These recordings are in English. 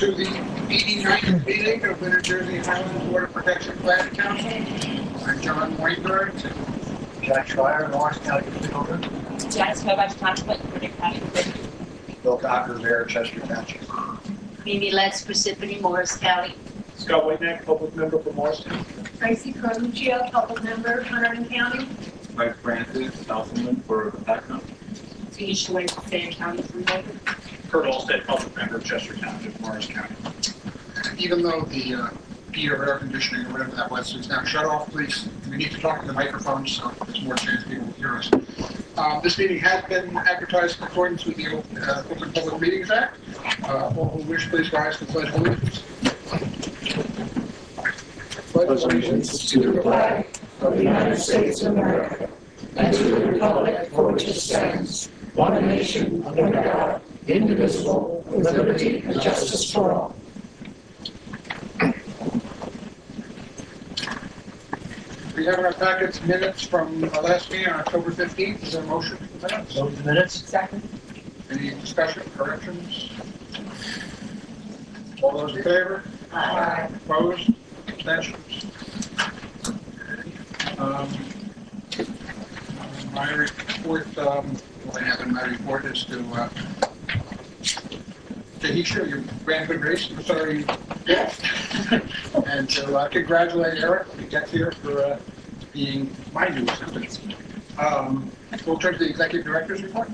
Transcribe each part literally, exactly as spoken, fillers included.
to the eighty-ninth meeting of the New Jersey Highlands Water Protection Planning Council. I'm John Weinberg. Jack Schreier, Lawrence County Controller. Janice Novak, Township, Portage County. Bill Cocker, Mayor, Chester Township. Mimi Letts, Parsippany, Morris County. Scott Whiteneck, public member for Morristown. Tracy Carluccio, public member, Hunterdon County. Mike Francis, councilman for Pacman. Tina Schwinn, Fan County, Freeholder. Kurt Olstead, public member, Chester Township, Morris County. Even though the uh, heat or air conditioning or whatever that was is now shut off, please, we need to talk to the microphone so there's more chance people will hear us. Uh, this meeting has been advertised in accordance with the uh, Open Public Meetings Act. Uh, all who wish, please rise to the Pledge of Allegiance. Pledge allegiance to the flag of the United States of America and to the republic for which it stands, one nation under God, indivisible, with liberty and justice for all. We have in our packets minutes from our last meeting on October fifteenth. Is there a motion for the minutes? Move the minutes. Second. Any discussion, corrections? All those in favor? Aye. Opposed? Abstentions? Um, my report, um, what I have in my report is to, uh, Jahisha, you ran a good race. I'm sorry you lost. And to uh, congratulate Eric when he gets here for uh, being my new assistant. Um, we'll turn to the executive director's report.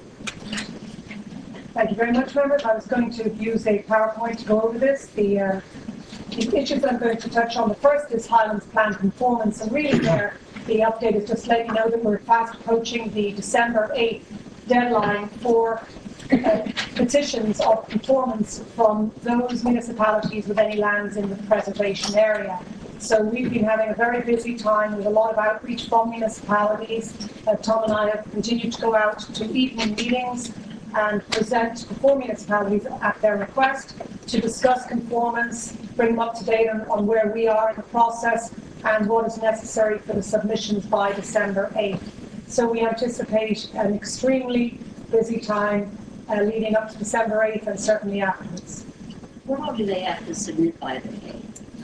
Thank you very much, members. I was going to use a PowerPoint to go over this. The, uh, the issues I'm going to touch on, the first is Highlands Plan conformance, and really there, the update is just letting you know that we're fast approaching the December eighth deadline for uh, petitions of conformance from those municipalities with any lands in the preservation area. So we've been having a very busy time with a lot of outreach from municipalities. Uh, Tom and I have continued to go out to evening meetings and present before municipalities at their request to discuss conformance, bring them up to date on, on where we are in the process and what is necessary for the submissions by December eighth. So we anticipate an extremely busy time uh, leading up to December eighth and certainly afterwards. What all do they have to submit by the eighth?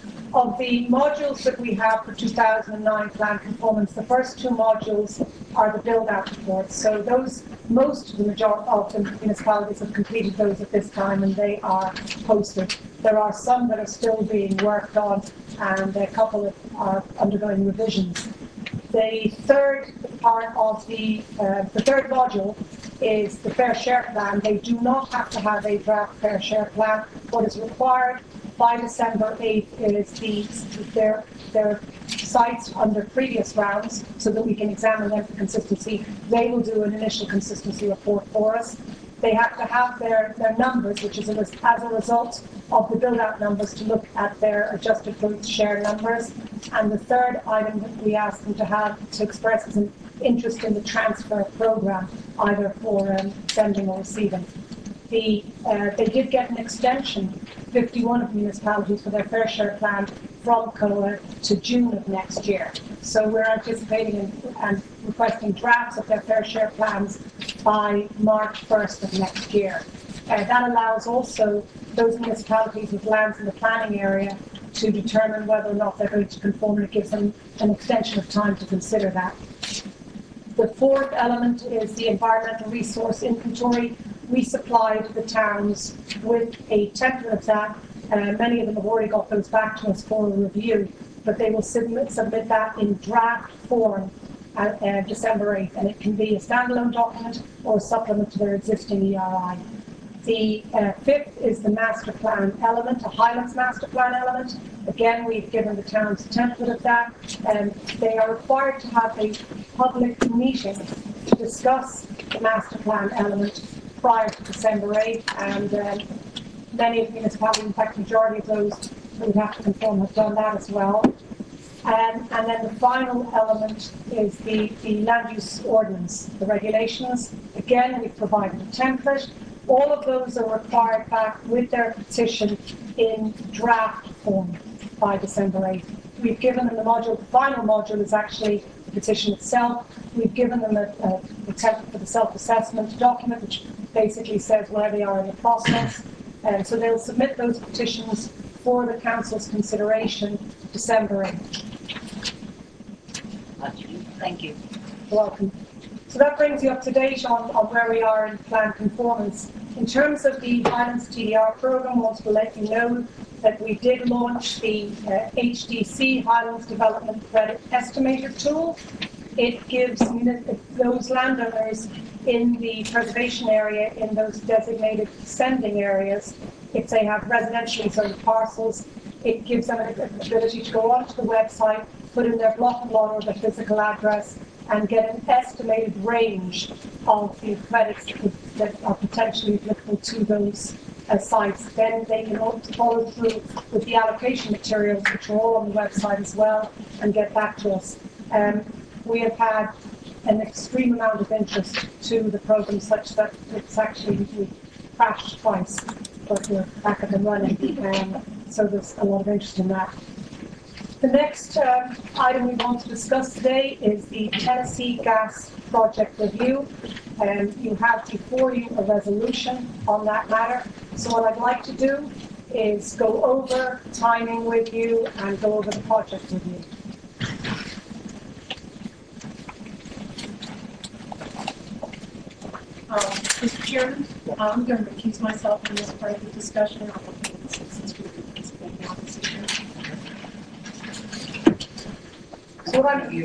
Of the modules that we have for two thousand nine plan conformance, the first two modules are the build-out reports. So those, most of the majority of the municipalities have completed those at this time and they are posted. There are some that are still being worked on and a couple that are undergoing revisions. The third part of the, uh, the third module is the fair share plan. They do not have to have a draft fair share plan. What is required by December eighth is the, their, their sites under previous rounds so that we can examine them for consistency. They will do an initial consistency report for us. They have to have their, their numbers, which is a, as a result of the build-out numbers, to look at their adjusted growth share numbers. And the third item that we ask them to have to express is an interest in the transfer program, either for um, sending or receiving. The, uh, they did get an extension, fifty-one of municipalities, for their fair share plan from C O A to June of next year. So we're anticipating and, and requesting drafts of their fair share plans by March first of next year. Uh, that allows also those municipalities with lands in the planning area to determine whether or not they're going to conform, and it gives them an extension of time to consider that. The fourth element is the environmental resource inventory. We supplied the towns with a template of that. Uh, many of them have already got those back to us for a review, but they will submit, submit that in draft form at uh, December eighth, and it can be a standalone document or a supplement to their existing E R I. The uh, fifth is the master plan element, a Highlands master plan element. Again, we've given the towns a template of that, and they are required to have a public meeting to discuss the master plan element prior to December eighth, and um, many of the municipalities, in fact, the majority of those who would have to conform have done that as well. Um, and then the final element is the, the land use ordinance, the regulations. Again, we've provided a template. All of those are required back with their petition in draft form by December eighth. We've given them the module, the final module is actually the petition itself. We've given them a, a, a template for the self-assessment document, which basically says where they are in the process. And so they'll submit those petitions for the council's consideration December eighth. Thank you. You're welcome. So that brings you up to date on, on where we are in plan conformance. In terms of the Highlands T D R programme, I want to let you know that we did launch the uh, H D C, Highlands Development Credit Estimator tool. It gives those landowners in the preservation area, in those designated descending areas, if they have residentially zoned parcels, it gives them an ability to go onto the website, put in their block and lot or their physical address, and get an estimated range of the credits that are potentially applicable to those uh, sites. Then they can also follow through with the allocation materials, which are all on the website as well, and get back to us. Um, we have had an extreme amount of interest to the program, such that it's actually we crashed twice, but we're back up and running. Um, so there's a lot of interest in that. The next uh, item we want to discuss today is the Tennessee Gas Project Review. And um, you have before you a resolution on that matter. So what I'd like to do is go over timing with you and go over the project with you. Um, Mister Chairman, I'm going to recuse myself from this part of the discussion. Since we're participating in opposition. So what, I'm,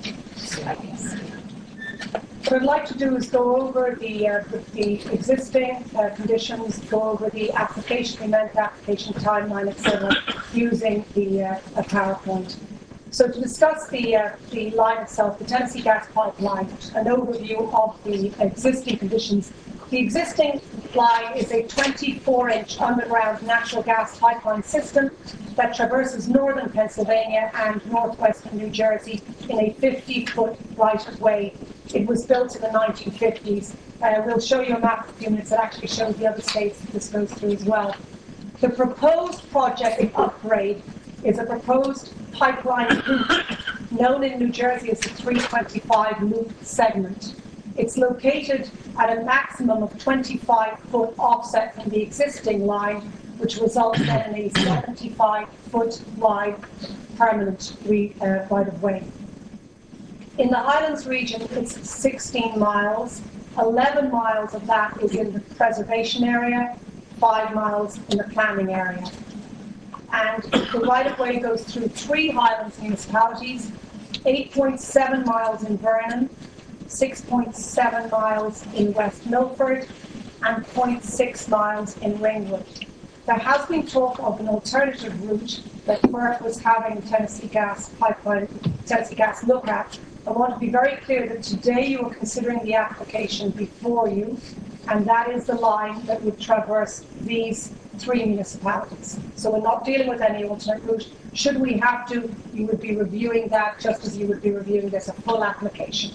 what I'd like to do is go over the, uh, the, the existing uh, conditions, go over the application, amended application timeline, et cetera, using the uh, a PowerPoint. So to discuss the, uh, the line itself, the Tennessee Gas Pipeline, an overview of the existing conditions. The existing line is a twenty-four inch underground natural gas pipeline system that traverses northern Pennsylvania and northwestern New Jersey in a fifty foot right-of-way. It was built in the nineteen fifties. Uh, we'll show you a map in a few minutes that actually shows the other states that this goes through as well. The proposed project upgrade is a proposed pipeline loop known in New Jersey as the three twenty-five loop segment. It's located at a maximum of twenty-five foot offset from the existing line, which results then in a seventy-five foot wide permanent uh, right-of-way. In the Highlands region, it's sixteen miles. eleven miles of that is in the preservation area, five miles in the planning area. And the right-of-way goes through three Highlands municipalities, eight point seven miles in Vernon, six point seven miles in West Milford, and zero point six miles in Ringwood. There has been talk of an alternative route that F E R C was having Tennessee Gas Pipeline, Tennessee Gas look at. I want to be very clear that today you are considering the application before you, and that is the line that would traverse these three municipalities. So we're not dealing with any alternate route. Should we have to, you would be reviewing that just as you would be reviewing this, a full application.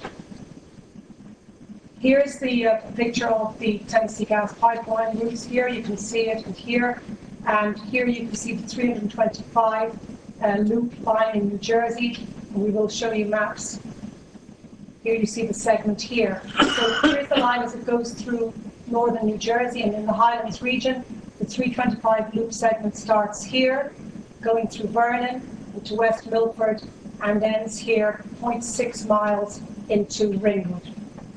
Here's the uh, picture of the Tennessee Gas Pipeline routes here. You can see it here. And here you can see the three hundred twenty-five uh, loop line in New Jersey. And we will show you maps. Here you see the segment here. So here's the line as it goes through northern New Jersey, and in the Highlands region, the three twenty-five loop segment starts here, going through Vernon into West Milford, and ends here, zero point six miles into Ringwood.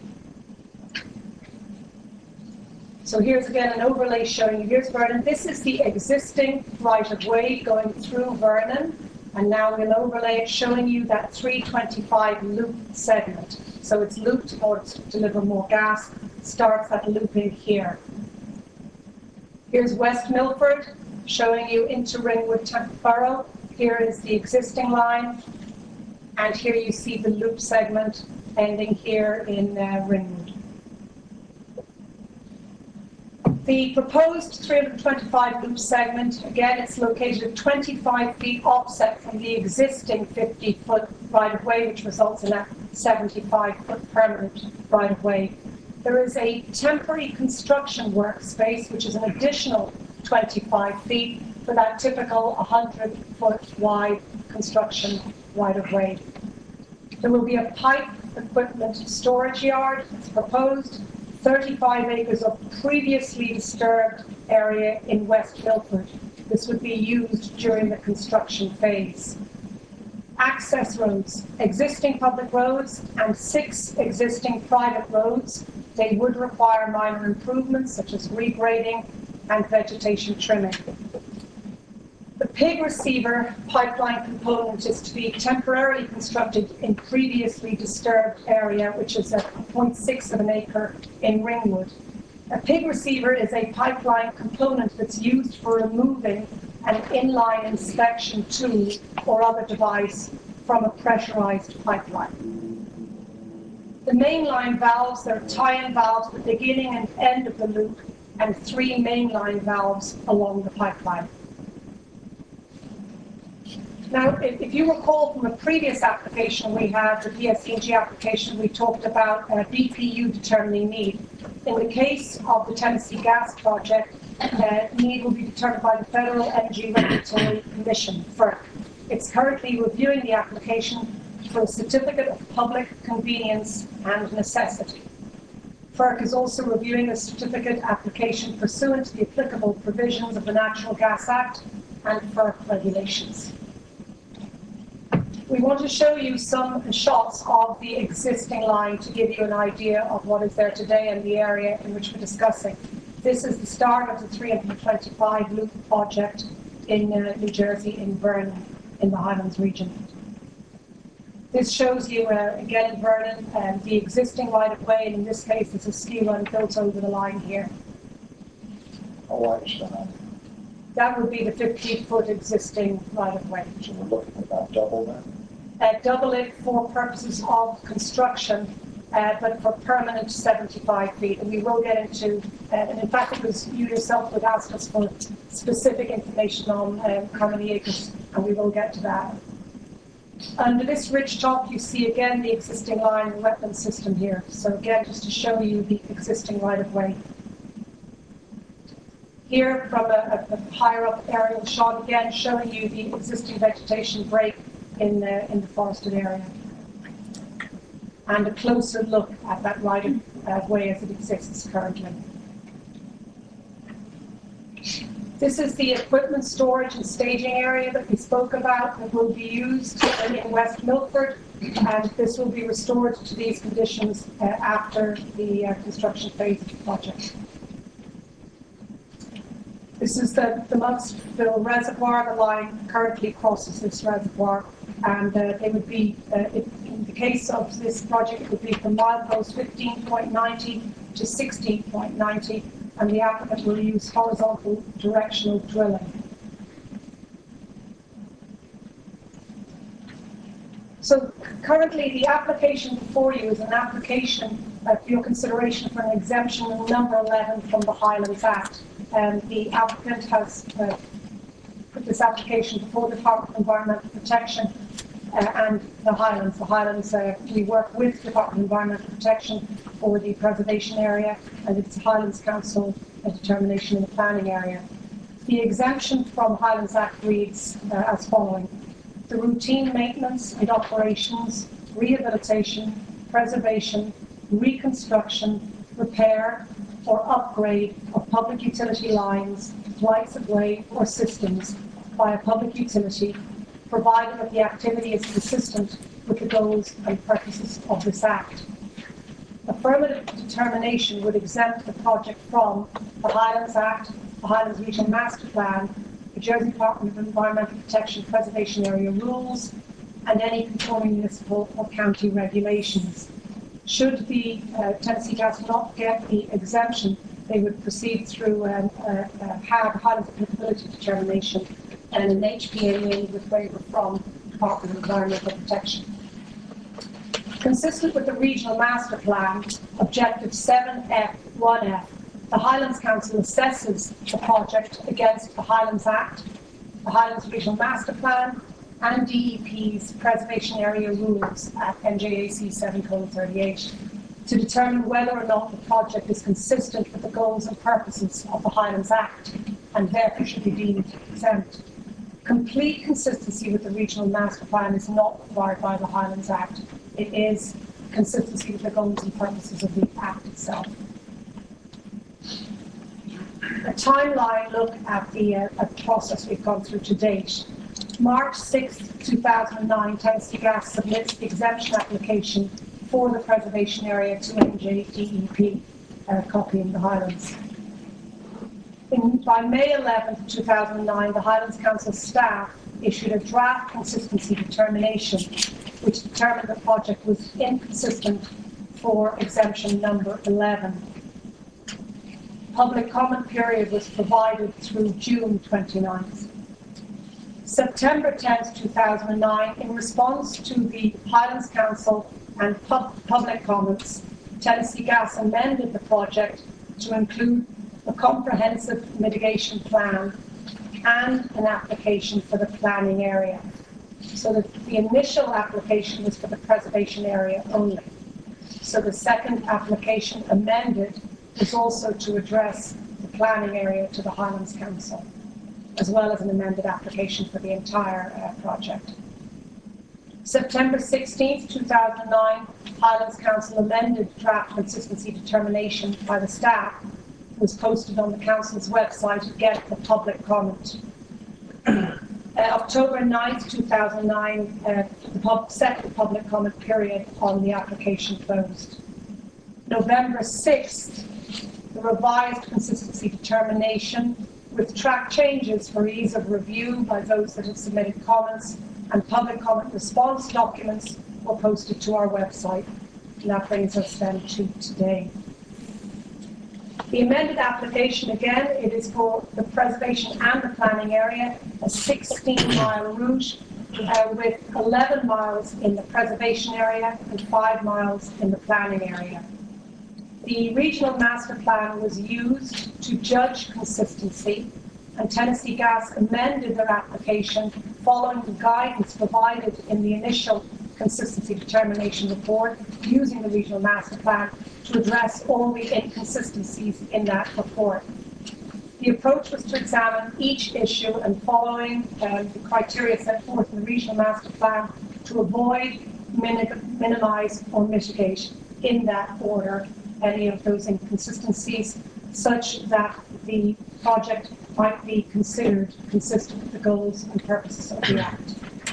So here's again an overlay showing you, here's Vernon. This is the existing right-of-way going through Vernon, and now we'll overlay it showing you that three twenty-five loop segment. So it's looped in order to deliver more gas, starts at looping here. Here's West Milford, showing you into Ringwood Borough. Here is the existing line, and here you see the loop segment ending here in uh, Ringwood. The proposed three hundred twenty-five loop segment, again, it's located at twenty-five feet offset from the existing fifty foot right-of-way, which results in a seventy-five foot permanent right-of-way. There is a temporary construction workspace, which is an additional twenty-five feet for that typical one hundred foot wide construction right-of-way. There will be a pipe equipment storage yard. It's proposed thirty-five acres of previously disturbed area in West Milford. This would be used during the construction phase. Access roads, existing public roads and six existing private roads. They would require minor improvements such as regrading and vegetation trimming. The pig receiver pipeline component is to be temporarily constructed in previously disturbed area, which is at zero point six of an acre in Ringwood. A pig receiver is a pipeline component that's used for removing an inline inspection tool or other device from a pressurized pipeline. The mainline valves, there are tie-in valves at the beginning and end of the loop, and three mainline valves along the pipeline. Now, if, if you recall from a previous application we had, the P S E G application, we talked about uh, B P U determining need. In the case of the Tennessee Gas Project, uh, need will be determined by the Federal Energy Regulatory Commission, FERC. It's currently reviewing the application for a certificate of public convenience and necessity. FERC is also reviewing a certificate application pursuant to the applicable provisions of the Natural Gas Act and FERC regulations. We want to show you some shots of the existing line to give you an idea of what is there today and the area in which we're discussing. This is the start of the three hundred twenty-five loop project in uh, New Jersey, in Vernon, in the Highlands region. This shows you, uh, again in Vernon, um, the existing right-of-way, and in this case it's a ski run built over the line here. How wide is that? That would be the fifty-foot existing right-of-way. So we're looking at about double that? Uh, double it for purposes of construction, uh, but for permanent seventy-five feet. And we will get into, uh, and in fact it was you yourself that asked us for specific information on um, how many acres, and we will get to that. Under this ridge top, you see again the existing line and wetland system here. So again, just to show you the existing right-of-way. Here, from a, a higher up aerial shot, again showing you the existing vegetation break in the, in the forested area. And a closer look at that right-of-way as it exists currently. This is the equipment storage and staging area that we spoke about that will be used in West Milford, and this will be restored to these conditions uh, after the uh, construction phase of the project. This is the, the Monksville Reservoir. The line currently crosses this reservoir, and uh, they would be, uh, it, in the case of this project, it would be from milepost fifteen point nine zero to sixteen point nine zero, and the applicant will use horizontal directional drilling. So currently, the application before you is an application uh, for your consideration for an exemption in number eleven from the Highlands Act. Um, the applicant has uh, put this application before the Department of Environmental Protection uh, and the Highlands. The Highlands, uh, we work with the Department of Environmental Protection for the preservation area, and it's Highlands Council a determination in the planning area. The exemption from Highlands Act reads uh, as following: the routine maintenance and operations, rehabilitation, preservation, reconstruction, repair, or upgrade of public utility lines, rights of way, or systems by a public utility, provided that the activity is consistent with the goals and purposes of this Act. Affirmative determination would exempt the project from the Highlands Act, the Highlands Regional Master Plan, the Jersey Department of Environmental Protection Preservation Area rules, and any conforming municipal or county regulations. Should the uh, Tennessee Gas not get the exemption, they would proceed through um, uh, uh, have Highlands applicability determination and an H P A A with waiver from the Department of Environmental Protection. Consistent with the Regional Master Plan, Objective seven F one F, the Highlands Council assesses the project against the Highlands Act, the Highlands Regional Master Plan, and D E P's Preservation Area rules at N J A C seven colon thirty-eight to determine whether or not the project is consistent with the goals and purposes of the Highlands Act and therefore should be deemed exempt. Complete consistency with the Regional Master Plan is not required by the Highlands Act. It is consistency with the goals and purposes of the Act itself. A timeline look at the, uh, at the process we've gone through to date. March sixth, two thousand nine, Tennessee Gas submits the exemption application for the preservation area to N J D E P, a copy in the Highlands. In, by May eleventh, two thousand nine, the Highlands Council staff issued a draft consistency determination which determined the project was inconsistent for exemption number eleven. Public comment period was provided through June twenty-ninth. September tenth, two thousand nine, in response to the Highlands Council and pub public comments, Tennessee Gas amended the project to include a comprehensive mitigation plan and an application for the planning area. So that the initial application was for the preservation area only. So the second application amended was also to address the planning area to the Highlands Council, as well as an amended application for the entire uh, project. September sixteenth, two thousand nine, Highlands Council amended draft consistency determination by the staff. It was posted on the Council's website again for public comment. Uh, October ninth, two thousand nine, uh, the pub second public comment period on the application closed. November sixth, the revised consistency determination with track changes for ease of review by those that have submitted comments, and public comment response documents were posted to our website. And that brings us then to today. The amended application, again, it is for the preservation and the planning area, a sixteen mile route uh, with eleven miles in the preservation area and five miles in the planning area. The regional master plan was used to judge consistency, and Tennessee Gas amended their application following the guidance provided in the initial consistency determination report using the regional master plan to address all the inconsistencies in that report. The approach was to examine each issue and following um, the criteria set forth in the regional master plan to avoid, minim minimize or mitigate in that order any of those inconsistencies such that the project might be considered consistent with the goals and purposes of the Act.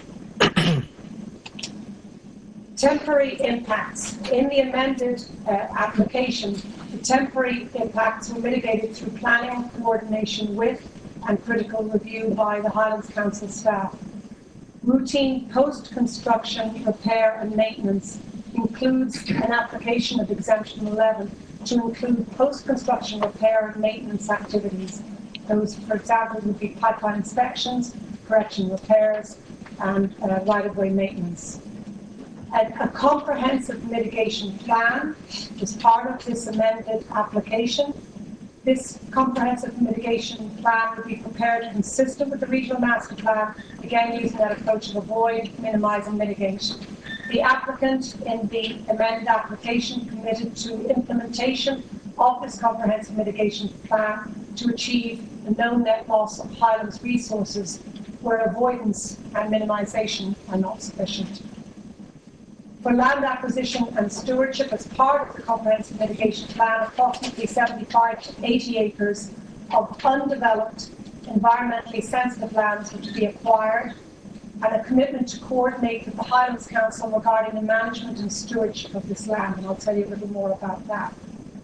Temporary impacts. In the amended uh, application, the temporary impacts were mitigated through planning coordination with and critical review by the Highlands Council staff. Routine post-construction repair and maintenance includes an application of exemption eleven to include post-construction repair and maintenance activities. Those, for example, would be pipeline inspections, correction repairs, and uh, right-of-way maintenance. A, a comprehensive mitigation plan is part of this amended application. This comprehensive mitigation plan would be prepared consistent with the regional master plan, again using that approach of avoid, minimize, and mitigate. The applicant in the amended application committed to implementation of this comprehensive mitigation plan to achieve the no net loss of Highlands resources where avoidance and minimization are not sufficient. For land acquisition and stewardship as part of the comprehensive mitigation plan, approximately seventy-five to eighty acres of undeveloped, environmentally sensitive lands were to be acquired, and a commitment to coordinate with the Highlands Council regarding the management and stewardship of this land, and I'll tell you a little more about that.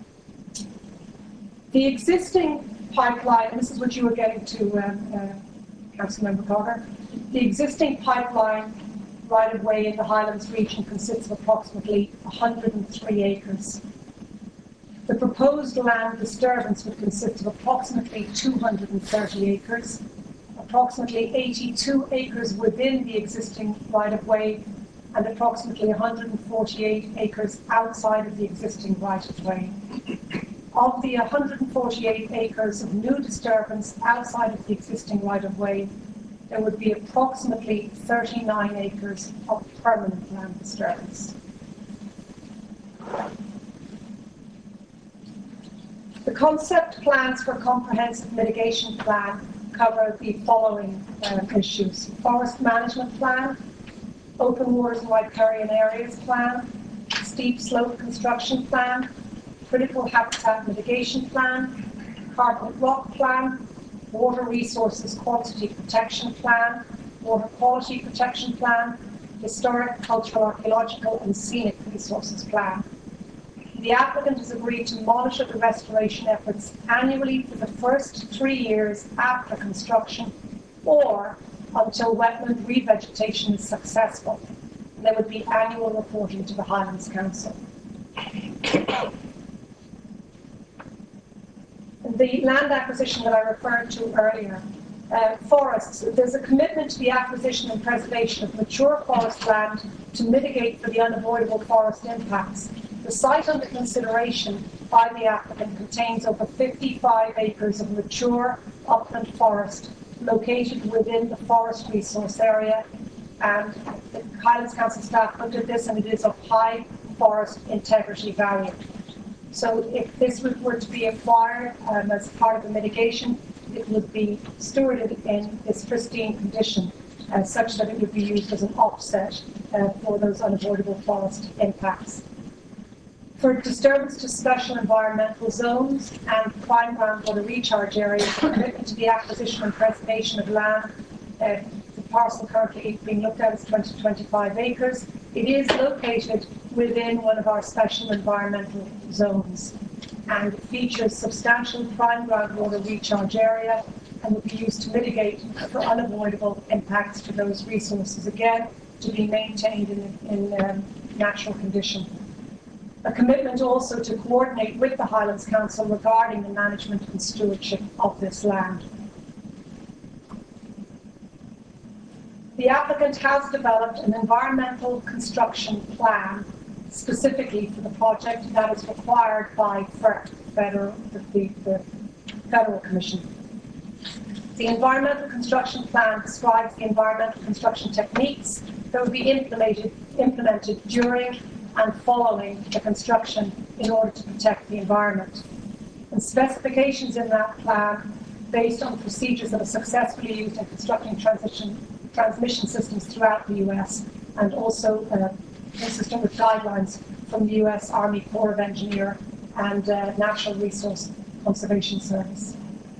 The existing pipeline, and this is what you were getting to, um, uh, Councilmember Carter, the existing pipeline right-of-way in the Highlands region consists of approximately one hundred three acres. The proposed land disturbance would consist of approximately two hundred thirty acres, approximately eighty-two acres within the existing right-of-way, and approximately one hundred forty-eight acres outside of the existing right-of-way. Of the one hundred forty-eight acres of new disturbance outside of the existing right-of-way, there would be approximately thirty-nine acres of permanent land disturbance. The concept plans for comprehensive mitigation plan cover the following uh, issues: forest management plan, open waters and riparian areas plan, steep slope construction plan, critical habitat mitigation plan, carbonate rock plan, water resources quantity protection plan, water quality protection plan, historic, cultural, archaeological and scenic resources plan. The applicant has agreed to monitor the restoration efforts annually for the first three years after construction or until wetland revegetation is successful. There would be annual reporting to the Highlands Council. The land acquisition that I referred to earlier, uh, forests, there's a commitment to the acquisition and preservation of mature forest land to mitigate for the unavoidable forest impacts. The site under consideration by the applicant contains over fifty-five acres of mature upland forest located within the forest resource area, and the Highlands Council staff looked at this and it is of high forest integrity value. So if this were to be acquired um, as part of the mitigation, it would be stewarded in its pristine condition, uh, such that it would be used as an offset uh, for those unavoidable forest impacts. For disturbance to special environmental zones and prime groundwater recharge areas, commitment to the acquisition and preservation of land. Uh, the parcel currently being looked at is twenty to twenty-five acres. It is located within one of our special environmental zones, and it features substantial prime groundwater recharge area and will be used to mitigate for unavoidable impacts to those resources, again, to be maintained in, in um, natural condition. A commitment also to coordinate with the Highlands Council regarding the management and stewardship of this land. The applicant has developed an environmental construction plan specifically for the project that is required by F E R C, Federal, the, the Federal Commission. The environmental construction plan describes the environmental construction techniques that will be implemented, implemented during and following the construction in order to protect the environment. And specifications in that plan, based on procedures that are successfully used in constructing transition, transmission systems throughout the U S, and also uh, consistent with guidelines from the U S Army Corps of Engineers and uh, Natural Resource Conservation Service.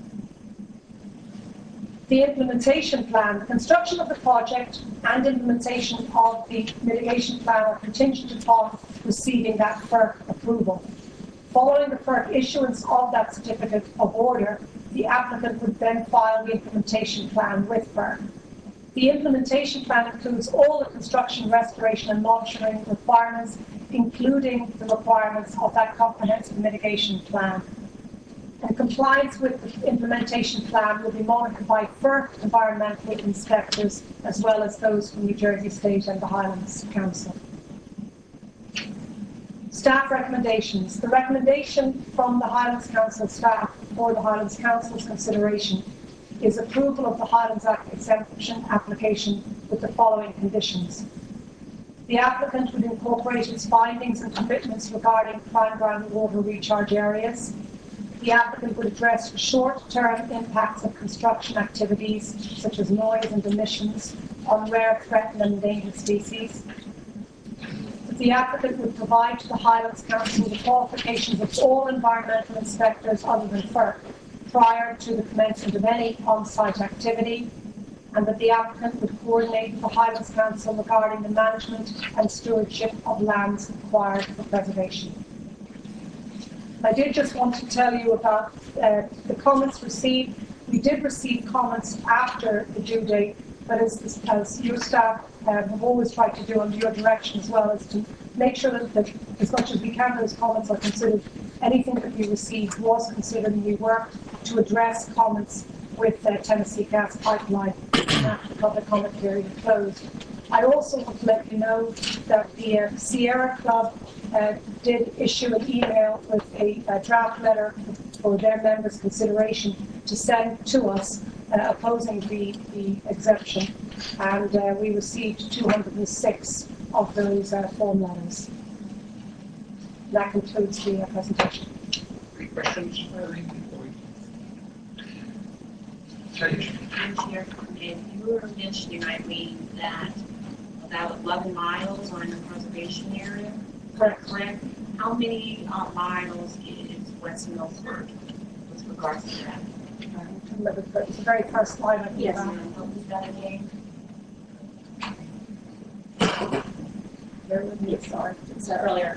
The implementation plan, the construction of the project and implementation of the mitigation plan are contingent upon receiving that F E R C approval. Following the F E R C issuance of that certificate of order, the applicant would then file the implementation plan with F E R C. The implementation plan includes all the construction, restoration and monitoring requirements, including the requirements of that comprehensive mitigation plan. And compliance with the implementation plan will be monitored by F E R C environmental inspectors, as well as those from New Jersey State and the Highlands Council. Staff recommendations. The recommendation from the Highlands Council staff for the Highlands Council's consideration is approval of the Highlands Act exemption application with the following conditions. The applicant would incorporate its findings and commitments regarding prime groundwater recharge areas. The applicant would address short-term impacts of construction activities, such as noise and emissions, on rare, threatened and endangered species. The applicant would provide to the Highlands Council the qualifications of all environmental inspectors other than F E R C prior to the commencement of any on-site activity, and that the applicant would coordinate with the Highlands Council regarding the management and stewardship of lands acquired for preservation. I did just want to tell you about uh, the comments received. We did receive comments after the due date, but as, as your staff uh, have always tried to do under your direction as well, is to make sure that, that as much as we can, those comments are considered. Anything that we received was considered, and we worked to address comments with uh, Tennessee Gas Pipeline after the public comment period closed. I also want to let you know that the uh, Sierra Club uh, did issue an email with a, a draft letter for their members' consideration to send to us uh, opposing the, the exemption, and uh, we received two hundred six of those uh, form letters. That concludes the uh, presentation. Any questions for the employee? Sage? Engineer, and you were mentioning, Irene, that about eleven miles are in the preservation area. Correct. Correct. How many uh, miles is West Milford? regards to that. Remember, but it's the very first line I think. Yes, about. ma'am. What was that again? Bear with me, sorry, it's uh, earlier.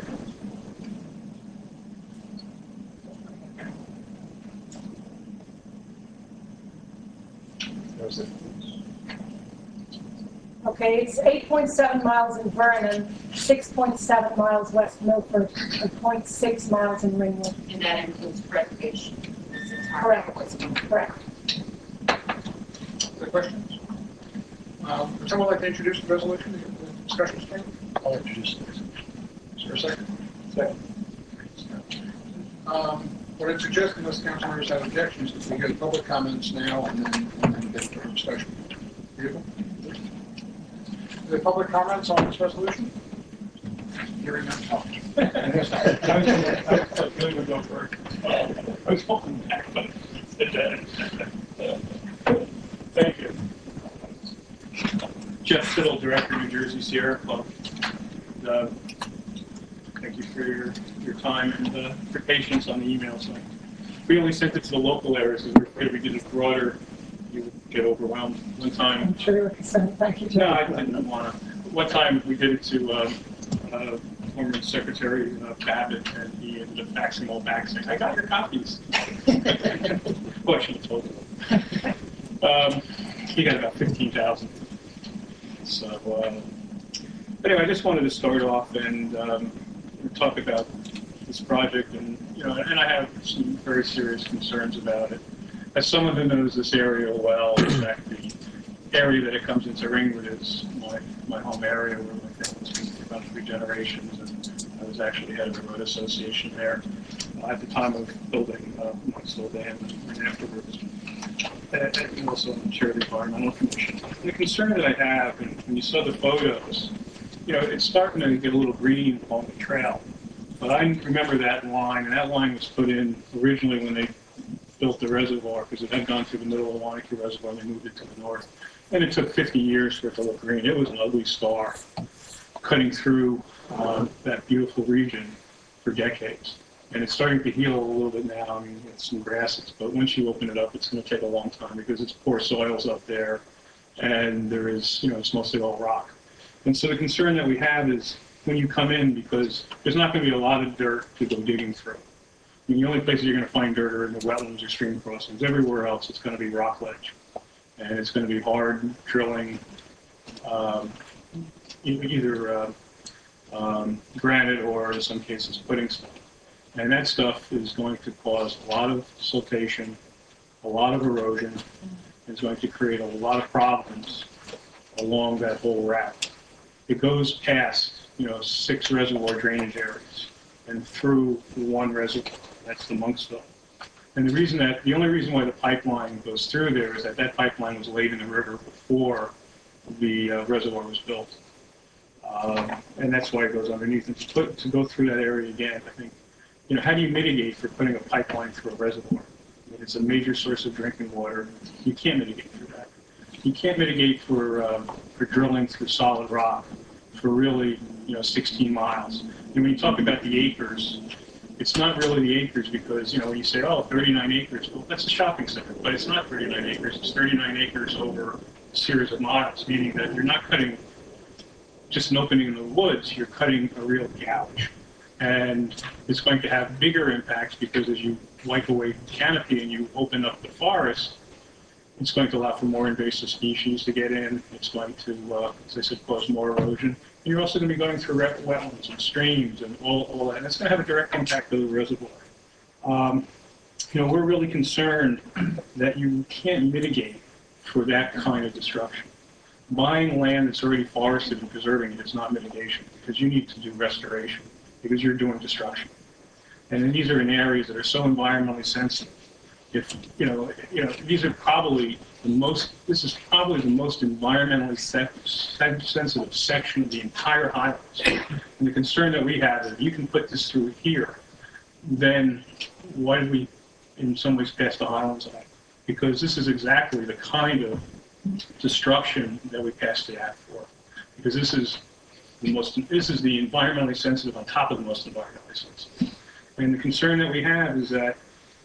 Okay, it's eight point seven miles in Vernon, six point seven miles west Milford, and zero point six miles in Ringwood. And that includes recreation. Correct. Correct. Other questions? Um, Would someone like to introduce the resolution, the discussion started? I'll introduce this. Is there a second? Second. Um, What I'd suggest, unless council members have objections, is we go to public comments now and then, and then get to our discussion. Agreeable? Are there public comments on this resolution? Hearing none. Oh. I was going to go first. I was hoping back, but thank you. Jeff Siddle, Director, New Jersey Sierra Club. Uh, Thank you for your, your time and uh, for patience on the email side. We only sent it to the local areas because we're afraid if we did it broader, you would get overwhelmed. One time, I'm sure you were concerned. Thank you. no, I didn't want to. One time we did it to um, uh, former Secretary uh, Babbitt, and he ended up faxing all back saying, "I got your copies." Well, she told him. Um, he got about fifteen thousand. So, uh, anyway, I just wanted to start off and um, talk about this project, and you know, and I have some very serious concerns about it. As someone who knows this area well, in fact, the area that it comes into Ringwood is my, my home area where my family's been for about three generations, and I was actually head of the road association there uh, at the time of building uh, Knoxville Dam and afterwards. And, and also I'm chair of the Environmental Commission. And the concern that I have, and when you saw the photos, you know, it's starting to get a little green along the trail. But I remember that line, and that line was put in originally when they built the reservoir, because it had gone through the middle of the Wanakee Reservoir and they moved it to the north. And it took fifty years for it to look green. It was an ugly scar cutting through uh, that beautiful region for decades. And it's starting to heal a little bit now. I mean, it's some grasses, but once you open it up, it's going to take a long time because it's poor soils up there, and there is, you know, it's mostly all rock. And so the concern that we have is when you come in, because there's not going to be a lot of dirt to go digging through. I mean, the only places you're going to find dirt are in the wetlands or stream crossings. Everywhere else, it's going to be rock ledge. And it's going to be hard drilling, um, either uh, um, granite or in some cases pudding stone. And that stuff is going to cause a lot of siltation, a lot of erosion. It's going to create a lot of problems along that whole route. It goes past, you know, six reservoir drainage areas and through one reservoir. That's the Monksville. And the reason that, the only reason why the pipeline goes through there is that that pipeline was laid in the river before the uh, reservoir was built. Um, and that's why it goes underneath. And to, put, to go through that area again, I think, you know, how do you mitigate for putting a pipeline through a reservoir? I mean, it's a major source of drinking water. You can't mitigate for that. You can't mitigate for, um, for drilling through solid rock for really, you know, sixteen miles. And when you talk about the acres, it's not really the acres because, you know, when you say, oh, thirty-nine acres, well, that's a shopping center, but it's not thirty-nine acres. It's thirty-nine acres over a series of miles, meaning that you're not cutting just an opening in the woods, you're cutting a real gouge. And it's going to have bigger impacts because as you wipe away the canopy and you open up the forest, it's going to allow for more invasive species to get in. It's going to, uh, as I said, cause more erosion. And you're also going to be going through wetlands and streams and all, all that. And it's going to have a direct impact on the reservoir. Um, you know, we're really concerned that you can't mitigate for that kind of destruction. Buying land that's already forested and preserving it is not mitigation because you need to do restoration because you're doing destruction. And these are in areas that are so environmentally sensitive. If, you know, you know, these are probably the most, this is probably the most environmentally se sensitive section of the entire highlands. And the concern that we have is if you can put this through here, then why did we in some ways pass the Highlands Act? Because this is exactly the kind of destruction that we passed the act for. Because this is the most, this is the environmentally sensitive on top of the most environmentally sensitive. And the concern that we have is that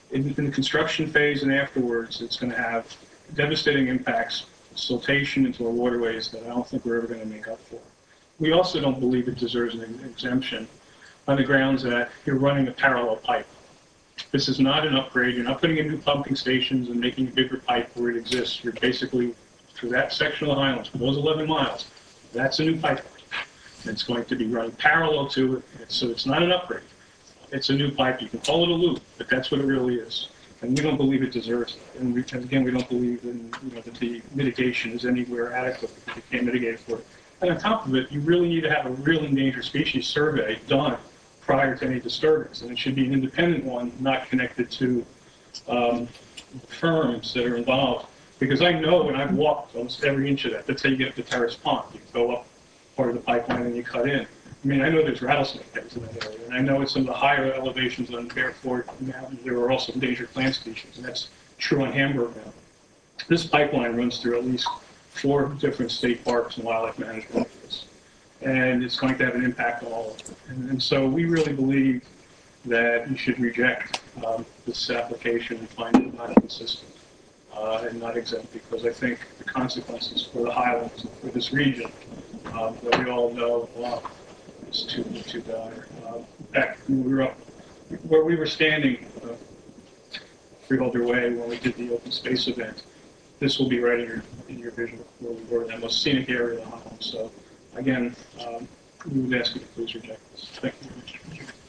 in, in the construction phase and afterwards, it's going to have devastating impacts, siltation into our waterways that I don't think we're ever going to make up for. We also don't believe it deserves an exemption on the grounds that you're running a parallel pipe. This is not an upgrade. You're not putting in new pumping stations and making a bigger pipe where it exists. You're basically, for that section of the Highlands, for those eleven miles, that's a new pipeline. It's going to be running parallel to it, so it's not an upgrade. It's a new pipe. You can call it a loop, but that's what it really is. And we don't believe it deserves it. And, we, and again, we don't believe in, you know, that the mitigation is anywhere adequate because you can't mitigate for it. And on top of it, you really need to have a real endangered species survey done prior to any disturbance. And it should be an independent one, not connected to um, firms that are involved. Because I know, and I've walked almost every inch of that, that's how you get to Terrace Pond. You go up part of the pipeline and you cut in. I mean, I know there's rattlesnake heads in that area, and I know at some of the higher elevations on Bearfort Mountain, there are also endangered plant species, and that's true on Hamburg now. This pipeline runs through at least four different state parks and wildlife management areas, and it's going to have an impact on all of them. And, and so we really believe that you should reject um, this application and find it not consistent uh, and not exempt, because I think the consequences for the Highlands and for this region um, that we all know uh, is too, too dire. Uh, back when we were up, where we were standing, uh, Freeholder Way, when we did the open space event, this will be right in your, in your vision where we were in that most scenic area of the Highlands. So again, um, we would ask you to please reject this. Thank you very much.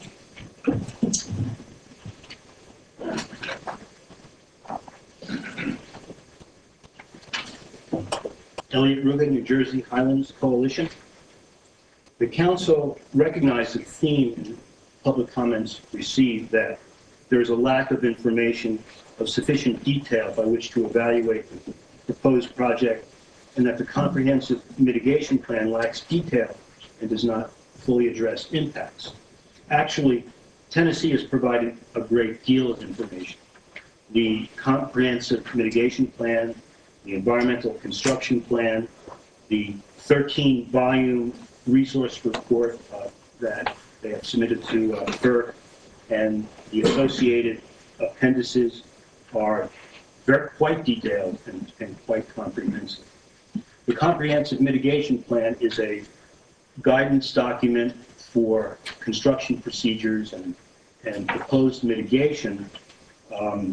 Elliot Rugen, New Jersey Highlands Coalition. The council recognized the theme in public comments received that there is a lack of information of sufficient detail by which to evaluate the proposed project, and that the comprehensive mitigation plan lacks detail and does not fully address impacts. Actually, Tennessee has provided a great deal of information. The comprehensive mitigation plan, the environmental construction plan, the thirteen volume resource report uh, that they have submitted to uh, F E R C, and the associated appendices are very, quite detailed and, and quite comprehensive. The comprehensive mitigation plan is a guidance document for construction procedures and, and proposed mitigation um,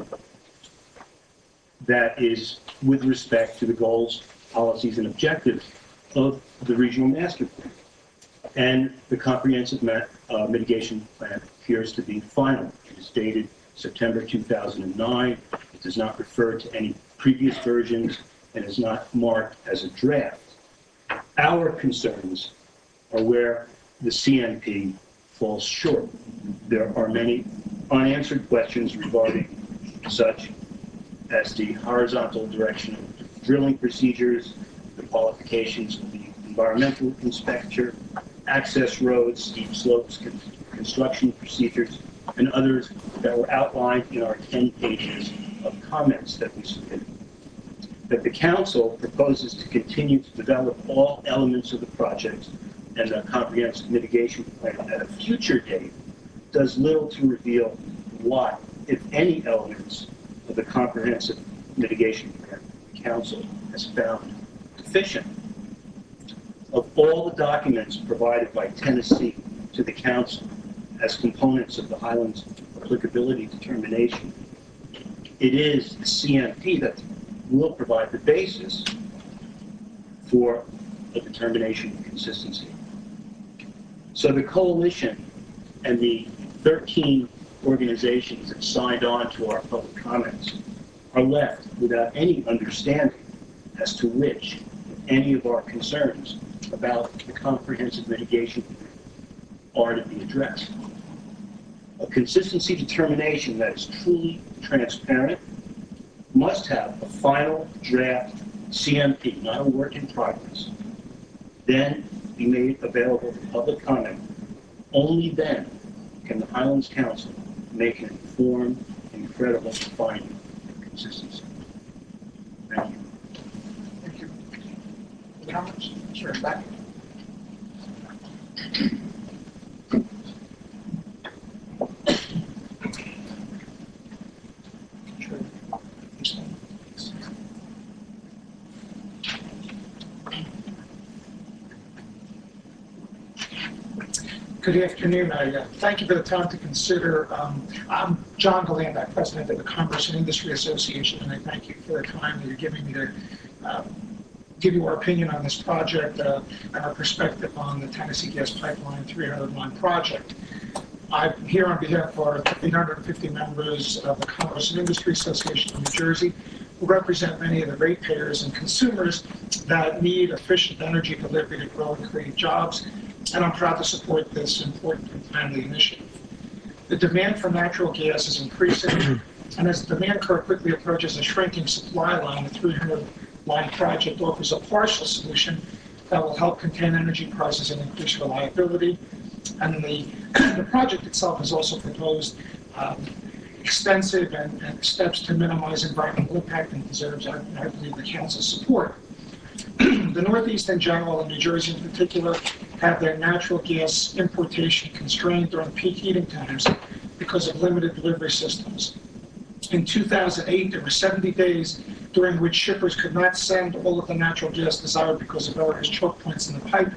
that is with respect to the goals, policies, and objectives of the regional master plan. And the comprehensive mat, uh, mitigation plan appears to be final. It is dated September two thousand nine. It does not refer to any previous versions and is not marked as a draft. Our concerns are where the C M P falls short. There are many unanswered questions regarding such as the horizontal direction of drilling procedures, the qualifications of the environmental inspector, access roads, steep slopes, con construction procedures, and others that were outlined in our ten pages of comments that we submitted. That the council proposes to continue to develop all elements of the project and the comprehensive mitigation plan at a future date does little to reveal what, if any, elements of the comprehensive mitigation plan the council has found deficient. Of all the documents provided by Tennessee to the council as components of the Highlands applicability determination, it is the C M P that will provide the basis for a determination of consistency. So the coalition and the thirteen organizations that signed on to our public comments are left without any understanding as to which, if any of our concerns about the comprehensive mitigation are to be addressed. A consistency determination that is truly transparent must have a final draft C M P, not a work in progress, then be made available for public comment. Only then can the Highlands Council make an informed and credible finding of consistency. Thank you. Thank you. Other comments? Sure, back. Good afternoon. I uh, thank you for the time to consider. Um, I'm John Galandak, President of the Commerce and Industry Association, and I thank you for the time that you're giving me to uh, give you our opinion on this project uh, and our perspective on the Tennessee Gas Pipeline three hundred line project. I'm here on behalf of our eight hundred fifty members of the Commerce and Industry Association of New Jersey, who represent many of the ratepayers and consumers that need efficient energy delivery to grow and create jobs. And I'm proud to support this important and timely initiative. The demand for natural gas is increasing, and as the demand curve quickly approaches a shrinking supply line, the three hundred line project offers a partial solution that will help contain energy prices and increase reliability. And the, the project itself has also proposed um, extensive and, and steps to minimize environmental impact and deserves, I, I believe, the council's support. The Northeast in general, and New Jersey in particular, have their natural gas importation constrained during peak heating times because of limited delivery systems. In two thousand eight, there were seventy days during which shippers could not send all of the natural gas desired because of various choke points in the pipe.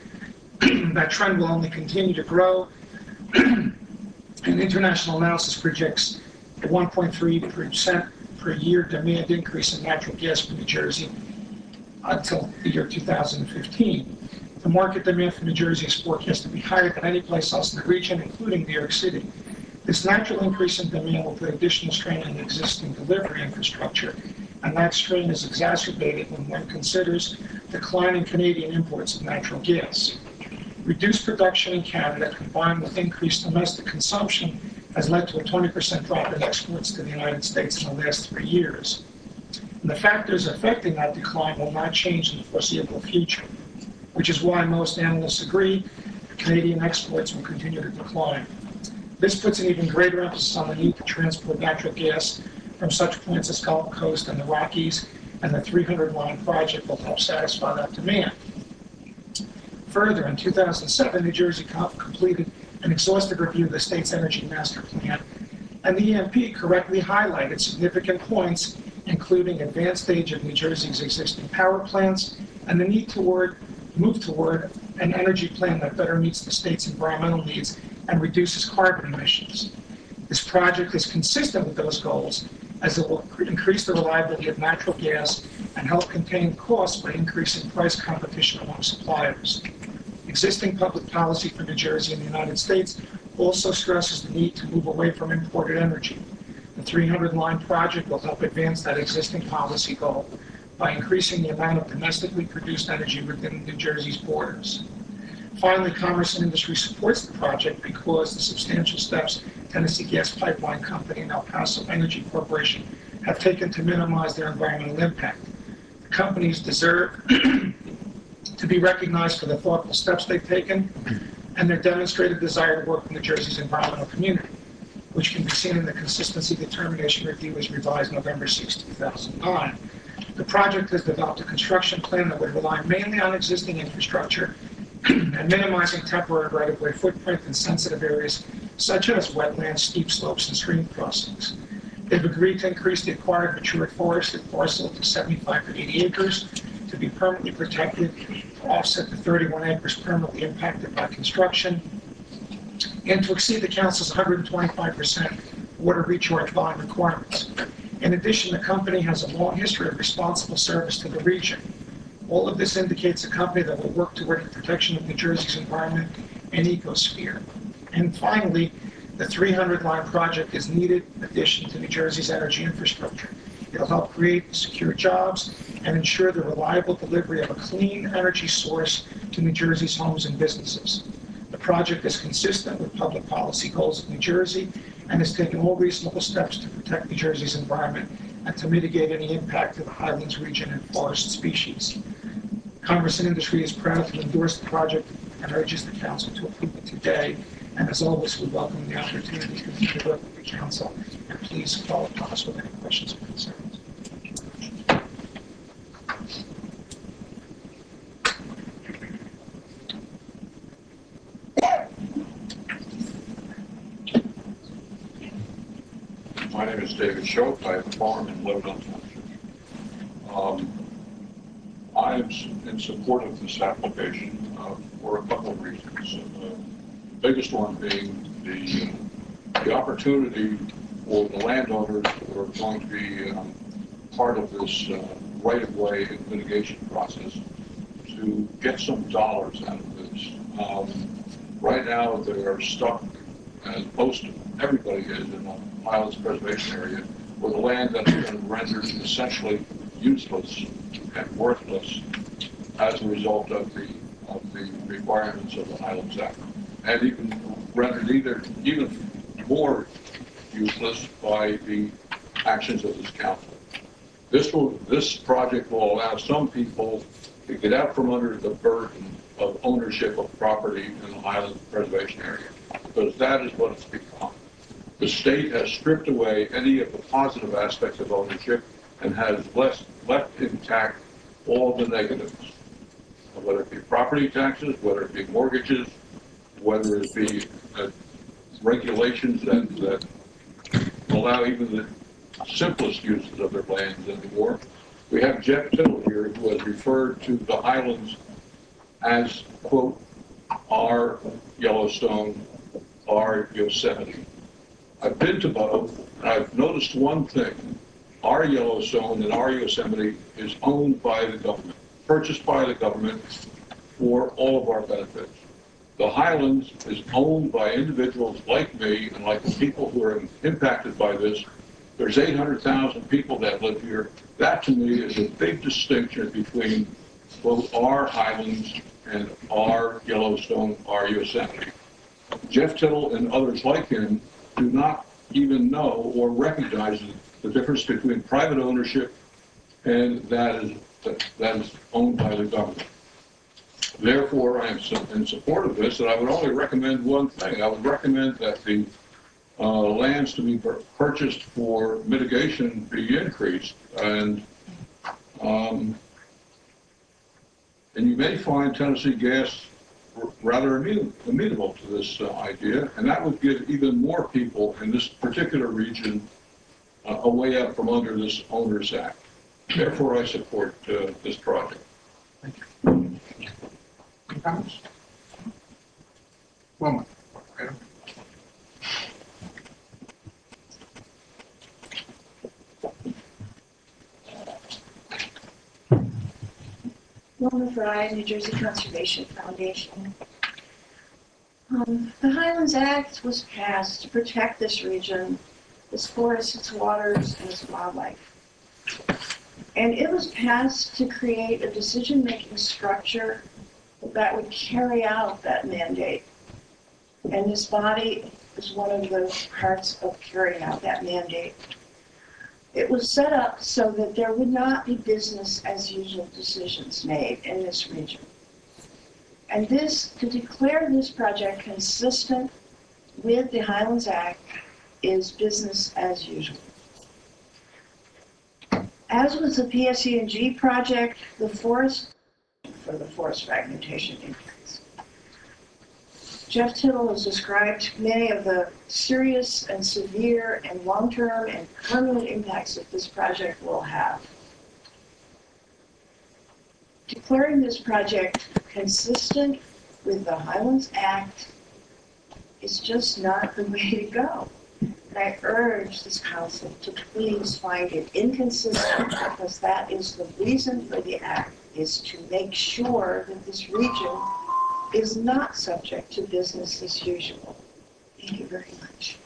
That trend will only continue to grow, and international analysis projects a one point three percent per year demand increase in natural gas for New Jersey until the year two thousand fifteen. The market demand for New Jersey is forecast to be higher than any place else in the region, including New York City. This natural increase in demand will put additional strain on the existing delivery infrastructure, and that strain is exacerbated when one considers declining Canadian imports of natural gas. Reduced production in Canada, combined with increased domestic consumption, has led to a twenty percent drop in exports to the United States in the last three years. And the factors affecting that decline will not change in the foreseeable future, which is why most analysts agree Canadian exports will continue to decline. This puts an even greater emphasis on the need to transport natural gas from such points as Gulf Coast and the Rockies, and the three hundred line project will help satisfy that demand. Further, in two thousand seven, New Jersey completed an exhaustive review of the state's energy master plan, and the E M P correctly highlighted significant points, including advanced age of New Jersey's existing power plants and the need toward move toward an energy plan that better meets the state's environmental needs and reduces carbon emissions. This project is consistent with those goals, as it will increase the reliability of natural gas and help contain costs by increasing price competition among suppliers. Existing public policy for New Jersey and the United States also stresses the need to move away from imported energy. The three hundred line project will help advance that existing policy goal by increasing the amount of domestically produced energy within New Jersey's borders. Finally, Commerce and Industry supports the project because the substantial steps Tennessee Gas Pipeline Company and El Paso Energy Corporation have taken to minimize their environmental impact. The companies deserve to be recognized for the thoughtful steps they've taken and their demonstrated desire to work with New Jersey's environmental community, which can be seen in the Consistency Determination Review as revised November sixth, two thousand nine. The project has developed a construction plan that would rely mainly on existing infrastructure and minimizing temporary right-of-way footprint in sensitive areas such as wetlands, steep slopes, and stream crossings. They've agreed to increase the acquired matured forested parcel to seventy-five to eighty acres to be permanently protected, to offset the thirty-one acres permanently impacted by construction, and to exceed the council's one hundred twenty-five percent water recharge volume requirements. In addition, the company has a long history of responsible service to the region. All of this indicates a company that will work toward the protection of New Jersey's environment and ecosphere. And finally, the three hundred line project is needed addition to New Jersey's energy infrastructure. It'll help create secure jobs and ensure the reliable delivery of a clean energy source to New Jersey's homes and businesses. The project is consistent with public policy goals of New Jersey and has taken all reasonable steps to protect New Jersey's environment and to mitigate any impact to the Highlands region and forest species. Commerce and Industry is proud to endorse the project and urges the council to approve it today. And as always, we welcome the opportunity to continue to work with the council. And please call upon us with any questions or concerns. My name is David Schultz. I have a farm in Lebanon Township. Um, I am in support of this application uh, for a couple of reasons. Uh, biggest one being the, the opportunity for the landowners who are going to be um, part of this uh, right-of-way and mitigation process to get some dollars out of this. Um, right now, they're stuck, as most everybody is in the Highlands Preservation Area, with the land that's been rendered essentially useless and worthless as a result of the of the requirements of the Highlands Act, and even rendered either even more useless by the actions of this council. This will this project will allow some people to get out from under the burden of ownership of property in the Highlands Preservation Area, because that is what it's become. The state has stripped away any of the positive aspects of ownership and has left, left intact all the negatives, whether it be property taxes, whether it be mortgages, whether it be uh, regulations that, that allow even the simplest uses of their lands anymore. We have Jeff Tittle here who has referred to the Highlands as, quote, our Yellowstone, our Yosemite. I've been to both, and I've noticed one thing. Our Yellowstone and our Yosemite is owned by the government, purchased by the government for all of our benefits. The Highlands is owned by individuals like me and like the people who are impacted by this. There's eight hundred thousand people that live here. That to me is a big distinction between both our Highlands and our Yellowstone, our Yosemite. Jeff Tittle and others like him do not even know or recognize the difference between private ownership and that is, that is owned by the government. Therefore, I am in support of this, and I would only recommend one thing. I would recommend that the uh, lands to be purchased for mitigation be increased, and um, and you may find Tennessee Gas rather amenable to this uh, idea, and that would give even more people in this particular region uh, a way out from under this Owners Act. Therefore, I support uh, this project. Thank you. Any comments? Wilma. Okay. Wilma Fry, New Jersey Conservation Foundation. Um, the Highlands Act was passed to protect this region, its forests, its waters, and its wildlife. And it was passed to create a decision-making structure that would carry out that mandate. And this body is one of those parts of carrying out that mandate. It was set up so that there would not be business as usual decisions made in this region. And this, to declare this project consistent with the Highlands Act, is business as usual. As with the P S E and G project, the forest for the forest fragmentation increase. Jeff Tittle has described many of the serious and severe and long-term and permanent impacts that this project will have. Declaring this project consistent with the Highlands Act is just not the way to go. And I urge this council to please find it inconsistent, because that is the reason for the act, is to make sure that this region is not subject to business as usual. Thank you very much.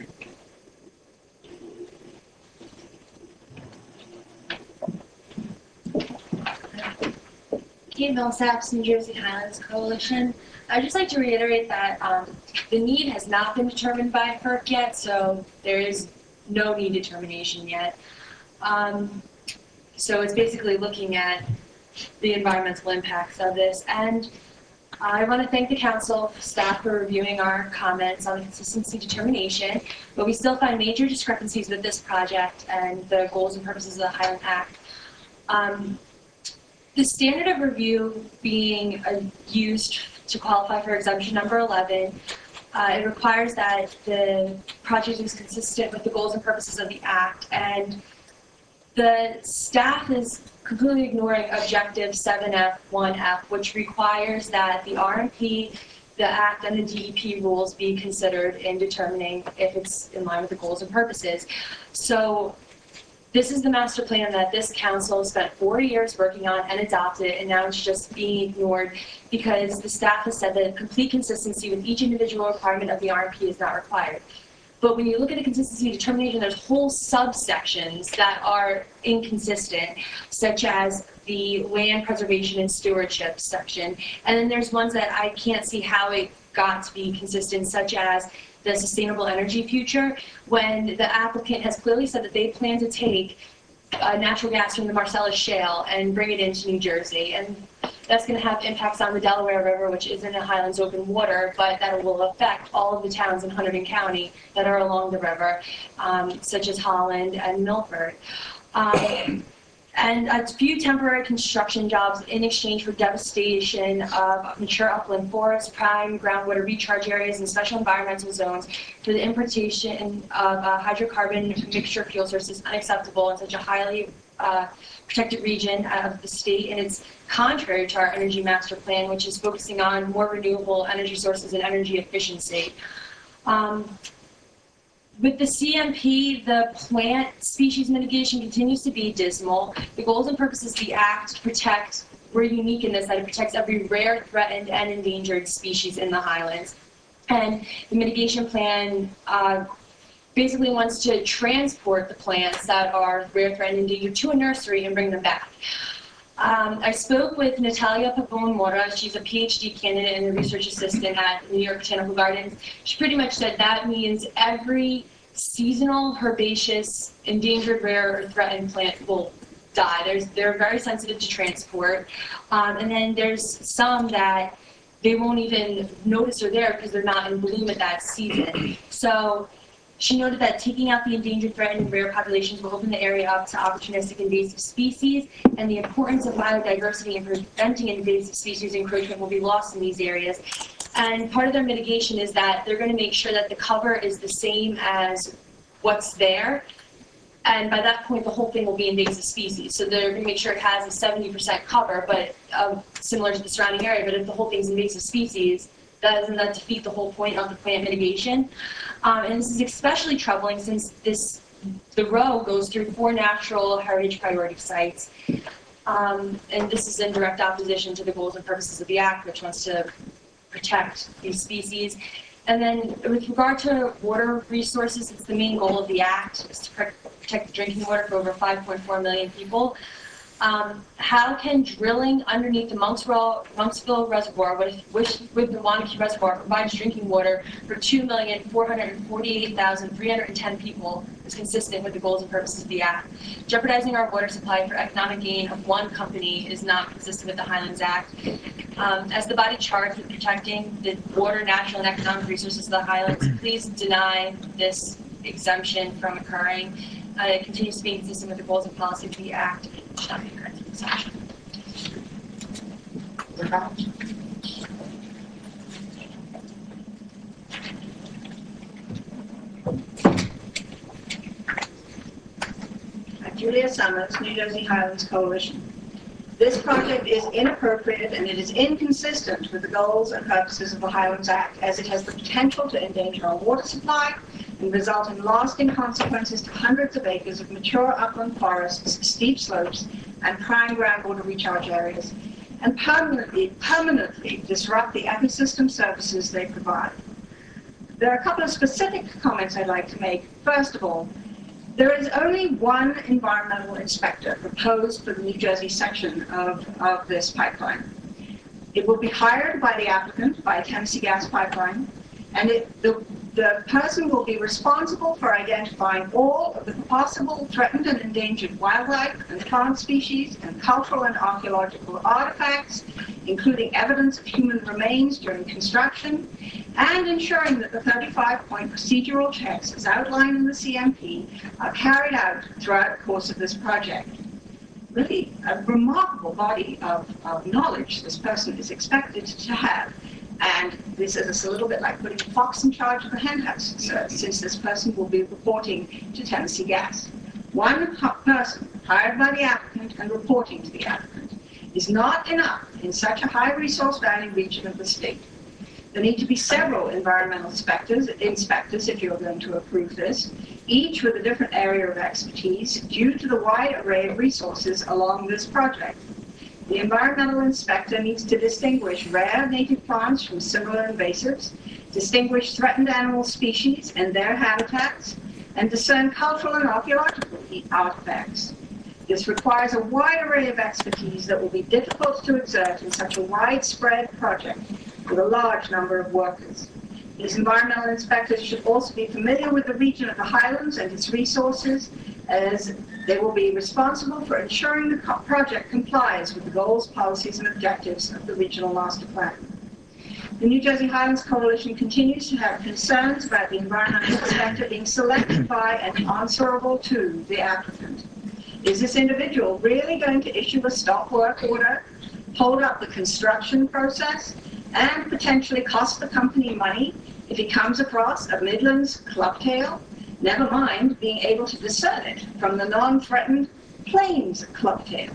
Kate Millsaps, New Jersey Highlands Coalition. I'd just like to reiterate that um, the need has not been determined by F E R C yet, so there is no need determination yet. Um, so it's basically looking at the environmental impacts of this. And I want to thank the council staff for reviewing our comments on the consistency determination, but we still find major discrepancies with this project and the goals and purposes of the Highland Act. Um, the standard of review being uh, used to qualify for exemption number eleven, uh, it requires that the project is consistent with the goals and purposes of the Act, and the staff is completely ignoring objective seven F one F, which requires that the R M P, the Act and the D E P rules be considered in determining if it's in line with the goals and purposes. So this is the master plan that this council spent four years working on and adopted, and now it's just being ignored because the staff has said that complete consistency with each individual requirement of the R M P is not required. But when you look at the consistency determination, there's whole subsections that are inconsistent, such as the land preservation and stewardship section. And then there's ones that I can't see how it got to be consistent, such as the sustainable energy future, when the applicant has clearly said that they plan to take uh, natural gas from the Marcellus Shale and bring it into New Jersey. And that's going to have impacts on the Delaware River, which isn't a Highlands open water, but that will affect all of the towns in Hunterdon County that are along the river, um, such as Holland and Milford. Um, and a few temporary construction jobs in exchange for devastation of mature upland forests, prime groundwater recharge areas, and special environmental zones for the importation of uh, hydrocarbon mixture fuel sources is unacceptable in such a highly uh, protected region of the state, and it's contrary to our energy master plan, which is focusing on more renewable energy sources and energy efficiency. Um, With the C M P, the plant species mitigation continues to be dismal. The goals and purposes of the Act protect, we're unique in this, that it protects every rare, threatened, and endangered species in the Highlands. And the mitigation plan uh, basically wants to transport the plants that are rare, threatened, endangered to a nursery and bring them back. Um, I spoke with Natalia Pavon-Mora. She's a PhD candidate and a research assistant at New York Botanical Gardens. She pretty much said that means every seasonal, herbaceous, endangered, rare, or threatened plant will die. There's, they're very sensitive to transport. Um, and then there's some that they won't even notice are there because they're not in bloom at that season. So she noted that taking out the endangered, threatened, and rare populations will open the area up to opportunistic invasive species, and the importance of biodiversity and preventing invasive species encroachment will be lost in these areas. And part of their mitigation is that they're going to make sure that the cover is the same as what's there, and by that point, the whole thing will be invasive species. So they're going to make sure it has a seventy percent cover, but um, similar to the surrounding area. But if the whole thing's invasive species, doesn't that defeat the whole point of the plant mitigation? Um, and this is especially troubling since this the row goes through four natural heritage priority sites. Um, and this is in direct opposition to the goals and purposes of the Act, which wants to protect these species. And then with regard to water resources, it's the main goal of the Act, is to protect the drinking water for over five point four million people. Um, how can drilling underneath the Monksville, Monksville Reservoir with, with, with the Wanakee Reservoir provide drinking water for two million four hundred forty-eight thousand three hundred ten people is consistent with the goals and purposes of the Act? Jeopardizing our water supply for economic gain of one company is not consistent with the Highlands Act. Um, as the body charged with protecting the water, natural, and economic resources of the Highlands, please deny this exemption from occurring. Uh, it continues to be consistent with the goals and policy of the Act. It should not be granted exemption. Other comments? Julia Summers, New Jersey Highlands Coalition. This project is inappropriate and it is inconsistent with the goals and purposes of the Highlands Act, as it has the potential to endanger our water supply and result in lasting consequences to hundreds of acres of mature upland forests, steep slopes, and prime groundwater recharge areas, and permanently, permanently disrupt the ecosystem services they provide. There are a couple of specific comments I'd like to make. First of all, there is only one environmental inspector proposed for the New Jersey section of, of this pipeline. It will be hired by the applicant, by Tennessee Gas Pipeline, and it, the, the person will be responsible for identifying all of the possible threatened and endangered wildlife and plant species and cultural and archaeological artifacts, including evidence of human remains during construction, and ensuring that the thirty-five point procedural checks as outlined in the C M P are carried out throughout the course of this project. Really a remarkable body of, of knowledge this person is expected to have. And this is a little bit like putting a fox in charge of the henhouse, so, since this person will be reporting to Tennessee Gas. One person hired by the applicant and reporting to the applicant is not enough in such a high resource value region of the state. There need to be several environmental inspectors, inspectors if you're going to approve this, each with a different area of expertise due to the wide array of resources along this project. The environmental inspector needs to distinguish rare native plants from similar invasives, distinguish threatened animal species and their habitats, and discern cultural and archaeological artifacts. This requires a wide array of expertise that will be difficult to exert in such a widespread project with a large number of workers. These environmental inspectors should also be familiar with the region of the Highlands and its resources, as they will be responsible for ensuring the co- project complies with the goals, policies, and objectives of the Regional Master Plan. The New Jersey Highlands Coalition continues to have concerns about the environmental inspector being selected by and answerable to the applicant. Is this individual really going to issue a stop work order, hold up the construction process, and potentially cost the company money if he comes across a Midlands clubtail, never mind being able to discern it from the non-threatened Plains clubtail?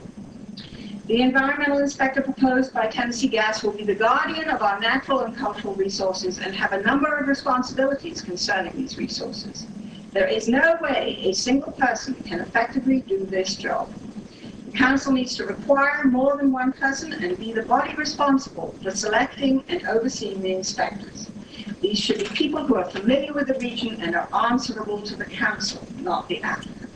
The environmental inspector proposed by Tennessee Gas will be the guardian of our natural and cultural resources and have a number of responsibilities concerning these resources. There is no way a single person can effectively do this job. The council needs to require more than one person and be the body responsible for selecting and overseeing the inspectors. These should be people who are familiar with the region and are answerable to the council, not the applicant.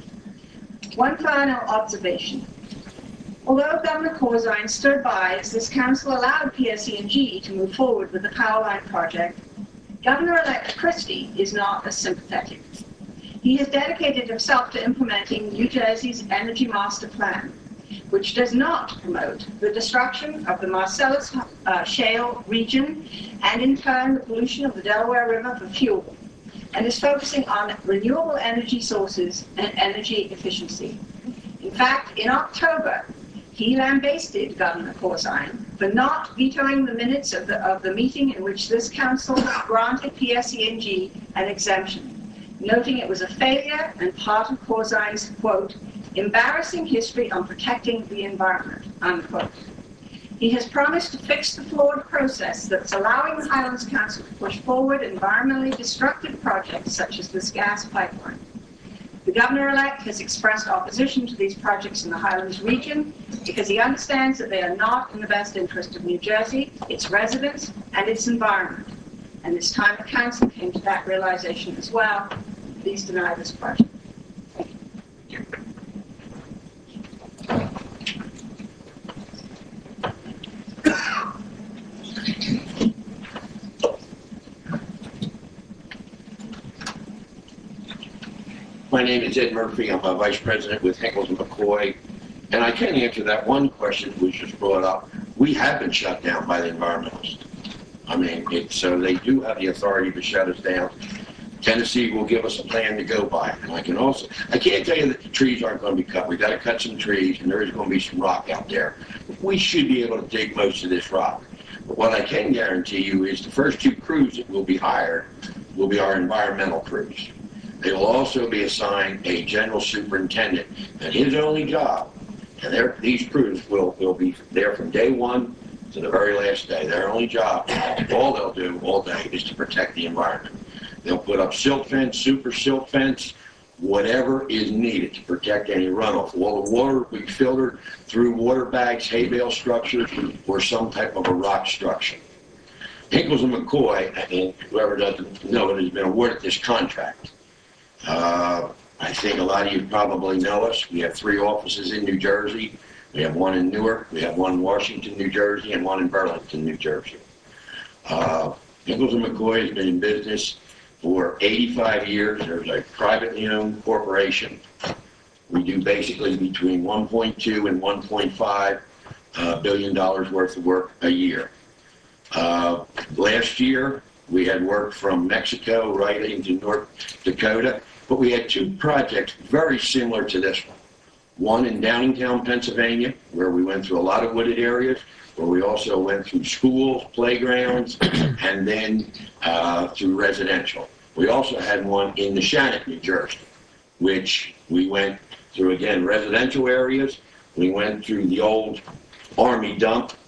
One final observation. Although Governor Corzine stood by as this council allowed P S E and G to move forward with the power line project, Governor-elect Christie is not as sympathetic. He has dedicated himself to implementing New Jersey's Energy Master Plan, which does not promote the destruction of the Marcellus uh, Shale region and in turn the pollution of the Delaware River for fuel, and is focusing on renewable energy sources and energy efficiency. In fact, in October, he lambasted Governor Corzine for not vetoing the minutes of the, of the meeting in which this council granted P S E and G an exemption, noting it was a failure and part of Corzine's, quote, embarrassing history on protecting the environment, unquote. He has promised to fix the flawed process that's allowing the Highlands Council to push forward environmentally destructive projects such as this gas pipeline. The governor-elect has expressed opposition to these projects in the Highlands region because he understands that they are not in the best interest of New Jersey, its residents, and its environment. And it's time the council came to that realization as well. Please deny this project. My name is Ed Murphy. I'm a vice president with Henkels and McCoy. And I can answer that one question that was just brought up. We have been shut down by the environmentalists. I mean, it, so they do have the authority to shut us down. Tennessee will give us a plan to go by. And I can also, I can't tell you that the trees aren't going to be cut. We've got to cut some trees, and there is going to be some rock out there. We should be able to dig most of this rock. But what I can guarantee you is the first two crews that will be hired will be our environmental crews. They will also be assigned a general superintendent, and his only job, and these crews will, will be there from day one to the very last day. Their only job, all they'll do all day, is to protect the environment. They'll put up silt fence, super silt fence, whatever is needed to protect any runoff. All the water will be filtered through water bags, hay bale structures, or some type of a rock structure. Henkels and McCoy, and whoever doesn't know it, has been awarded this contract. Uh, I think a lot of you probably know us. We have three offices in New Jersey. We have one in Newark, we have one in Washington, New Jersey, and one in Burlington, New Jersey. Uh, Henkels and McCoy has been in business for eighty-five years. There's a privately owned corporation. We do basically between one point two and one point five uh, billion dollars worth of work a year. Uh, last year, we had work from Mexico right into North Dakota, but we had two projects very similar to this one. One in Downingtown, Pennsylvania, where we went through a lot of wooded areas, where we also went through schools, playgrounds, and then uh, through residential. We also had one in Neshannock, New Jersey, which we went through, again, residential areas. We went through the old Army dump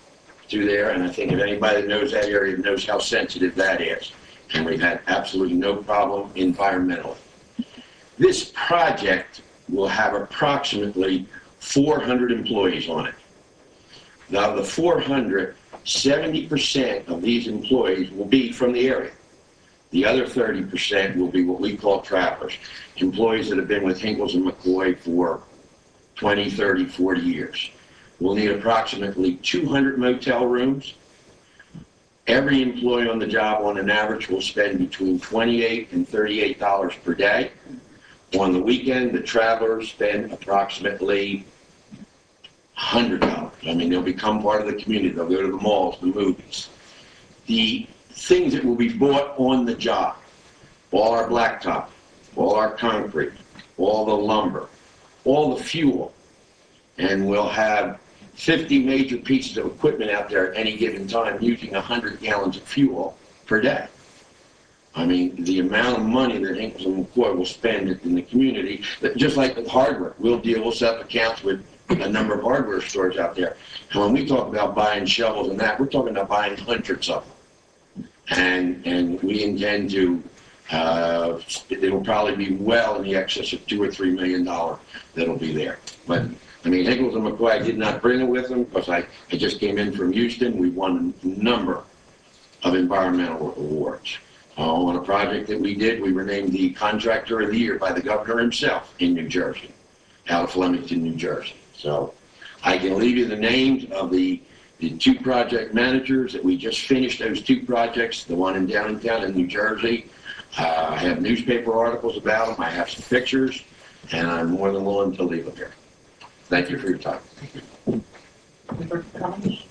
through there, and I think if anybody that knows that area knows how sensitive that is. And we've had absolutely no problem environmentally. This project will have approximately four hundred employees on it. Now, the four hundred, seventy percent of these employees will be from the area. The other thirty percent will be what we call travelers, employees that have been with Hinkles and McCoy for twenty, thirty, forty years. We'll need approximately two hundred motel rooms. Every employee on the job, on an average, will spend between twenty-eight and thirty-eight dollars per day. On the weekend, the travelers spend approximately one hundred dollars. I mean, they'll become part of the community. They'll go to the malls, the movies. The things that will be bought on the job, all our blacktop, all our concrete, all the lumber, all the fuel, and we'll have fifty major pieces of equipment out there at any given time using one hundred gallons of fuel per day. I mean, the amount of money that Hinkles and McCoy will spend in the community, that just like with hardware, we'll deal, we'll set up accounts with a number of hardware stores out there. And when we talk about buying shovels and that, we're talking about buying hundreds of them. And, and we intend to, uh, it will probably be well in the excess of two or three million dollars that'll be there. But I mean, Hinkles and McCoy, I did not bring it with them because I, I just came in from Houston. We won a number of environmental awards. Uh, on a project that we did, we were named the Contractor of the Year by the governor himself in New Jersey, out of Flemington, New Jersey. So I can leave you the names of the, the two project managers that we just finished those two projects, the one in Downingtown in New Jersey. Uh, I have newspaper articles about them. I have some pictures, and I'm more than willing to leave them here. Thank you for your time. Any further comments?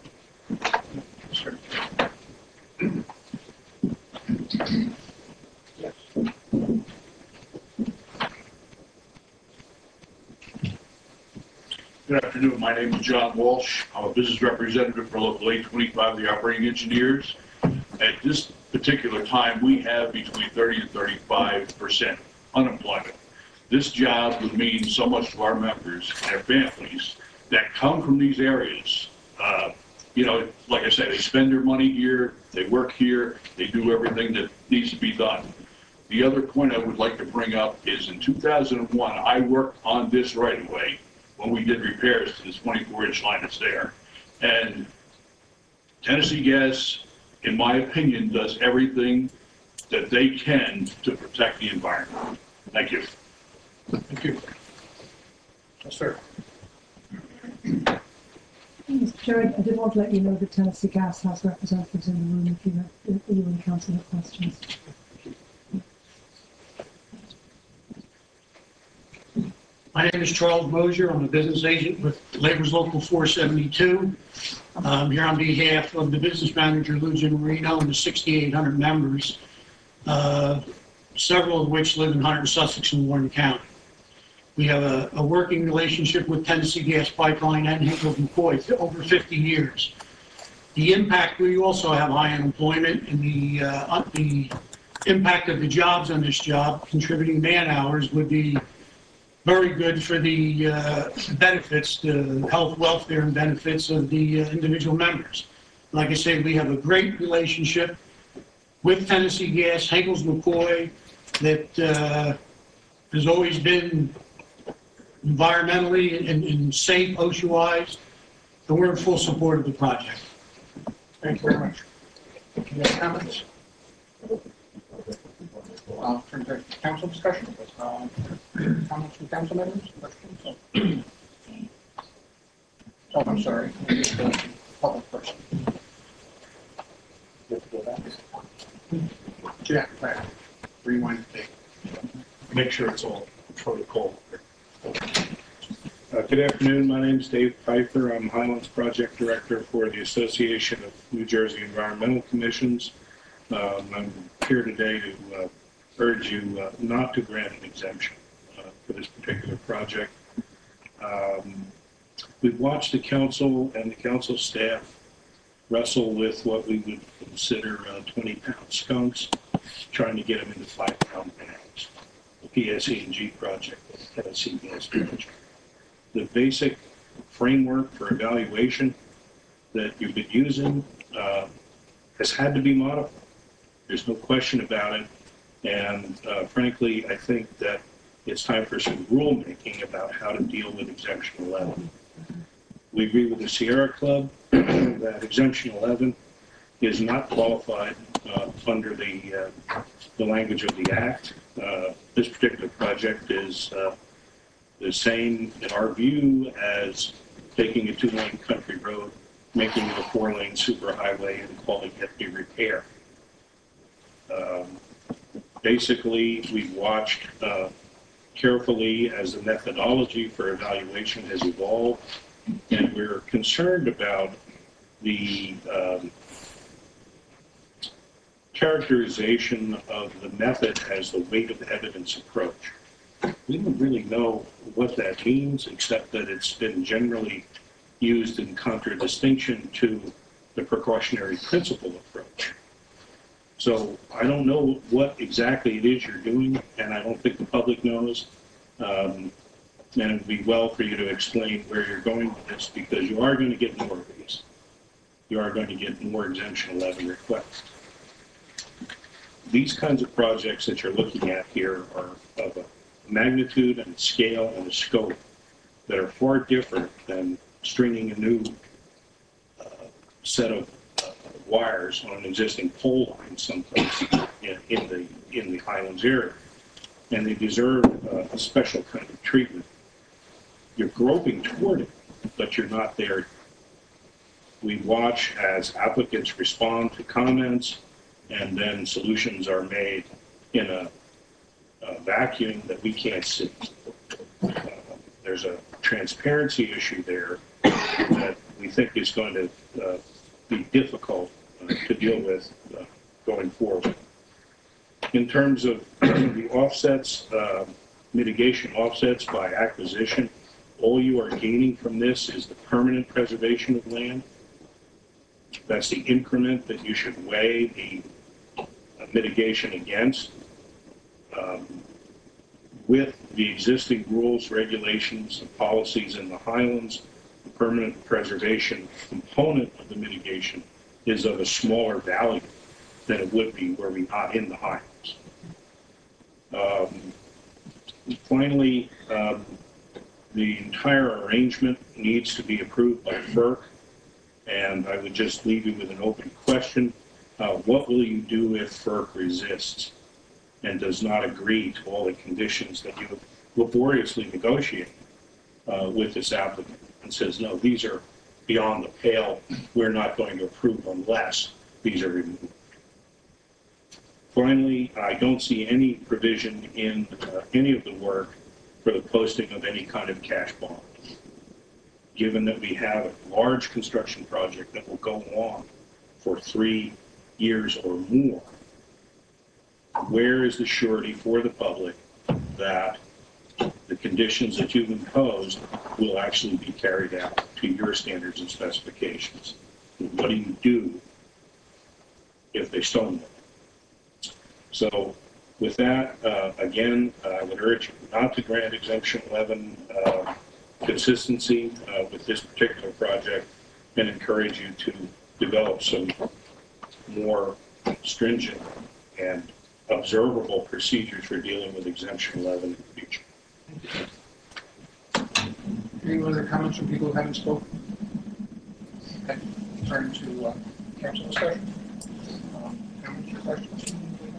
Sure. Yes. Good afternoon. My name is John Walsh. I'm a business representative for Local eight twenty-five, the operating engineers. At this particular time, we have between thirty and thirty-five percent unemployment. This job would mean so much to our members and their families that come from these areas. Uh, you know, like I said, they spend their money here, they work here, they do everything that needs to be done. The other point I would like to bring up is in two thousand one, I worked on this right away when we did repairs to this twenty-four inch line that's there. And Tennessee Gas, in my opinion, does everything that they can to protect the environment. Thank you. Thank you. Yes, sir. Mister Chair, I did want to let you know that Tennessee Gas has representatives in the room if you, if you and council have questions. My name is Charles Mosier. I'm a business agent with Labor's Local four seventy-two. I'm here on behalf of the business manager, Lou Marino, and the sixty-eight hundred members, uh, several of which live in Hunter, Sussex, and Warren County. We have a, a working relationship with Tennessee Gas Pipeline and Hinkles McCoy for over fifty years. The impact, we also have high unemployment, and the, uh, the impact of the jobs on this job, contributing man hours, would be very good for the uh, benefits, the health, welfare, and benefits of the uh, individual members. Like I say, we have a great relationship with Tennessee Gas, Hinkles McCoy, that uh, has always been environmentally and, and safe, OSHA-wise, and we're in full support of the project. Thank you very much. Any other comments? Uh, turn to council discussion. Um, comments from council members? Questions? Oh, I'm sorry. Public first. You have to go back. Yeah, back. Rewind the tape. Make sure it's all protocol. Uh, good afternoon. My name is Dave Pfeiffer. I'm Highlands Project Director for the Association of New Jersey Environmental Commissions. Um, I'm here today to uh, urge you uh, not to grant an exemption uh, for this particular project. Um, we've watched the council and the council staff wrestle with what we would consider uh, twenty pound skunks, trying to get them into five pound bags. The P S E and G project, the Tennessee Gas project. The basic framework for evaluation that you've been using uh, has had to be modified. There's no question about it. And uh, frankly, I think that it's time for some rulemaking about how to deal with exemption eleven. We agree with the Sierra Club that exemption eleven is not qualified uh, under the, uh, the language of the Act. Uh, this particular project is uh, the same, in our view, as taking a two-lane country road, making it a four-lane superhighway, and calling it a repair. Um, basically, we've watched uh, carefully as the methodology for evaluation has evolved, and we're concerned about the um, characterization of the method as the weight of evidence approach. We don't really know what that means, except that it's been generally used in contradistinction to the precautionary principle approach. So I don't know what exactly it is you're doing, and I don't think the public knows. Um, and it would be well for you to explain where you're going with this, because you are going to get more of these. You are going to get more exemption eleven requests. These kinds of projects that you're looking at here are of a magnitude and scale and a scope that are far different than stringing a new uh, set of uh, wires on an existing pole line someplace in, in the in the Highlands area, and they deserve uh, a special kind of treatment. You're groping toward it, but you're not there. We watch as applicants respond to comments, and then solutions are made in a, a vacuum that we can't see. Uh, there's a transparency issue there that we think is going to uh, be difficult uh, to deal with uh, going forward. In terms of the offsets, uh, mitigation offsets by acquisition, all you are gaining from this is the permanent preservation of land. That's the increment that you should weigh the uh, mitigation against. Um, with the existing rules, regulations, and policies in the Highlands, the permanent preservation component of the mitigation is of a smaller value than it would be were we not in the Highlands. Um, finally, um, the entire arrangement needs to be approved by FERC, and I would just leave you with an open question. Uh, what will you do if FERC resists and does not agree to all the conditions that you have laboriously negotiated uh, with this applicant and says, no, these are beyond the pale, we're not going to approve unless these are removed? Finally, I don't see any provision in uh, any of the work for the posting of any kind of cash bond. Given that we have a large construction project that will go on for three years or more, where is the surety for the public that the conditions that you've imposed will actually be carried out to your standards and specifications? And what do you do if they stonewall? So with that, uh, again, uh, I would urge you not to grant exemption eleven uh, consistency uh, with this particular project, and encourage you to develop some more stringent and observable procedures for dealing with exemption eleven in the future. Any other comments from people who haven't spoken? Okay, turn to uh, council discussion. Um, comments or questions?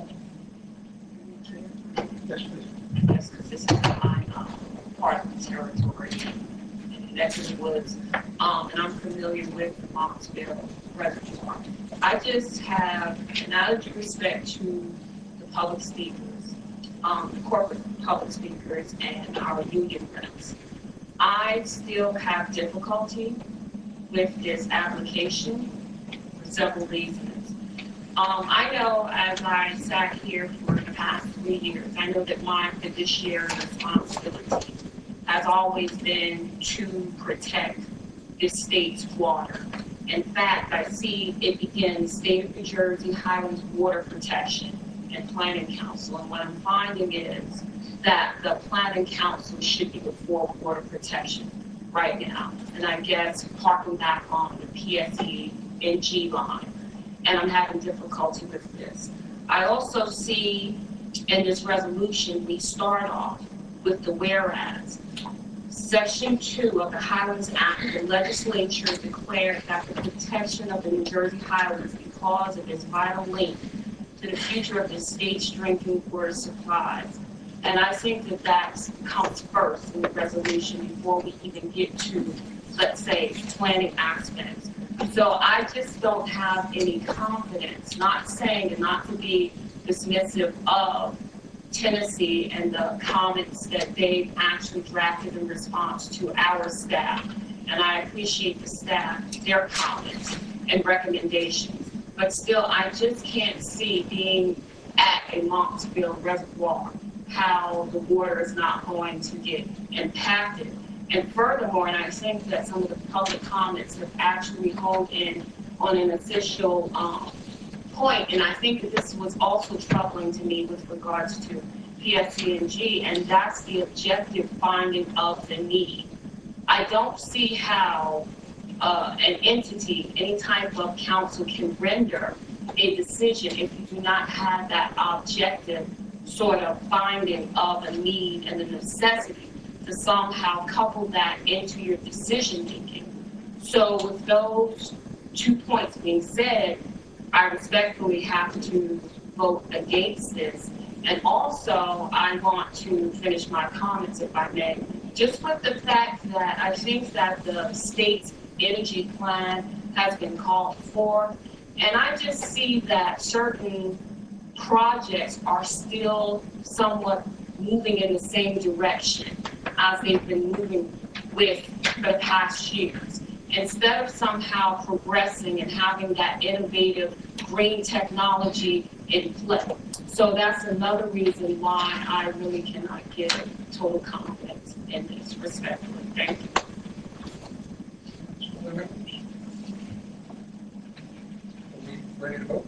Yes, please. Yes, because this is my um, part of the territory in Exeter Woods, um, and I'm familiar with the Mossville Reservoir. I just have, and out of due respect to the public speakers, um, the corporate public speakers, and our union reps, I still have difficulty with this application for several reasons. Um, I know as I sat here for the past three years, I know that my fiduciary responsibility has always been to protect the state's water. In fact, I see it begins State of New Jersey Highlands Water Protection and Planning Council. And what I'm finding is that the Planning Council should be before water protection. right now, and I guess parking back on the P S E and G line, and I'm having difficulty with this. I also see in this resolution, we start off with the whereas. Section two of the Highlands Act, the legislature declared that the protection of the New Jersey Highlands because of its vital link to the future of the state's drinking water supplies. And I think that that comes first in the resolution before we even get to, let's say, planning aspects. So I just don't have any confidence, not saying and not to be dismissive of Tennessee and the comments that they've actually drafted in response to our staff. And I appreciate the staff, their comments and recommendations. But still, I just can't see being at a Montsville reservoir how the water is not going to get impacted. And furthermore, and I think that some of the public comments have actually honed in on an official um, point, and I think that this was also troubling to me with regards to P S E and G, and that's the objective finding of the need. I don't see how uh, an entity, any type of council can render a decision if you do not have that objective sort of finding of a need and the necessity to somehow couple that into your decision making. So with those two points being said, I respectfully have to vote against this. And also, I want to finish my comments, if I may, just with the fact that I think that the state's energy plan has been called for, and I just see that certain projects are still somewhat moving in the same direction as they've been moving with the past years. Instead of somehow progressing and having that innovative green technology in play. So that's another reason why I really cannot give total confidence in this, respectfully. Thank you. Ready to vote?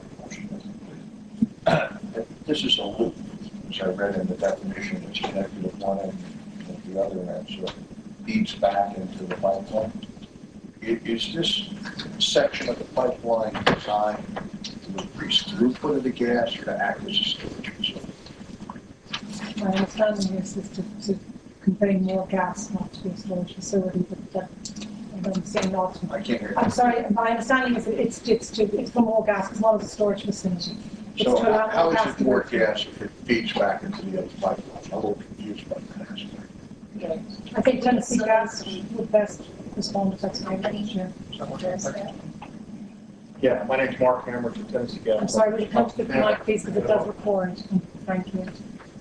This is a loop, which I read in the definition, which connected with one end and the other end, so it feeds back into the pipeline. I- Is this section of the pipeline designed to increase throughput of the gas or to act as a storage facility? My understanding is, is to, to convey more gas, not to be a storage facility, but uh, I'm saying not. I can't hear. I'm sorry, my understanding is that it's, it's to, it's for more gas, it's not as a storage facility. It's So to allow how more is gas it to more go through. gas if it feeds back into the other pipeline? I'm a little confused by that aspect. I think Tennessee Gas would best respond if that's my Chair. Yeah, my name's Mark Hammer from Tennessee Gas. I'm sorry, would you come to the mic, please, because it does record. Thank you.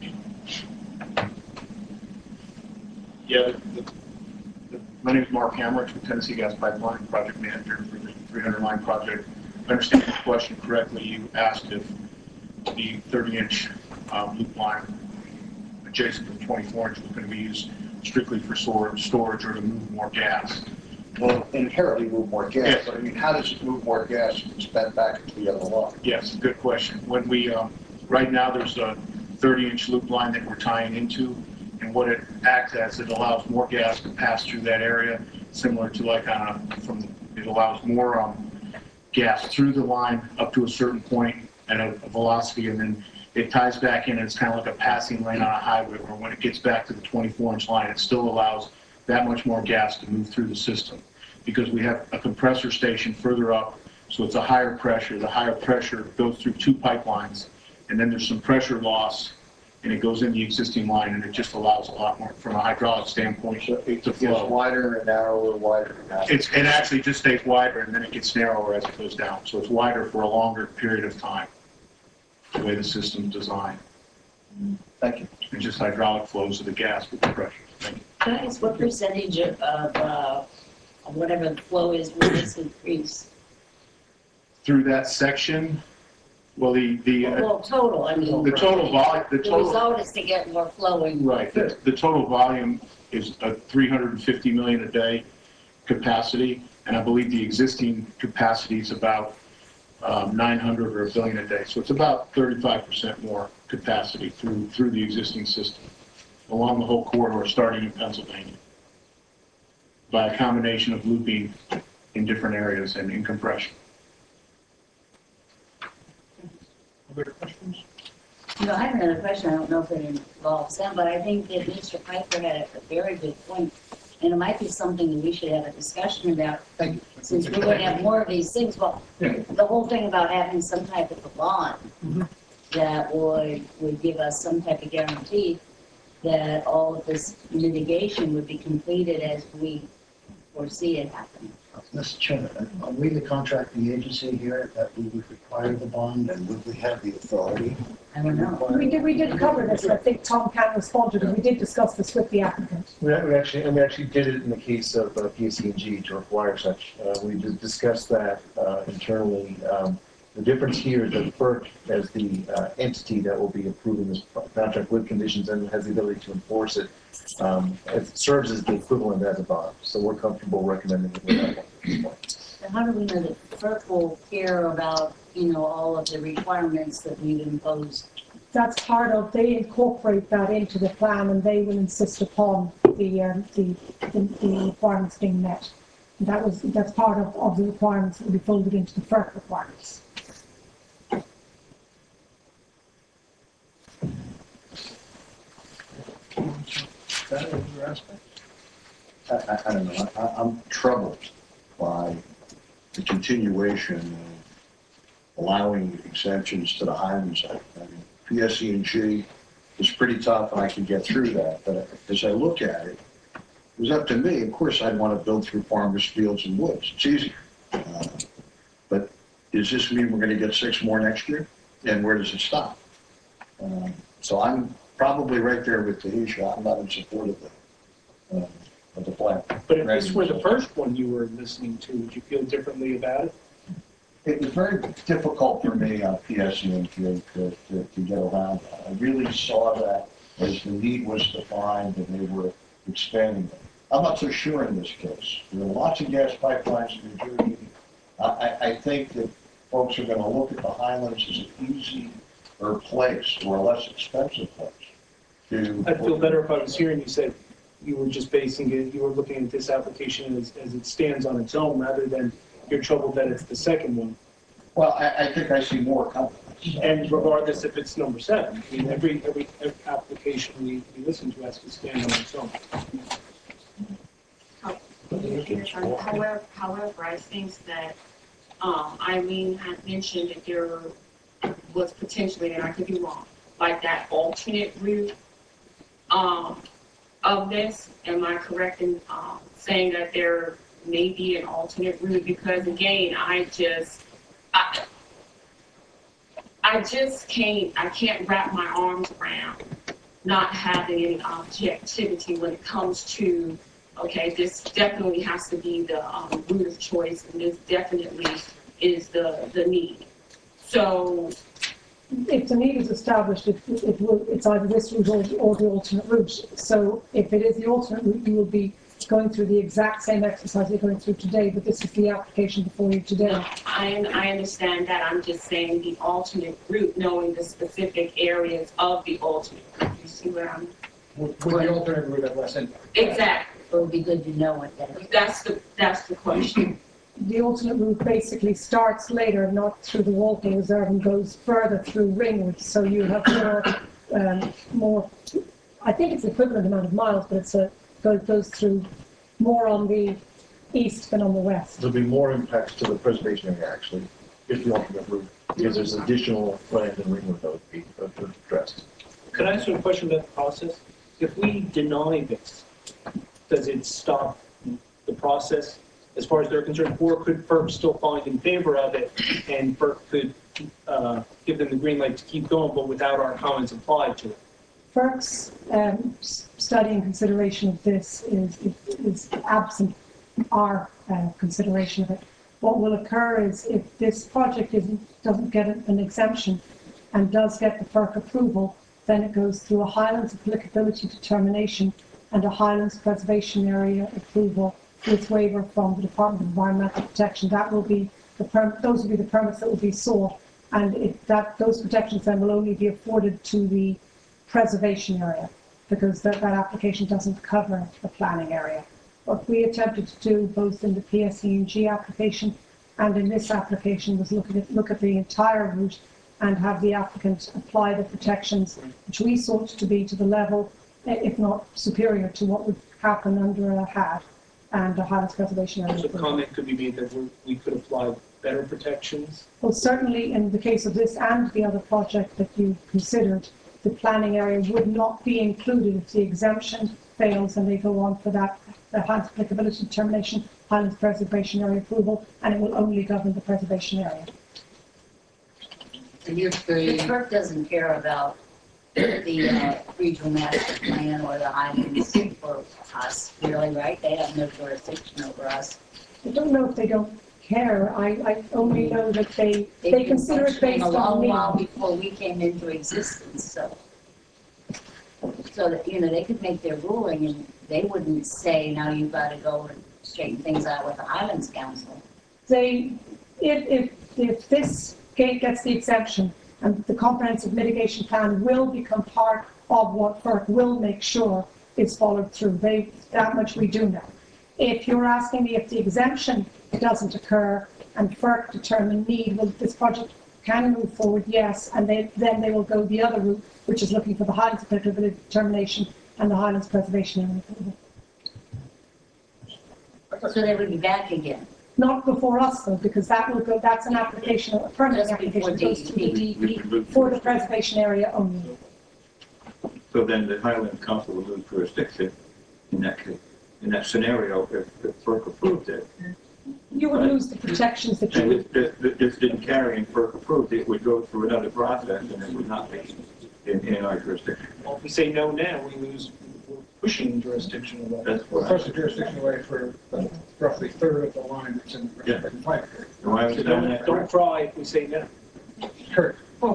Yeah, the, the, my name's Mark Hammer from Tennessee Gas Pipeline, project manager for the three hundred line project. If I understand the question correctly, you asked if the thirty inch um, loop line adjacent to the twenty-four inch was going to be used strictly for storage, storage or to move more gas. Well, inherently move more gas, Yes. but I mean, how does it move more gas if it's spent back into the other line? Yes, good question. When we, um, right now, there's a thirty inch loop line that we're tying into, and what it acts as, it allows more gas to pass through that area, similar to like on a, from, it allows more um, gas through the line up to a certain point at a, a velocity, and then it ties back in, and it's kind of like a passing lane on a highway, where when it gets back to the twenty-four inch line, it still allows that much more gas to move through the system. Because we have a compressor station further up, so it's a higher pressure. The higher pressure goes through two pipelines, and then there's some pressure loss, and it goes in the existing line, and it just allows a lot more, from a hydraulic standpoint, So it to gets flow. wider and narrower, wider and narrower. It's, it actually just stays wider, and then it gets narrower as it goes down. So it's wider for a longer period of time, the way the system's designed. Thank you. And just hydraulic flows of the gas with the pressure. Thank you. Guys, what percentage of, of, uh, of whatever the flow is will this increase? Through that section, well, the, the, uh, Well, total, I mean. the total volume, the The total, result is to get more flowing. right, the, the total volume is a three hundred fifty million a day capacity, and I believe the existing capacity is about um, nine hundred or a billion a day. So it's about thirty-five percent more capacity through, through the existing system, along the whole corridor, starting in Pennsylvania. by a combination of looping in different areas and in compression. Other questions? No, I have another question. I don't know if it involves them, but I think that Mister Piper had a very good point. And it might be something that we should have a discussion about, since we're going to have more of these things. Well, the whole thing about having some type of a bond that would, would give us some type of guarantee that all of this mitigation would be completed as we foresee it happening. Mister Chairman, are we the contracting agency here that we would require the bond, and would we have the authority? I don't know. We did, we did cover this, I think Tom can respond to it, we did discuss this with the applicant. We we actually, and we actually did it in the case of uh, P S E and G to require such. Uh, we did discuss that uh, internally. Um, the difference here is that FERC, as the uh, entity that will be approving this contract with conditions and has the ability to enforce it, um, it serves as the equivalent as a bond. So we're comfortable recommending it with that one at this point. And how do we know that FERC will care about, you know, all of the requirements that we've imposed? That's part of, they incorporate that into the plan and they will insist upon the, um, the, the, the requirements being met. And that was, that's part of, of the requirements that will be folded into the FERC requirements. That was your aspect? I, I, I don't know, I, I'm troubled by the continuation of allowing exemptions to the Highlands Act. I mean, P S E and G is pretty tough and I can get through that, but as I look at it, it was up to me. Of course, I'd want to build through farmers, fields, and woods. It's easier. Uh, but does this mean we're going to get six more next year? And where does it stop? Um, so I'm probably right there with Tahisha. I'm not in support of the, uh, of the plan. But if this were the first one you were listening to, would you feel differently about it? It was very difficult for me on P S E and G to, to, to get around that. I really saw that as the need was defined and they were expanding it. I'm not so sure in this case. There are lots of gas pipelines in New Jersey. I, I, I think that folks are going to look at the Highlands as an easier place or a less expensive place. To I'd feel better if I was hearing you say you were just basing it, you were looking at this application as, as it stands on its own, rather than you're troubled that it's the second one. Well, I, I think I see more companies. And regardless if it's number seven, I mean, every, every, every application we, we listen to has to stand on its own. However, however, I think that, um, Eileen had mentioned that there was potentially, and I could be wrong, like that alternate route, um, of this. Am I correct in, um, saying that there may be an alternate route? Because again, I just, I, I just can't, I can't wrap my arms around not having any objectivity when it comes to, okay, this definitely has to be the um, route of choice, and this definitely is the, the need. So, if the need is established, it, it will, it's either this route or, or the alternate route. So if it is the alternate route, you will be going through the exact same exercise you're going through today, but this is the application before you today. no, I, I understand that. I'm just saying the alternate route, knowing the specific areas of the alternate route. You see where I'm? With the alternate route at West End. Exactly. It would be good to know what that is. That's the, that's the question. The alternate route basically starts later, not through the Walking Reserve, and goes further through Ringwood. So you have more, um, more, I think it's the equivalent amount of miles, but it's a, goes, goes through more on the east than on the west. There'll be more impacts to the preservation area, actually, if the alternate route, because there's additional land in Ringwood that would be uh, addressed. Could I ask you a question about the process? If we deny this, does it stop the process as far as they're concerned, or could FERC still find in favor of it, and FERC could uh, give them the green light to keep going, but without our comments applied to it? FERC's um, study and consideration of this is, is absent our uh, consideration of it. What will occur is if this project isn't, doesn't get an exemption and does get the FERC approval, then it goes through a Highlands applicability determination and a Highlands preservation area approval with waiver from the Department of Environmental Protection. That will be the perm those will be the permits that will be sought, and it, that those protections then will only be afforded to the preservation area, because that, that application doesn't cover the planning area. What we attempted to do both in the P S E and G application and in this application was look at it, look at the entire route and have the applicant apply the protections which we sought to be to the level, if not superior to what would happen under a H A D and a Highlands Preservation Area. So comment could be made that we we could apply better protections? Well, certainly in the case of this and the other project that you considered, the planning area would not be included if the exemption fails and they go on for that, the Highlands applicability determination, Highlands Preservation Area approval, and it will only govern the preservation area. And if The they, FERC doesn't care about the uh, regional master plan or the Highlands for us, really, right? They have no jurisdiction over us. I don't know if they don't care. I, I only know that they, they, They've been consider it functioning based a long on while need. before we came into existence, so. So that, you know, they could make their ruling and they wouldn't say, now you've got to go and straighten things out with the Highlands Council. They, if, if, if this gate gets the exemption and the comprehensive mitigation plan will become part of what FERC will make sure is followed through. They, that much we do know. If you're asking me if the exemption doesn't occur and FERC determine need, well, this project can move forward, yes, and they, then they will go the other route, which is looking for the Highlands applicability determination and the Highlands Preservation Area approval. So they would be back again. Not before us though, because that will go, that's an application, a permanent That's before application goes to the D E P. D E P for the preservation area only. So then the Highlands Council will lose jurisdiction in that case, in that scenario, if, if FERC approved it. You would lose the protections that And you, if this, if this didn't carry and FERC approved it, would go through another process and it would not be in, in our jurisdiction. Well, if we say no now, we lose, we're pushing jurisdiction away. That's well, what first the jurisdiction away for uh, roughly a third of the line that's in the Yeah. pipe. Do I So understand don't, that? don't cry if we say no. Kurt,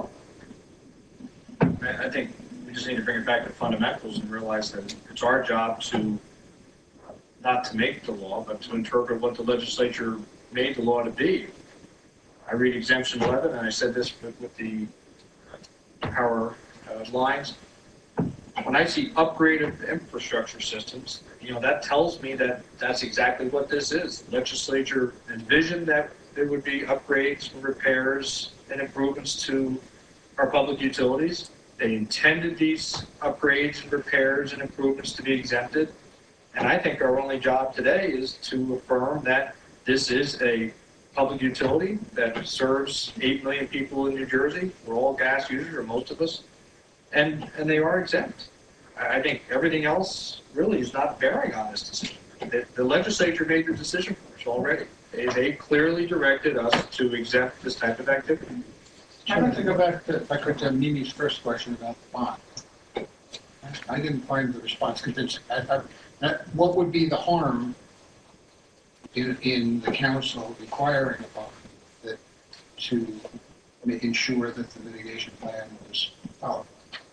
I I think we just need to bring it back to fundamentals and realize that it's our job to, not to make the law, but to interpret what the legislature made the law to be. I read exemption eleven, and I said this with, with the power uh, lines. When I see upgraded infrastructure systems, you know, that tells me that that's exactly what this is. The legislature envisioned that there would be upgrades, repairs, and improvements to our public utilities. They intended these upgrades and repairs and improvements to be exempted. And I think our only job today is to affirm that this is a public utility that serves eight million people in New Jersey. We're all gas users, or most of us, and, and they are exempt. I I think everything else really is not bearing on this decision. The, the legislature made the decision for us already. They, they clearly directed us to exempt this type of activity. I'd like to go back to, if I could, to Mimi's first question about the bond. I didn't find the response convincing. I, I, that, what would be the harm in, in the council requiring a bond that, to make, ensure that the mitigation plan was followed?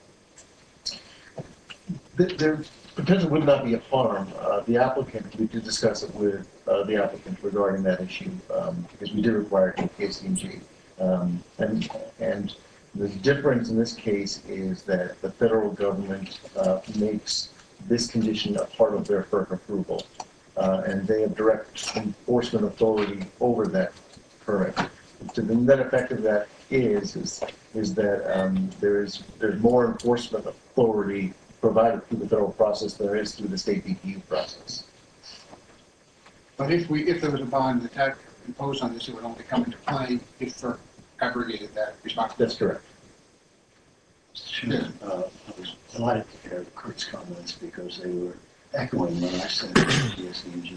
There potentially would not be a harm. Uh, The applicant, we did discuss it with uh, the applicant regarding that issue, um, because we did require it in K C M G. Um, And, and the difference in this case is that the federal government uh, makes this condition a part of their FERC approval. Uh, And they have direct enforcement authority over that permit. So the net effect of that is, is, is that um, there is, there's more enforcement authority provided through the federal process than there is through the state D P U process. But if we, if there was a bond that had imposed on this, it would only come into play if FERC abrogated that responsibility. That's correct. Sure. Uh, I was delighted to hear Kurt's comments because they were echoing what I said at the P S E and G.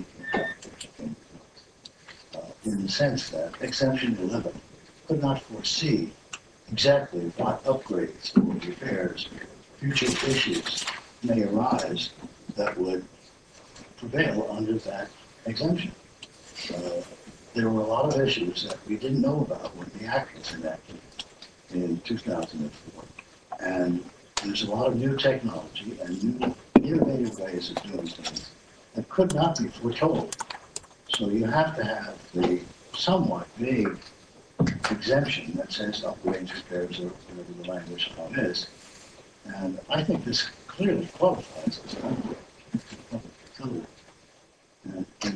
Uh, in the sense that exemption eleven could not foresee exactly what upgrades or repairs, future issues may arise that would prevail under that exemption. Uh, there were a lot of issues that we didn't know about when the act was enacted in two thousand four. And there's a lot of new technology and new innovative ways of doing things that could not be foretold. So you have to have the somewhat vague exemption that says upgrades, repairs, or whatever the language of it is. And I think this clearly qualifies as an upgrade.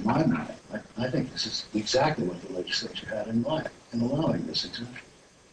my mind, I, I think this is exactly what the legislature had in mind in allowing this exemption.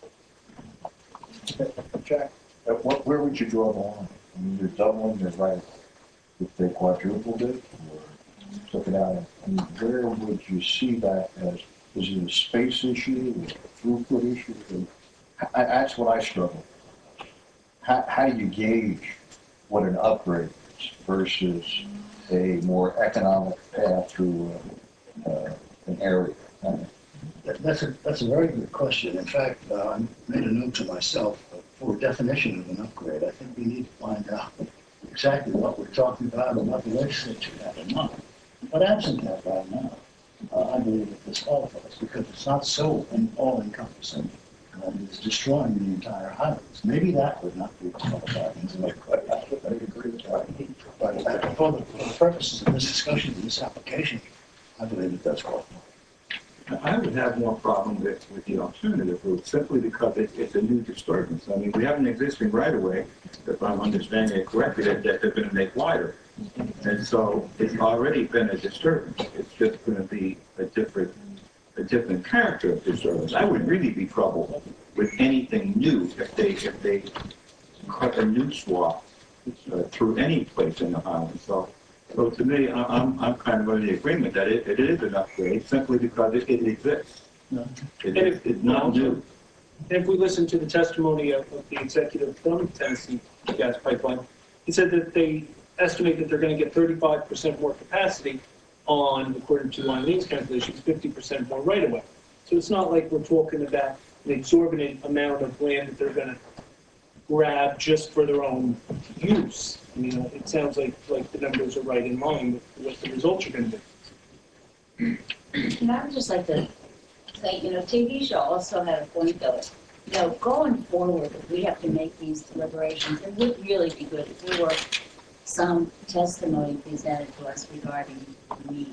Jack, uh, what, where would you draw the line? I mean, you're doubling your right if they quadrupled it or took it out. I mean, where would you see that as? Is it a space issue or a throughput issue? I, that's what I struggle with. How, how do you gauge what an upgrade is versus a more economic path through uh, uh, an area? I mean, That- That's a, that's a very good question. In fact, uh, I made a note to myself uh, for a definition of an upgrade. I think we need to find out exactly what we're talking about and what the legislature had in mind. But absent that right now, uh, I believe it disqualifies because it's not so en- all-encompassing and it's destroying the entire highlands. Maybe that would not be qualified. I agree with that. But uh, for the, for the purposes of this discussion, this application, I believe it does qualify. I would have more problem with, with the alternative route simply because it, it's a new disturbance. I mean, we have an existing right-of-way, if I'm understanding it correctly, that, that they're going to make wider. And so it's already been a disturbance. It's just going to be a different, a different character of disturbance. I would really be troubled with anything new if they, if they cut a new swath uh, through any place in the Highlands. So. So to me, I- I'm, I'm kind of in the agreement that it, it is an upgrade simply because it, it exists. No. It, And if- it's not new. And if we listen to the testimony of, of the executive from Tennessee Gas Pipeline, he said that they estimate that they're going to get thirty-five percent more capacity on, according to Eileen's calculations, fifty percent more right away. So it's not like we're talking about an exorbitant amount of land that they're going to grab just for their own use. I mean, it sounds like, like the numbers are right in line with what the results are going to be. And I would just like to say, you know, T V show also had a point though. You know, going forward, if we have to make these deliberations, it would really be good if there were some testimony presented to us regarding the need.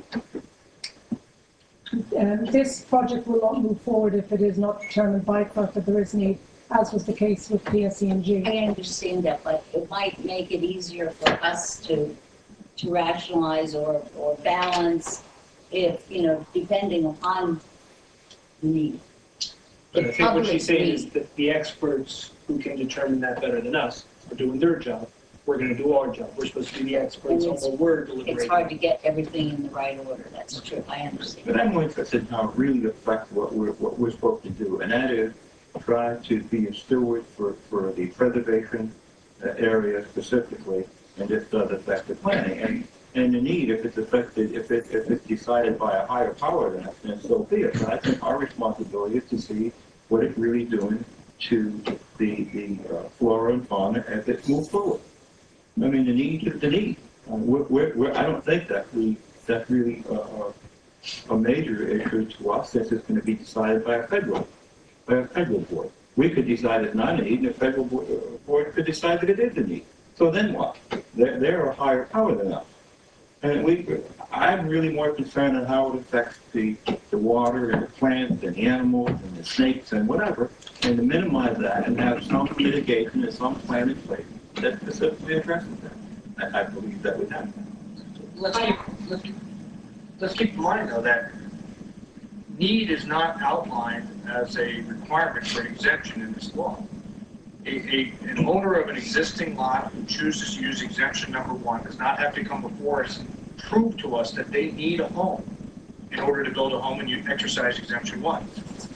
Um, this project will not move forward if it is not determined by FERC that there is need, as was the case with P S E and G. I understand that, but it might make it easier for us to, to rationalize or, or balance if, you know, depending upon the need. But I think what she's saying is Public that the experts who can determine that better than us are doing their job. We're going to do our job. We're supposed to be the experts on what we're deliberating. It's hard to get everything in the right order, that's true, I understand. But I'm more interested in how it really affects what we're, what we're supposed to do, and that is try to be a steward for, for the preservation uh, area specifically, and this does affect the planning. And, and the need, if it's affected, if it, if it's decided by a higher power than us, then so be it. But I think our responsibility is to see what it's really doing to the, the uh, flora and fauna as it moves forward. I mean, the need is the need. Uh, we're, we're, we're, I don't think that we, that's really uh, a major issue to us, since it's going to be decided by a federal, by a federal board. We could decide it's not a need, and the federal board, uh, board could decide that it is a need. So then what? They're, they're a higher power than us. And we, I'm really more concerned on how it affects the, the water and the plants and the animals and the snakes and whatever, and to minimize that and have some mitigation and some plan in place that specifically addresses that. I, I believe that would happen. Let's keep, let's, let's keep in mind, though, that need is not outlined as a requirement for an exemption in this law. A, a, an owner of an existing lot who chooses to use exemption number one does not have to come before us and prove to us that they need a home in order to build a home and you exercise exemption one.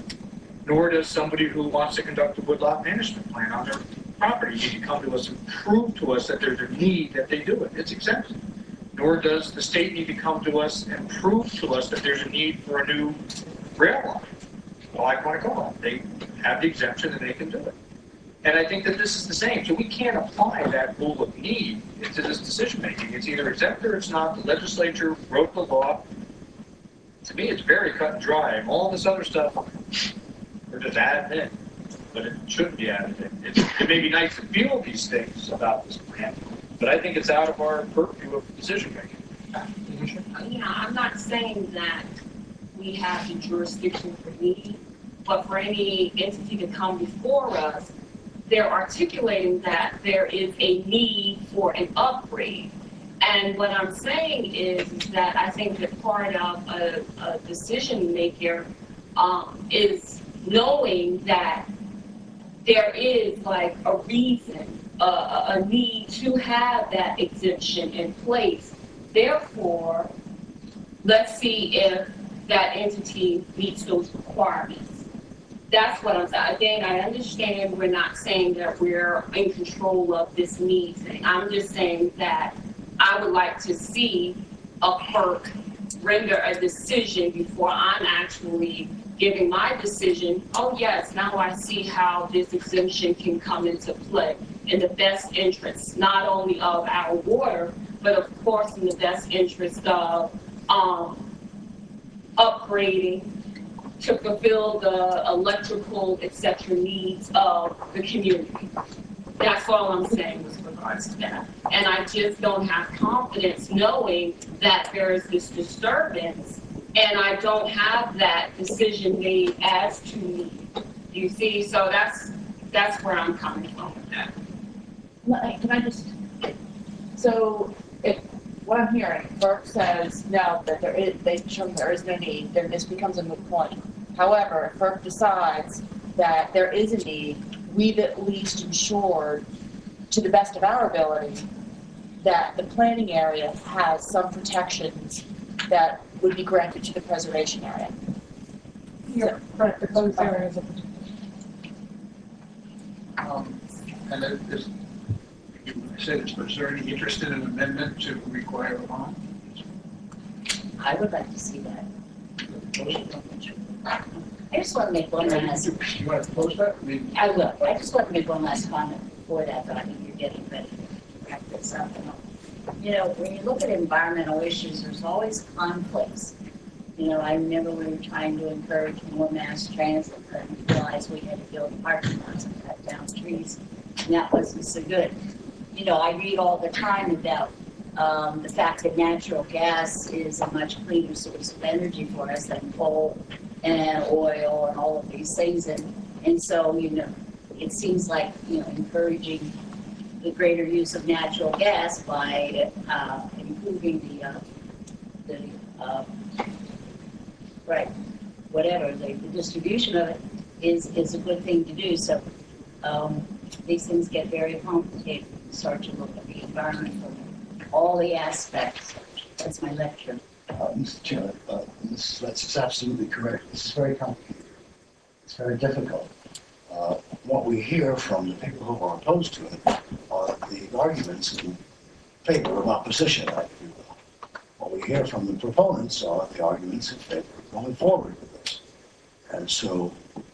Nor does somebody who wants to conduct a woodlot management plan on their property need to come to us and prove to us that there's a need that they do it. It's exempt. Nor does the state need to come to us and prove to us that there's a need for a new rail line. Well, I want to go on. They have the exemption and they can do it. And I think that this is the same. So we can't apply that rule of need to this decision making. It's either exempt or it's not. The legislature wrote the law. To me, it's very cut and dry. And all this other stuff, we're just adding in. But it shouldn't be added in. It's, it may be nice to feel these things about this plan, but I think it's out of our purview of decision making. You know, I'm not saying that we have the jurisdiction for need, but for any entity to come before us, they're articulating that there is a need for an upgrade. And what I'm saying is, is that I think that part of a, a decision maker um, is knowing that there is like a reason, a, a a need to have that exemption in place. Therefore, let's see if that entity meets those requirements. That's what I'm saying. Again, I understand we're not saying that we're in control of this need thing. I'm just saying that I would like to see a PERC render a decision before I'm actually giving my decision. Oh yes, now I see how this exemption can come into play in the best interest, not only of our water, but of course in the best interest of um, upgrading to fulfill the electrical, et cetera needs of the community. That's all I'm saying with regards to that. And I just don't have confidence knowing that there is this disturbance and I don't have that decision made as to me. You see, so that's that's where I'm coming from with that. Can I just, so if what I'm hearing, FERC says no, that there is, they determine there is no need, then this becomes a moot point. However, if FERC decides that there is a need, we've at least ensured, to the best of our ability, that the planning area has some protections that would be granted to the preservation area. Yeah, correct, the closed areas of Um, And it is, you said, is there any interest in an amendment to require a bond? I would like to see that. I just want to make one last. You want to close that? I mean, I will. I just want to make one last comment before that, but I think you're getting ready to wrap this up. You know, when you look at environmental issues, there's always conflicts. You know, I remember we were trying to encourage more mass transit, but we realized we had to build parking lots and cut down trees, and that wasn't so good. You know, I read all the time about um, the fact that natural gas is a much cleaner source of energy for us than coal and oil and all of these things, and and so you know, it seems like you know encouraging the greater use of natural gas by uh, improving the uh, the uh, right whatever the, the distribution of it is is a good thing to do. So um, these things get very complicated. You start to look at the environment from all the aspects. That's my lecture. Uh, Mister Chair, uh, Miz Letts is absolutely correct. This is very complicated. It's very difficult. Uh, what we hear from the people who are opposed to it are the arguments in favor of opposition, if you will. What we hear from the proponents are the arguments in favor of going forward with this. And so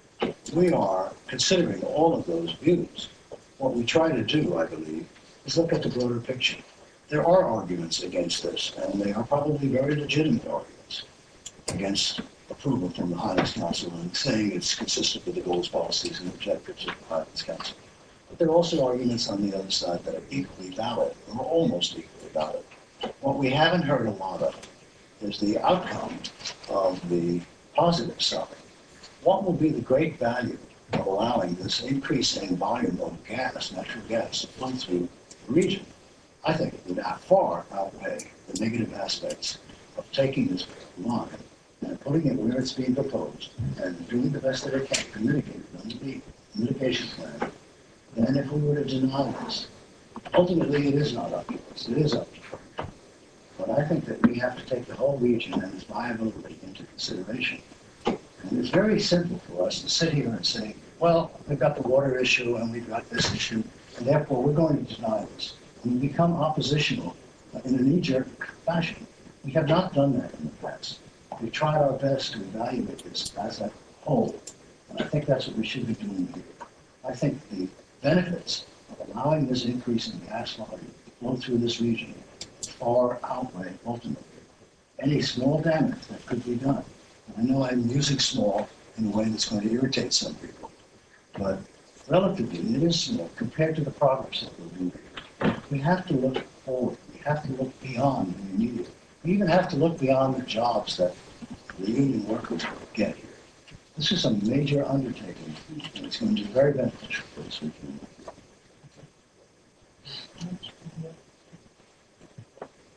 we are considering all of those views. What we try to do, I believe, is look at the broader picture. There are arguments against this, and they are probably very legitimate arguments against approval from the Highlands Council and saying it's consistent with the goals, policies, and objectives of the Highlands Council. But there are also arguments on the other side that are equally valid, or almost equally valid. What we haven't heard a lot of is the outcome of the positive side. What will be the great value of allowing this increasing volume of gas, natural gas, to flow through the region? I think it would far outweigh the negative aspects of taking this line and putting it where it's being proposed and doing the best that it can to mitigate it under the mitigation plan. And if we were to deny this, ultimately it is not up to us, it is up to FERC. But I think that we have to take the whole region and its viability into consideration. And it's very simple for us to sit here and say, well, we've got the water issue and we've got this issue, and therefore we're going to deny this. And we become oppositional in a knee-jerk fashion. We have not done that in the past. We tried our best to evaluate this as a whole, and I think that's what we should be doing here. I think the benefits of allowing this increase in gas volume to flow through this region far outweigh, ultimately, any small damage that could be done. I know I'm using small in a way that's going to irritate some people, but relatively it is small compared to the progress that we're doing. We have to look forward. We have to look beyond the immediate. We even have to look beyond the jobs that the union workers get here. This is a major undertaking, and it's going to be very beneficial for this region.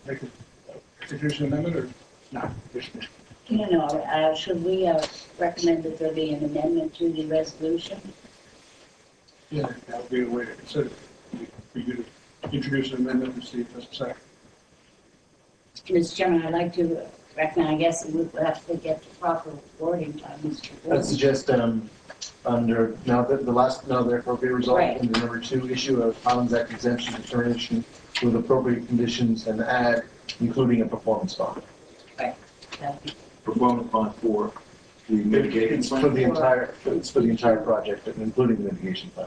make a, introduce an amendment or not? You know, uh, should we uh, recommend that there be an amendment to the resolution? Yeah, that would be a way to consider it, for you to introduce an amendment and see if it's a second. Mister Chairman, I'd like to recommend, I guess we would have to get the proper wording by Mister I Ward. suggest, um, under, now that the last, now therefore be resolved, Right. in the number two, issue of Highlands Act exemption determination with appropriate conditions and add, including a performance bond. Right. That'd be- Performance bond for the mitigation It's plan? for the entire, it's for the entire project, including the mitigation plan.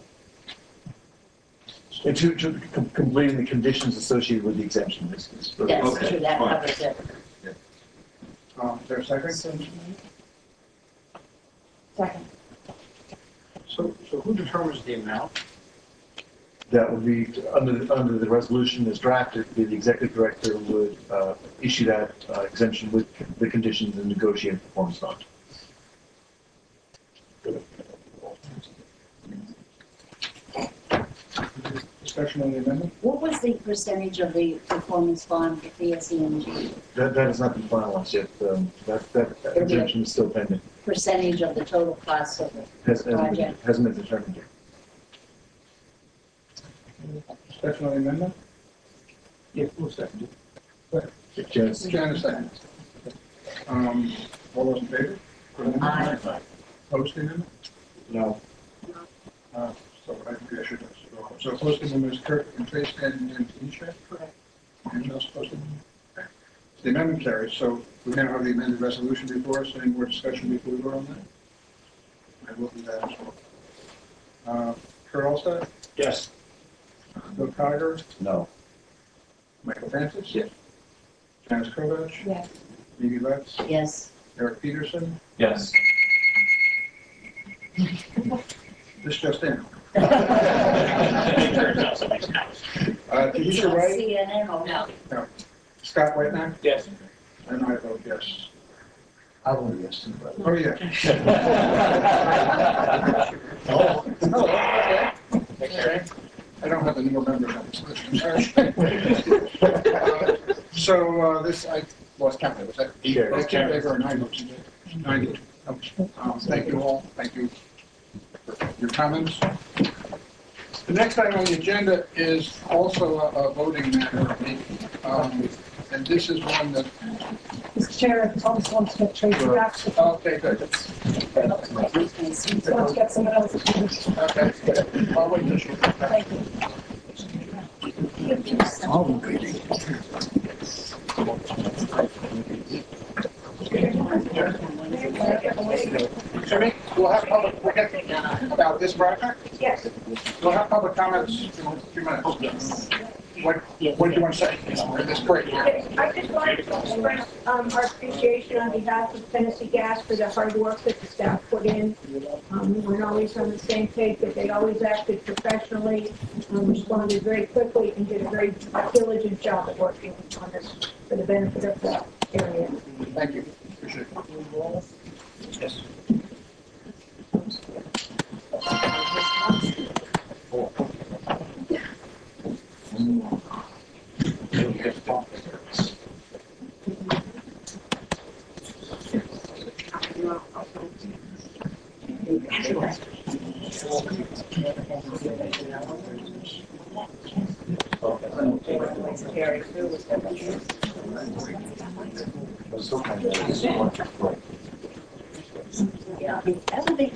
And to, to com- completing the conditions associated with the exemption. This is for- Yes, Okay, sure, that fine. covers everything. Um, is there a second? Second. So, so who determines the amount? That would be, under, under the resolution as drafted, the executive director would uh, issue that uh, exemption with the conditions and negotiate performance bond. Discussion on the amendment? What was the percentage of the performance bond for P S E M G? That, that has not been finalized yet. Um, That, that that exemption is still pending. Percentage of the total cost of the Has- Hasn't been, project? hasn't been determined yet. Discussion on the amendment? Yeah, we'll second it. Janice? Janice seconds. Um, all those in favor? Aye. Opposed to the amendment? No. Uh, so I think I should have. So opposed to the amendment is Kirk and Trace and, and Tanisha? Correct. Anyone else opposed to the amendment? Okay. The amendment carries, so we now have the amended resolution before us. Any more discussion before we vote on that? I will do that as well. Uh, Kurt Allstott? Yes. Bill Cogger? No. Michael Francis? Yes. Janice Kovach? Yes. Mimi Letts? Yes. Eric Peterson? Yes. This just in. Uh, Uh, Tanisha Wright? C N N or no? No. Scott Whiteman? Yes. And I vote yes. I vote yes too, but. Oh, yeah. Oh. Oh, okay. Okay. I don't have the new members on this list, I'm sorry. Uh, So, uh, this, I lost count, was that eight Sure. votes in favor or nine votes in favor? Nine. Okay. Um, Thank you all, thank you for your comments. The next item on the agenda is also a a voting matter. Um, And this is one that, Mister Chair, I also want to get Tracy back. okay, good. I want to get someone else. Okay, I'll wait till she. Thank you. Jimmy, we'll have public, we'll get about this project? Yes. We'll have public comments in a few minutes. What, what do you want to say? We're in this break here. I just wanted to express um, our appreciation on behalf of Tennessee Gas for the hard work that the staff put in. Um, We weren't always on the same page, but they always acted professionally, um, responded very quickly, and did a very diligent job at working on this for the benefit of the area. Thank you. Appreciate it. Yes. Yeah, that would be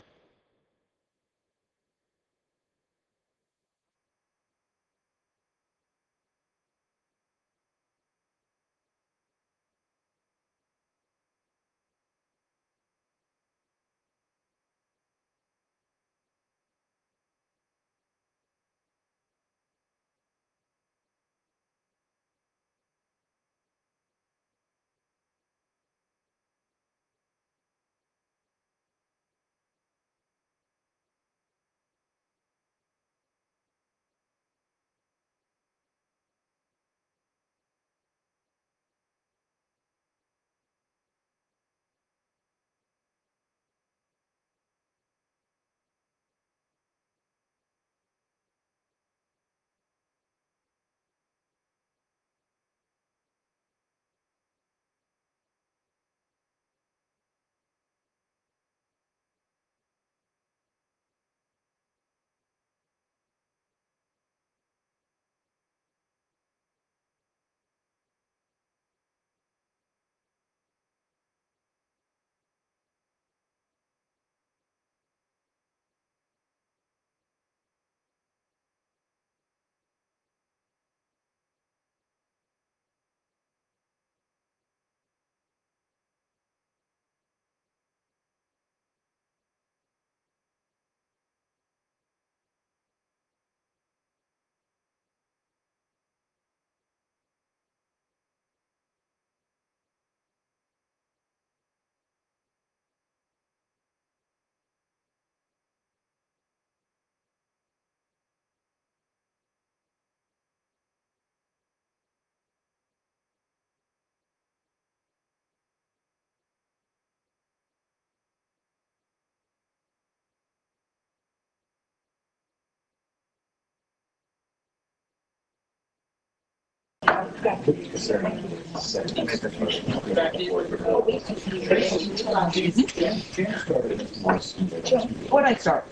When I start.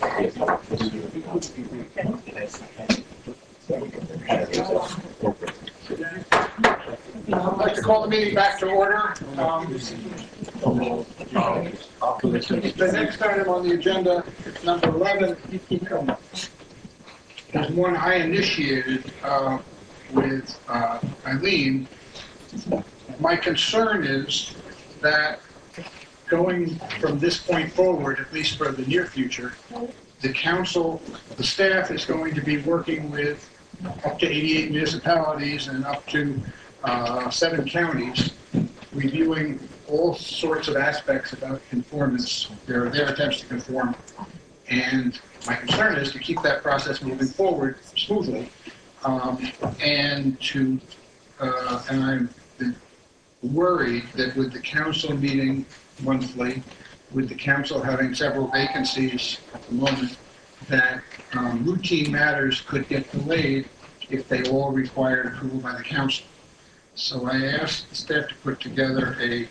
I'd like to call the meeting back to order. Um, The next item on the agenda, number eleven, is one I initiated uh, with uh, Eileen. My concern is that going from this point forward, at least for the near future, the council, the staff is going to be working with up to eighty-eight municipalities and up to uh, seven counties, reviewing all sorts of aspects about conformance, their, their attempts to conform. And my concern is to keep that process moving forward smoothly, um, and to, uh, and I'm worried that with the council meeting monthly, with the council having several vacancies at the moment, that um, routine matters could get delayed if they all required approval by the council. So I asked the staff to put together a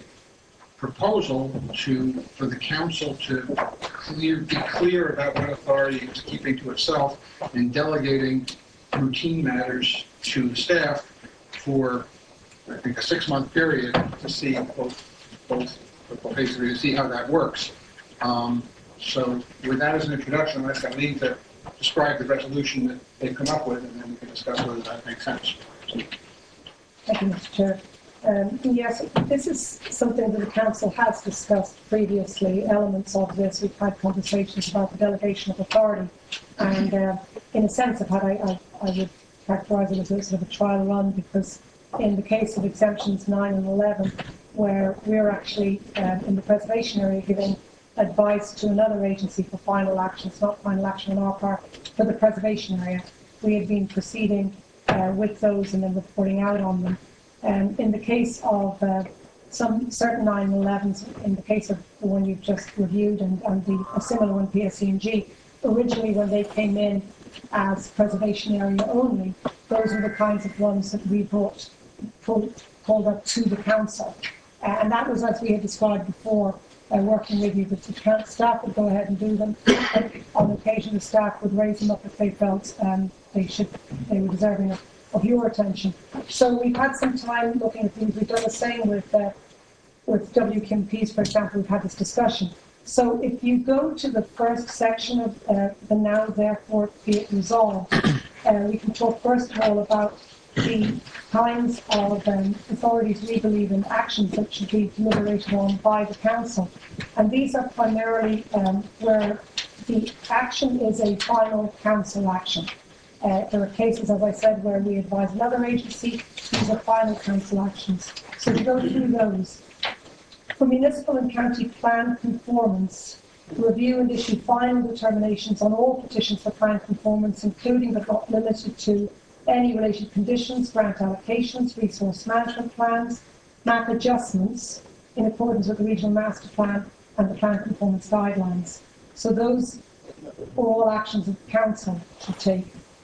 proposal to, for the council to clear, be clear about what authority it's keeping to itself and delegating routine matters to the staff for, I think, a six-month period to see both, both, basically to see how that works. Um, so with that as an introduction, I'd like Eileen to describe the resolution that they've come up with, and then we can discuss whether that makes sense. Thank you, Mister Chair. Um, yes, this is something that the council has discussed previously, elements of this. We've had conversations about the delegation of authority, and uh, in a sense of how I, I, I would characterise it as a sort of a trial run, because in the case of exemptions nine and eleven, where we're actually um, in the preservation area giving advice to another agency for final action, it's not final action on our part, for the preservation area, we had been proceeding uh, with those and then reporting out on them. Um, in the case of uh, some certain nine and elevens, in the case of the one you've just reviewed and, and the a similar one, P S C and G, originally when they came in as preservation area only, those were the kinds of ones that we brought, pulled, pulled up to the council. Uh, and that was, as we had described before, uh, working with you, that the staff would go ahead and do them. And on occasion, the staff would raise them up if they felt um, they should, they were deserving of of your attention. So we've had some time looking at things. We've done the same with uh, with W K M Ps, for example. We've had this discussion. So if you go to the first section of uh, the now therefore be it resolved, uh, we can talk first of all about the kinds of um, authorities we believe in, actions that should be deliberated on by the council. And these are primarily um, where the action is a final council action. Uh, there are cases, as I said, where we advise another agency. These are final council actions. So to go through those. For municipal and county plan conformance, review and issue final determinations on all petitions for plan conformance, including but not limited to any related conditions, grant allocations, resource management plans, map adjustments in accordance with the regional master plan and the plan conformance guidelines. So those are all actions that the council should take.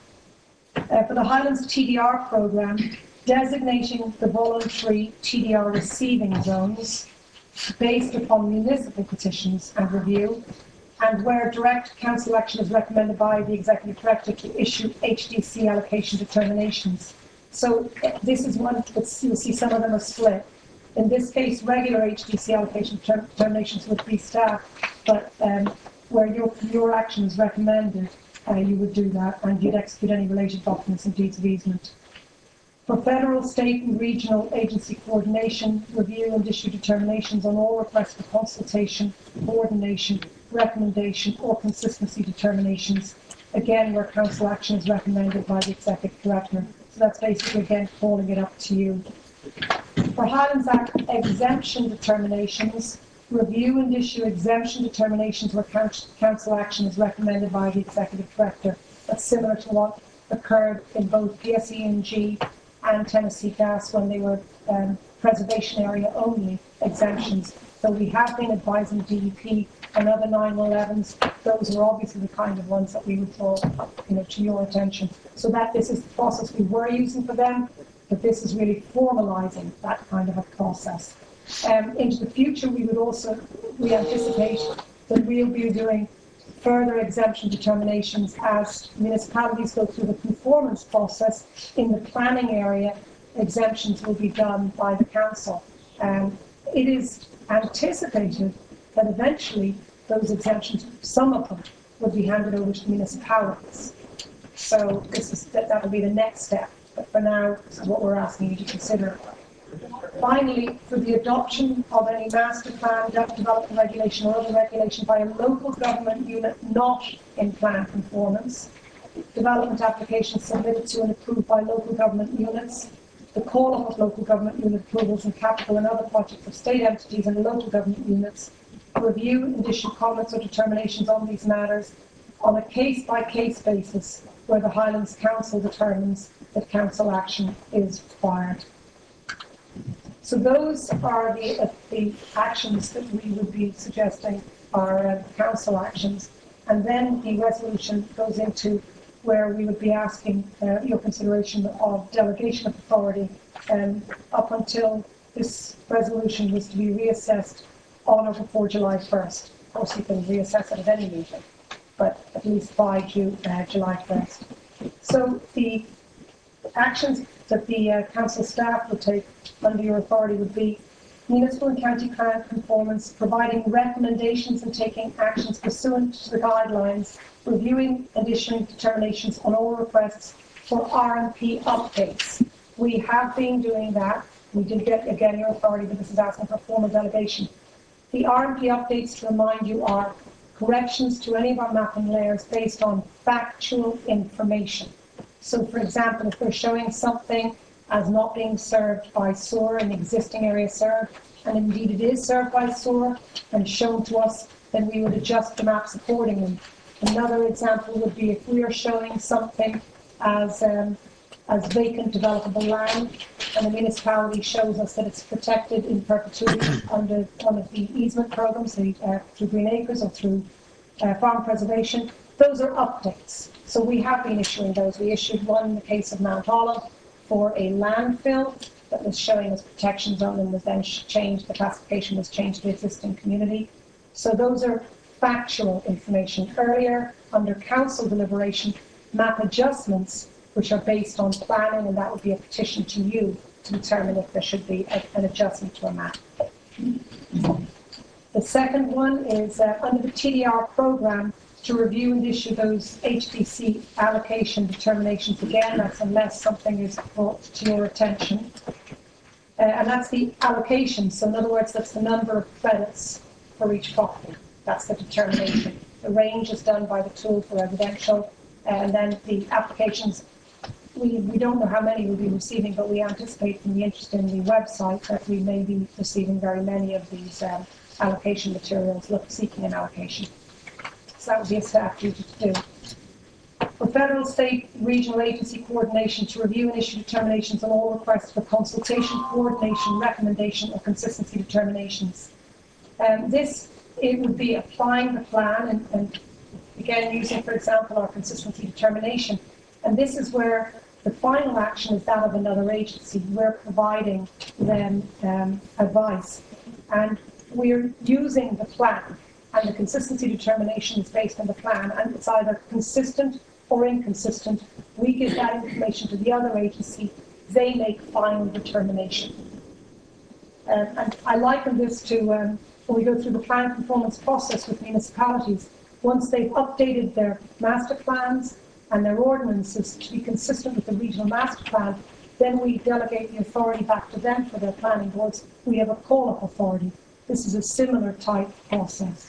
Uh, for the Highlands T D R programme, designating the voluntary T D R receiving zones based upon municipal petitions and review, and where direct council action is recommended by the Executive Director to issue H D C allocation determinations. So uh, this is one that you'll see some of them are split. In this case, regular H D C allocation determinations would be staff, but um, where your, your action is recommended, Uh, you would do that, and you'd execute any related documents and deeds of easement. For federal, state, and regional agency coordination, review and issue determinations on all requests for consultation, coordination, recommendation, or consistency determinations, again, where council action is recommended by the Executive Director. So that's basically, again, calling it up to you. For Highlands Act exemption determinations, review and issue exemption determinations where council action is recommended by the Executive Director. That's similar to what occurred in both P S E and G and Tennessee Gas when they were um, preservation area only exemptions. So we have been advising D E P and other nine elevens. Those are obviously the kind of ones that we would draw, you know, to your attention. So that this is the process we were using for them. but this is really formalizing that kind of a process. Um, into the future, we would also, we anticipate that we'll be doing further exemption determinations as municipalities go through the conformance process. In the planning area, exemptions will be done by the council. Um, it is anticipated that eventually those exemptions, some of them, would be handed over to municipalities. So this is, that, that will be the next step. But for now, this is what we're asking you to consider. Finally, for the adoption of any master plan, development regulation or other regulation by a local government unit not in plan conformance, development applications submitted to and approved by local government units, the call-up of local government unit approvals and capital and other projects of state entities and local government units, review and issue comments or determinations on these matters on a case-by-case basis where the Highlands Council determines that council action is required. So those are the, uh, the actions that we would be suggesting are uh, council actions. And then the resolution goes into where we would be asking uh, your consideration of delegation of authority. Um, up until this resolution was to be reassessed on or before July first. Of course, you can reassess it at any meeting, but at least by June, uh, July first. So the actions that the uh, council staff would take under your authority would be municipal and county plan conformance, providing recommendations and taking actions pursuant to the guidelines, reviewing and issuing determinations on all requests for R M P updates. We have been doing that. We did get, again, your authority, but this is asking for formal delegation. The R M P updates, to remind you, are corrections to any of our mapping layers based on factual information. So, for example, if we're showing something as not being served by sewer, an existing area served, and indeed it is served by sewer and shown to us, then we would adjust the maps accordingly. Another example would be if we are showing something as um, as vacant developable land, and the municipality shows us that it's protected in perpetuity under one of the easement programs, the, uh, through Green Acres or through uh, farm preservation. Those are updates. So we have been issuing those. We issued one in the case of Mount Olive for a landfill that was showing as protection zone and was then changed, the classification was changed to existing community. So those are factual information. Earlier, under council deliberation, map adjustments, which are based on planning, and that would be a petition to you to determine if there should be a, an adjustment to a map. The second one is uh, under the T D R program, to review and issue those H D C allocation determinations. Again, that's unless something is brought to your attention. Uh, and that's the allocation. So in other words, that's the number of credits for each property. That's the determination. The range is done by the tool for residential, and then the applications, we, we don't know how many we'll be receiving, but we anticipate from the interest in the website that we may be receiving very many of these um, allocation materials, look, seeking an allocation. So that would be a staff duty to do. For federal, state, regional agency coordination, to review and issue determinations on all requests for consultation, coordination, recommendation, or consistency determinations. Um, this, it would be applying the plan and, and again, using, for example, our consistency determination. And this is where the final action is that of another agency. We're providing them um, advice. And we're using the plan. And the consistency determination is based on the plan. And it's either consistent or inconsistent. We give that information to the other agency. They make final determination. Um, and I liken this to um, when we go through the plan conformance process with municipalities. Once they've updated their master plans and their ordinances to be consistent with the regional master plan, then we delegate the authority back to them for their planning boards. We have a call-up authority. This is a similar type process.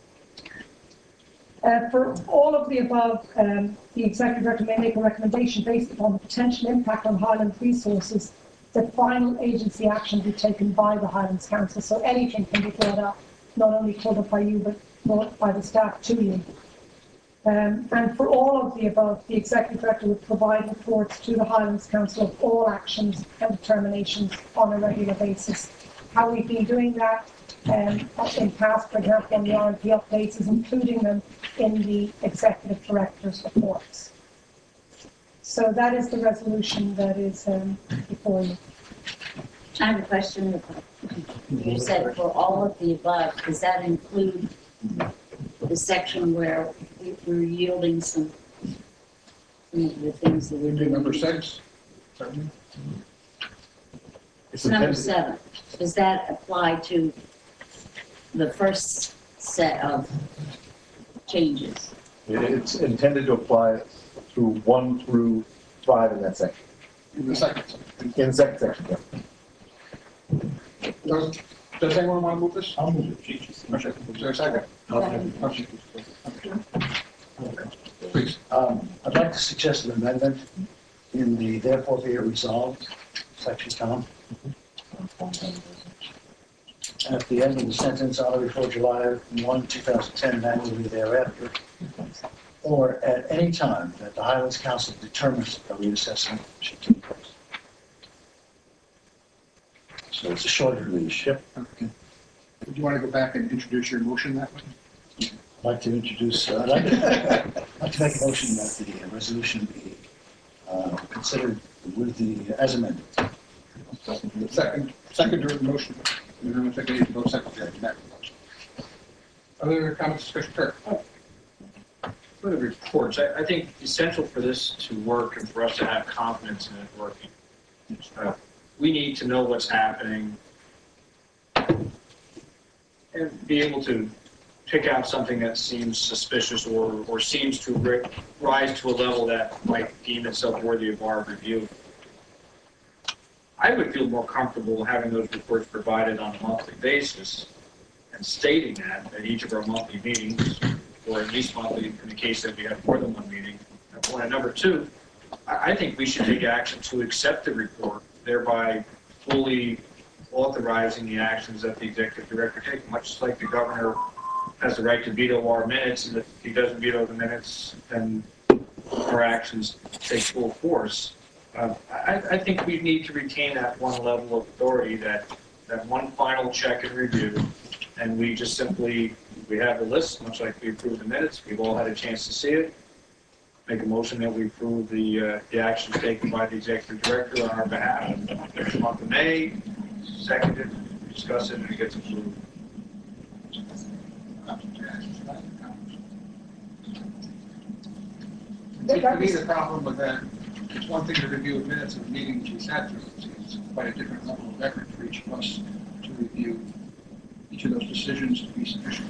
Uh, for all of the above, um, the Executive Director may make a recommendation based upon the potential impact on Highlands resources that final agency action be taken by the Highlands Council. So anything can be brought up, not only pulled up by you, but brought by the staff to you. Um, and for all of the above, the Executive Director would provide reports to the Highlands Council of all actions and determinations on a regular basis. How we've been doing that um, in past, for example, on the R M P updates, is including them in the Executive Director's reports. So that is the resolution that is um, before you. I have a question. You said for all of the above, does that include the section where we- we're yielding some, some of the things that we're doing? Number six. It's number seven. Does that apply to the first set of changes? It's intended to apply through one through five in that section. In the second. In the second section, yeah. Does, does anyone want to move this? I'll move it. Okay. Is there a second? Okay. Please. Um, I'd like to suggest an amendment in the therefore be it resolved section, Tom. At the end of the sentence, on or before July first, two thousand ten, and annually thereafter, or at any time that the Highlands Council determines a reassessment should take place. So it's a shorter leash. Yep. Okay. Do you want to go back and introduce your motion that way? I'd like to introduce, uh, I'd like to, I'd like to make a motion that the resolution be uh, considered with the, as amended. Second, second to the motion. You don't think I need to vote second to that motion. Other comments, discussion, Kirk? For the reports, I, I think essential for this to work and for us to have confidence in it working, uh, we need to know what's happening and be able to pick out something that seems suspicious or, or seems to ri- rise to a level that might deem itself worthy of our review. I would feel more comfortable having those reports provided on a monthly basis and stating that at each of our monthly meetings, or at least monthly in the case that we have more than one meeting. Number one. And number two, I, I think we should take action to accept the report, thereby fully authorizing the actions that the executive director takes, much like the governor has the right to veto our minutes, and if he doesn't veto the minutes, then our actions take full force. Uh, I, I think we need to retain that one level of authority, that, that one final check and review, and we just simply, we have the list, much like we approved the minutes, we've all had a chance to see it. Make a motion that we approve the, uh, the actions taken by the executive director on our behalf next month of May, second it, discuss it, and it gets approved. To me, the problem with that, it's one thing to review minutes of meetings we sat through. It's- It's quite a different level of effort for each of us to review each of those decisions to be sufficient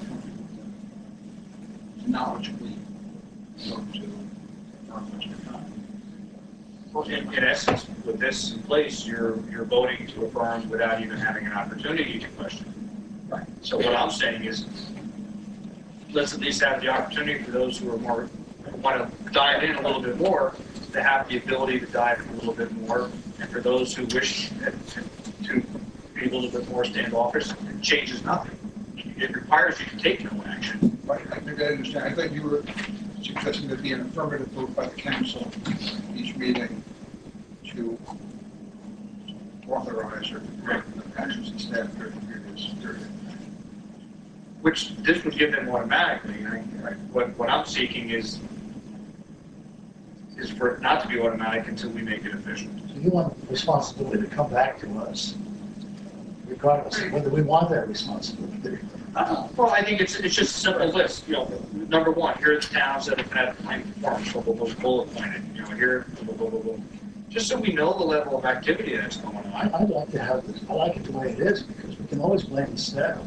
to knowledgeably go to knowledge of time. Well, in, in essence, with this in place, you're, you're voting to affirm without even having an opportunity to question. Right. So what I'm saying is, let's at least have the opportunity for those who are more, want to dive in a little bit more, to have the ability to dive in a little bit more, and for those who wish to be a little bit more standoffish, it changes nothing. It requires you to take no action. Right, I think I understand. I think you were suggesting that be an affirmative vote by the council each meeting to authorize or direct the actions and staff during the previous period. Which this would give them automatically. I, I, what, what I'm seeking is is for it not to be automatic until we make it official. So you want responsibility to come back to us, regardless of whether we want that responsibility. Uh, well, I think it's it's just a simple list. You know, number one, here are the towns that have had planning performance, blah, blah, blah, bullet pointed. You know, here, blah, blah, blah, blah. Just so we know the level of activity that's going on. I, I'd like to have this, I like it the way it is, because we can always blame the staff.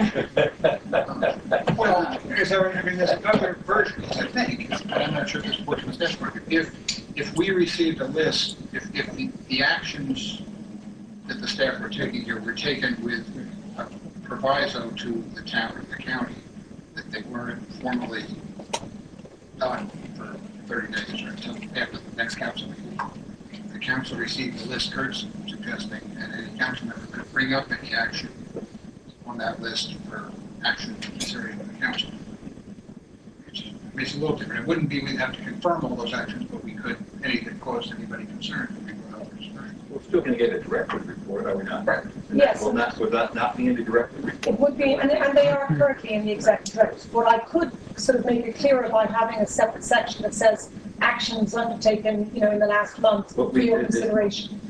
Well, because there, I mean, there's another version, I think, and I'm not sure if this works in this market. If, if we received a list, if, if the, the actions that the staff were taking here were taken with a proviso to the town or the county, that they weren't formally done for thirty days or until after the next council meeting, the council received the list Kurt's suggesting, and any council member could bring up any action on that list for action considered by the council. It's, I mean, it's a little different. It wouldn't be we'd have to confirm all those actions, but we could, any that caused anybody concern would be brought up. We're still going to get a director's report, are we not? Right. Yes. Will that, will that not be in the director's report? It would be, and, and they are currently in the executive director's report. I could sort of make it clearer by having a separate section that says actions undertaken, you know, in the last month But for we your did this- consideration.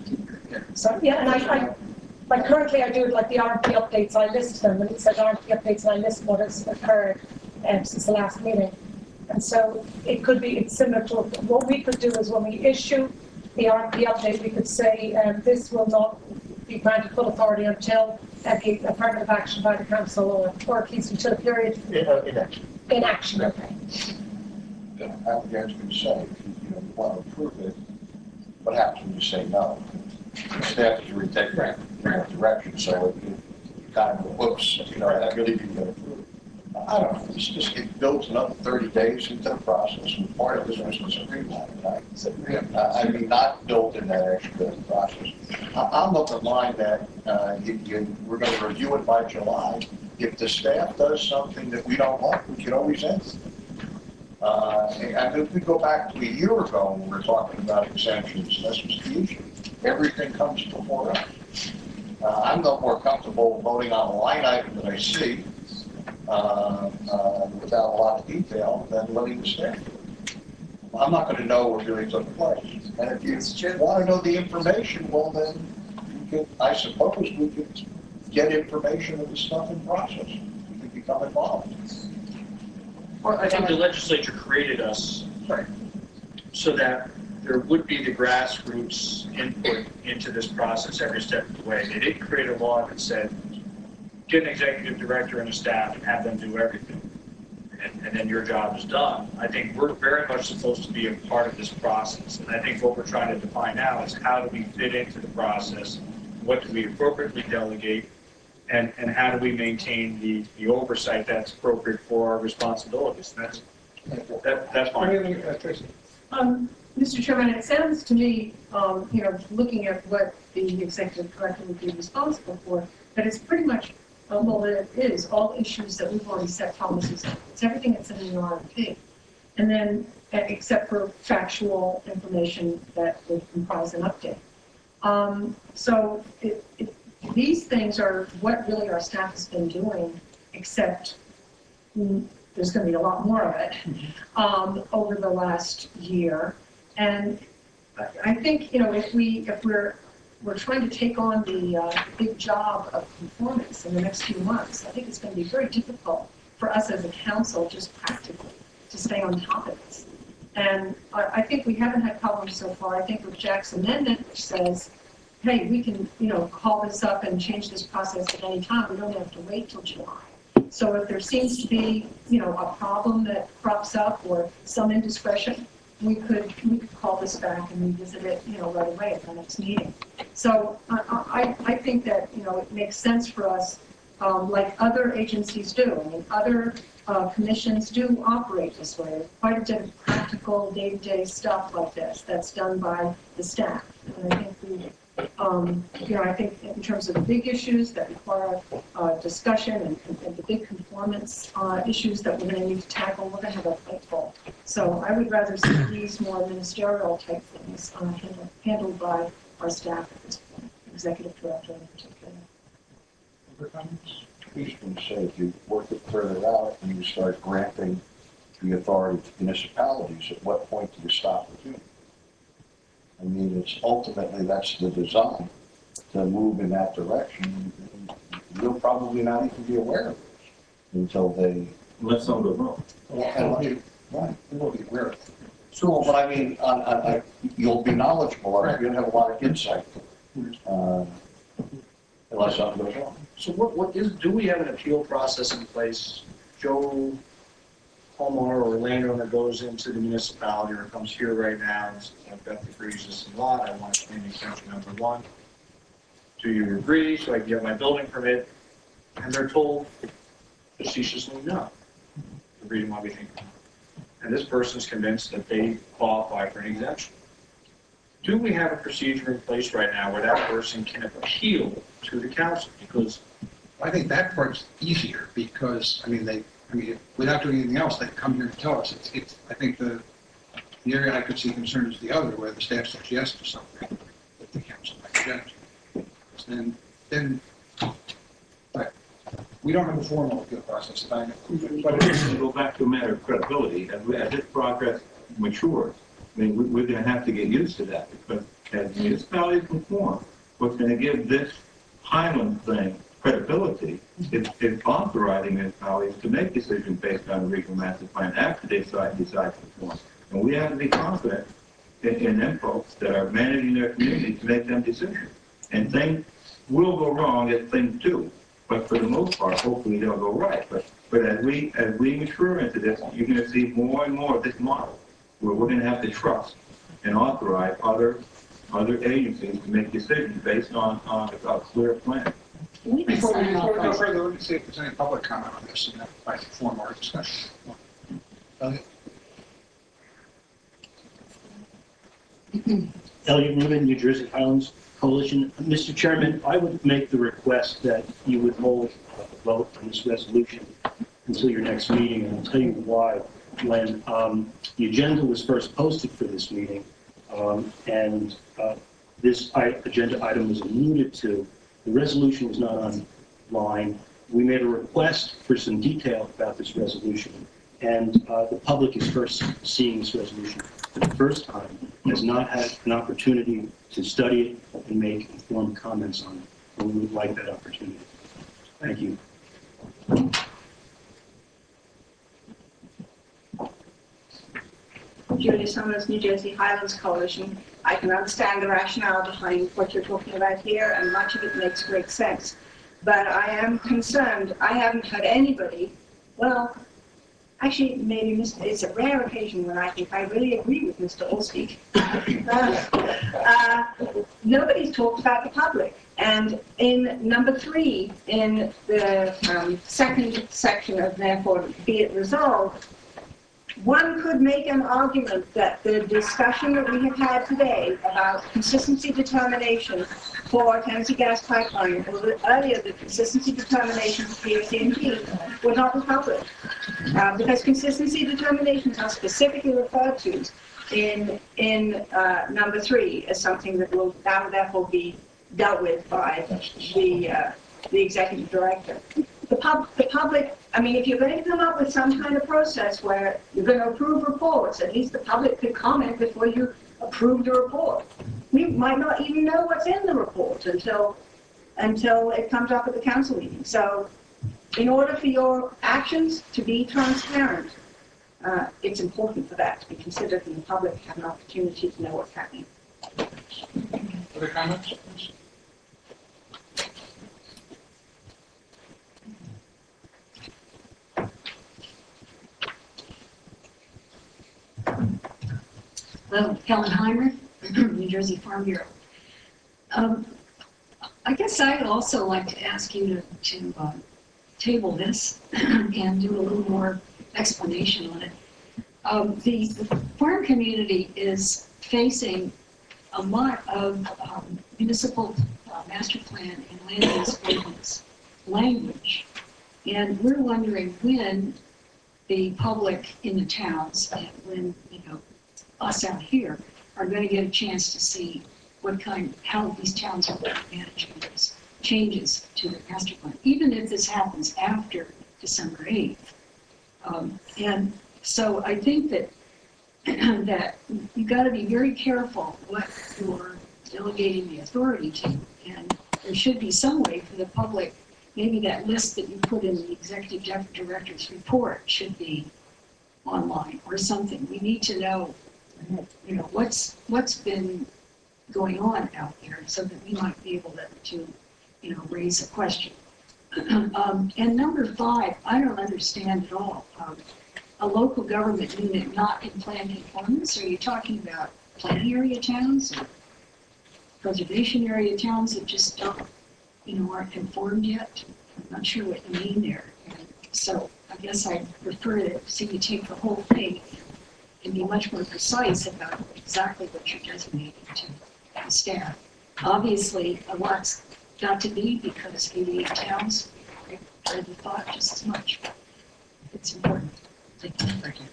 So, yeah, and I, I, like currently I do it like the R and P updates, I list them, and it says R and P updates, and I list what has occurred um, since the last meeting. And so it could be, it's similar to what we could do is when we issue the R and P update, we could say um, this will not be granted full authority until a affirmative action by the council, or, or at least until a period. In, uh, in action. In action, okay. Yeah, I was going to say, if you, you know, you want to approve it, what happens when you say no? The staff is really taking that direction, so it, it kind of, whoops, you know, I really didn't get approved. I don't know, it's just, it builds another thirty days into the process, and part of this was a streamline, right? Uh, I mean, not built in that extra process. I, I'm of the line that, uh, you, you, we're going to review it by July. If the staff does something that we don't want, we can always end it. Uh, and if we go back to a year ago when we were talking about exemptions, this was the issue. Everything comes before us. Uh, I'm no more comfortable voting on a line item that I see uh, uh, without a lot of detail than letting the staff do it. I'm not going to know what really took place. And if you want to know the information, well then, you could, I suppose we could get information of the stuff in process. We could become involved. Well, I think the legislature created us so that there would be the grassroots input into this process every step of the way. They didn't create a law that said, get an executive director and a staff and have them do everything, and, and then your job is done. I think we're very much supposed to be a part of this process, and I think what we're trying to define now is how do we fit into the process, what do we appropriately delegate, and, and how do we maintain the, the oversight that's appropriate for our responsibilities. That's, that, that's fine. Um, Mister Chairman, it sounds to me, um, you know, looking at what the executive director would be responsible for, that it's pretty much, uh, well, it is all issues that we've already set policies on. It's everything that's in the R and P. And then, uh, except for factual information that would comprise an update. Um, so it, it, these things are what really our staff has been doing, except mm, there's going to be a lot more of it um, over the last year. And I think, you know, if we, if we're, we're trying to take on the uh, big job of conformance in the next few months, I think it's going to be very difficult for us as a council, just practically, to stay on top of this. And I, I think we haven't had problems so far. I think with Jack's amendment, which says, hey, we can, you know, call this up and change this process at any time. We don't have to wait till July. So if there seems to be, you know, a problem that crops up or some indiscretion, we could we could call this back and revisit it, you know, right away at the next meeting. So I, I, I think that, you know, it makes sense for us, um, like other agencies do. I mean, other uh, commissions do operate this way. Quite a bit of practical day-to-day stuff like this that's done by the staff. And I think we, um, you know, I think in terms of the big issues that require uh, discussion and, and the big conformance uh, issues that we're going to need to tackle, we're going to have a plate full. So I would rather see these more ministerial type things uh, handled, handled by our staff at this point, executive director in particular. Other comments? I just want to say, if you work it further out and you start granting the authority to municipalities, at what point do you stop with you? I mean, it's ultimately, that's the design, to move in that direction. You'll probably not even be aware of this until they... Unless some goes wrong. Right, you won't be aware of it. So, but I mean, on, on, on, you'll be knowledgeable, or you'll have a lot of insight, uh, unless something goes wrong. So what, what is, do we have an appeal process in place? Joe homeowner or landowner goes into the municipality or comes here right now and says, I've got the pre-existing lot, I want to claim extension number one. Do you agree so I can get my building permit? And they're told facetiously no. The reason why we think no. And this person's convinced that they qualify for an exemption. Do we have a procedure in place right now where that person can appeal to the council? Because I think that part's easier because, I mean, they, I mean, without doing anything else, they come here and tell us. It's, it's, I think the, the area I could see concerned is the other, where the staff says yes to something that the council might reject. And then, but we don't have a formal appeal process. But it's going to go back to a matter of credibility. As, we, as this progress matures, I mean, we, we're going to have to get used to that because as municipalities conform, what's gonna give this Highland thing credibility is, is authorizing municipalities to make decisions based on the regional master plan after they decide, decide to perform. And we have to be confident in, in them folks that are managing their community to make them decisions. And things will go wrong as things do, but for the most part, hopefully they'll go right. But but as we as we mature into this, you're going to see more and more of this model, where we're going to have to trust and authorize other other agencies to make decisions based on on a clear plan. Before we, before we go further, let me see if there's any public comment on this, and that might form our discussion. Elliot Newman, New Jersey Highlands Coalition. Mister Chairman, I would make the request that you would hold a vote on this resolution until your next meeting, and I'll tell you why. When um, the agenda was first posted for this meeting, um, and uh, this I agenda item was alluded to, the resolution was not online. We made a request for some detail about this resolution, and uh, the public is first seeing this resolution for the first time, has not had an opportunity to study it and make informed comments on it. And we would like that opportunity. Thank you. Julia Summers, New Jersey Highlands Coalition. I can understand the rationale behind what you're talking about here, and much of it makes great sense. But I am concerned. I haven't heard anybody, well, actually, maybe Mister it's a rare occasion when I think I really agree with Mister Olsbeek. uh, nobody's talked about the public. And in number three, in the um, second section of therefore be it resolved, one could make an argument that the discussion that we have had today about consistency determination for Tennessee Gas Pipeline, or earlier the consistency determination for P S E and G, were not the public. Uh, because consistency determinations are specifically referred to in, in uh, number three as something that will now therefore be dealt with by the, uh, the executive director. The, pub, the public, I mean, if you're going to come up with some kind of process where you're going to approve reports, at least the public could comment before you approve the report. We might not even know what's in the report until, until it comes up at the council meeting. So in order for your actions to be transparent, uh, it's important for that to be considered and the public have an opportunity to know what's happening. Other comments? Hello, Helen Heimer, New Jersey Farm Bureau. Um, I guess I'd also like to ask you to, to uh, table this and do a little more explanation on it. Um, the, the farm community is facing a lot of um, municipal uh, master plan and land use ordinance language, and we're wondering when the public in the towns and when, you know, us out here are going to get a chance to see what kind, how these towns are managing these changes to the master plan, even if this happens after December eighth. Um, and so I think that that you got to be very careful what you're delegating the authority to, and there should be some way for the public. Maybe that list that you put in the executive director's report should be online or something. We need to know, you know, what's what's been going on out there, so that we might be able to, to you know, raise a question. um, and number five, I don't understand at all. Um, a local government unit not in plan conformance. Are you talking about plan area towns or preservation area towns that just don't, you know, aren't conformed yet? I'm not sure what you mean there. And so I guess I prefer to see you take the whole thing and be much more precise about exactly what you're designating to the staff. Obviously, a lot's got to be because eighty-eight towns are the thought just as much. It's important. Thank you. Thank you.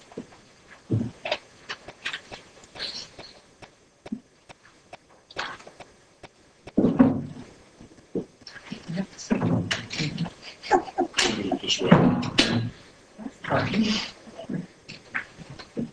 This way.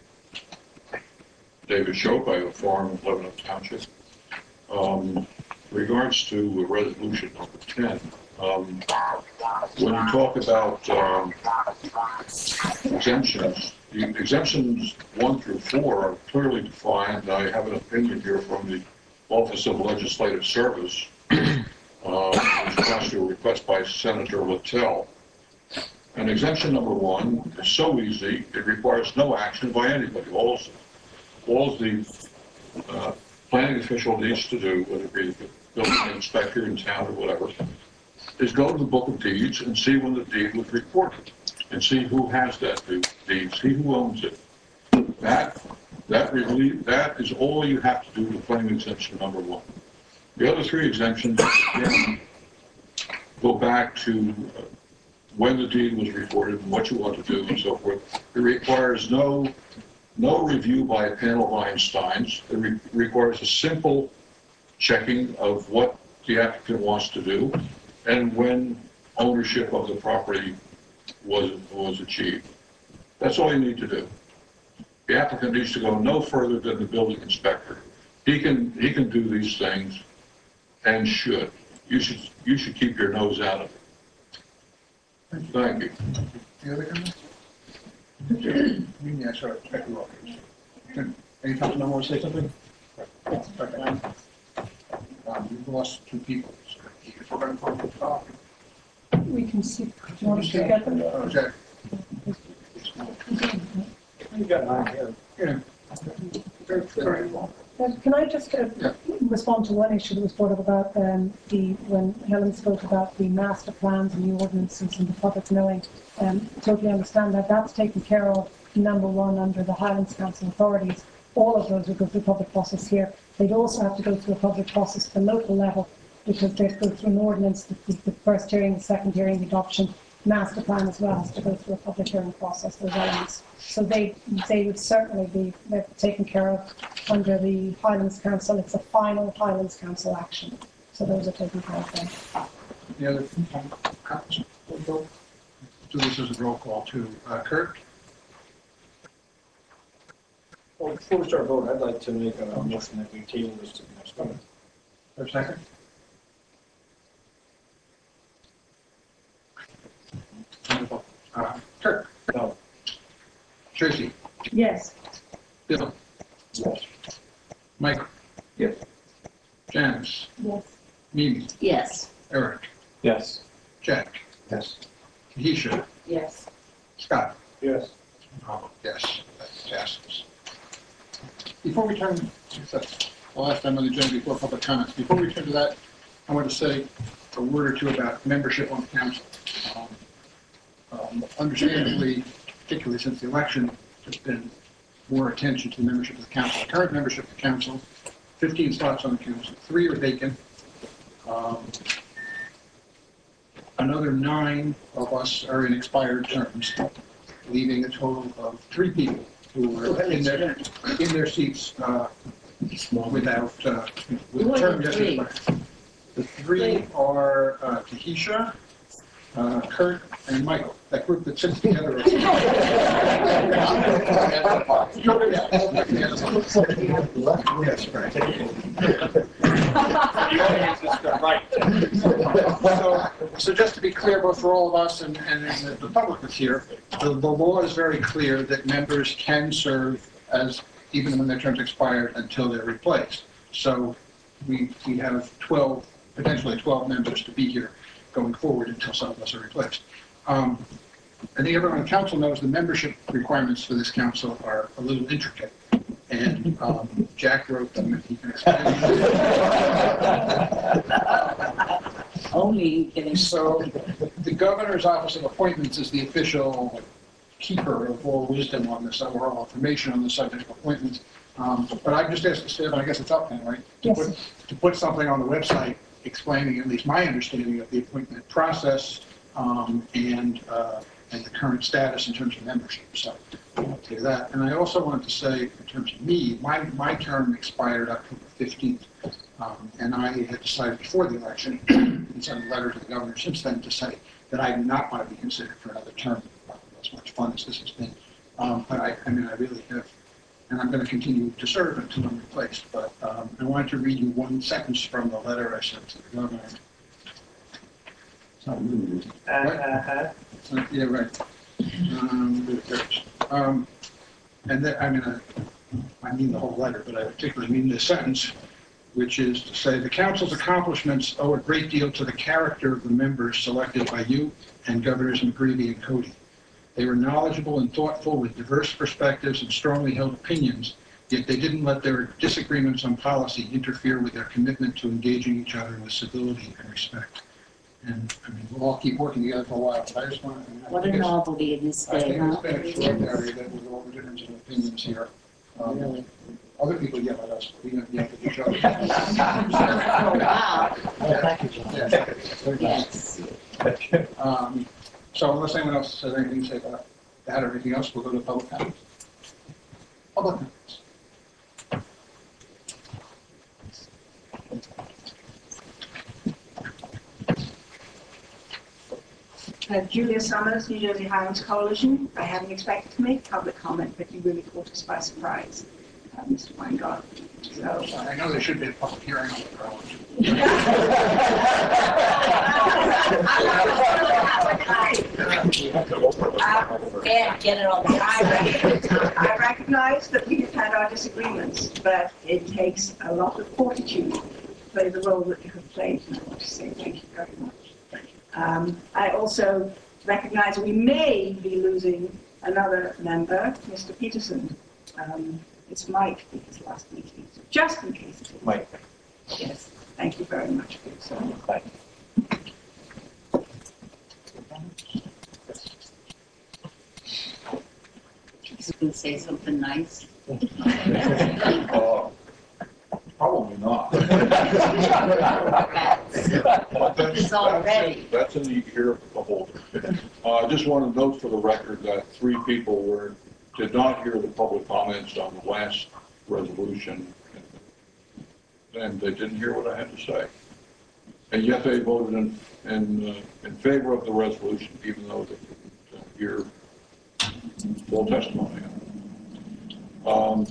David Shope, I have a farm in Lebanon Township. Um, regards to resolution number ten, um, when you talk about um, exemptions, the exemptions one through four are clearly defined. I have an opinion here from the Office of Legislative Service, uh, in response to a request by Senator Littell. And exemption number one is so easy, it requires no action by anybody. All, all the uh, planning official needs to do, whether it be the building inspector in town or whatever, is go to the book of deeds and see when the deed was recorded, and see who has that deed, see who owns it. That that relief, that is all you have to do to claim exemption number one. The other three exemptions again, go back to uh, when the deed was recorded and what you want to do and so forth. It requires no no review by a panel of Einsteins. It re requires a simple checking of what the applicant wants to do and when ownership of the property was was achieved. That's all you need to do. The applicant needs to go no further than the building inspector. He can he can do these things and should. You should you should keep your nose out of it. Thank you. Any other comments? Yeah, sorry. Any councilman want to say something? Okay. Um, we've lost two people. So if we're going to talk about We can see, do you want us to get them? Okay. You got nine here. Yeah. Very, very long. Uh, Can I just uh, Yeah. respond to one issue that was brought up about um, the, when Helen spoke about the master plans and the ordinances and the public knowing, um, totally understand that that's taken care of, number one, under the Highlands Council authorities. All of those would go through a public process here. They'd also have to go through a public process at the local level because they'd go through an ordinance, the, the first hearing, the second hearing, the adoption. Master plan as well has to go through a public hearing process, those elements. So they they would certainly be they're taken care of under the Highlands Council. It's a final Highlands Council action. So those are taken care of then. The other comments? We'll do this as a roll call too. Uh, Kurt? Well, before we start voting, I'd like to make a motion that we table this to the next meeting. For a second? Wonderful. Uh, Kurt? No. Tracy? Yes. Bill? Yes. Mike? Yes. Janice? Yes. Mimi? Yes. Eric? Yes. Jack? Yes. Keisha? Yes. Scott? Yes. Oh, yes, that passes. Before we turn, that's the last time on the agenda before public comments. Before we turn to that, I want to say a word or two about membership on the council. Um, um, understandably, particularly since the election, there's been more attention to the membership of the council. The current membership of the council, fifteen slots on the council, three are vacant. Um, another nine of us are in expired terms, leaving a total of three people who are in their, in their seats uh, without, uh, with Who are term the yet three? expired. The three are uh, Keisha, uh, Kurt, and Michael, that group that sits together. Yes, right. So, so just to be clear, both for all of us and, and and the public that's here, the, the law is very clear that members can serve as, even when their terms expired, until they're replaced. So we, we have twelve, potentially twelve members to be here going forward until some of us are replaced. Um, I think everyone on the council knows the membership requirements for this council are a little intricate. And um, Jack wrote them, if he can explain. Only getting. So the governor's office of appointments is the official keeper of all wisdom on this, or all information on the subject of appointments. Um, but I just asked the staff, and I guess it's up now, right? To Yes. put, to put something on the website explaining at least my understanding of the appointment process um, and uh, and the current status in terms of membership. So I'll do that. And I also wanted to say, in terms of me, my my term expired October fifteenth, um, and I had decided before the election and sent a letter to the governor since then to say that I do not want to be considered for another term. As much fun as this has been, um, but I, I mean, I really have and I'm going to continue to serve until I'm replaced. But um, I wanted to read you one sentence from the letter I sent to the governor. It's not really. Uh, Uh, Yeah, right. Um, there it is. Um, And then, I mean, I, I mean the whole letter, but I particularly mean this sentence, which is to say, the council's accomplishments owe a great deal to the character of the members selected by you and Governors McGreevy and Cody. They were knowledgeable and thoughtful with diverse perspectives and strongly held opinions, yet they didn't let their disagreements on policy interfere with their commitment to engaging each other with civility and respect. And, I mean, we'll all keep working together for a while, but I just want to... What a novelty in this I day, think huh? it's been extraordinary that with all the differences of opinions here. Um, Really? Other people yell at us, but we don't yell at each other. Oh, wow. Oh, thank you, John. Yeah. Yes. Um, So unless anyone else has anything to say about that or anything else, we'll go to public comments. Public comments. Uh, Julia Summers, New Jersey Highlands Coalition. I hadn't expected to make public comment, but you really caught us by surprise, uh, Mister Weingart. So I know there should be a public hearing on the college. Yeah, get it on the I recognize that we have had our disagreements, but it takes a lot of fortitude to play the role that you have played, and I want to say thank you very much. Um, I also recognize we may be losing another member, Mister Peterson. Um, it's Mike, his last meeting, so just in case it is. Mike. Yes, thank you very much for your service. Bye. You can say something nice. Uh, Probably not. But that's- It's already. That's in the ear of the beholder. Uh, I just want to note for the record that three people were, did not hear the public comments on the last resolution, and they didn't hear what I had to say. And yet they voted in, in, uh, in favor of the resolution, even though they didn't hear full testimony. Um,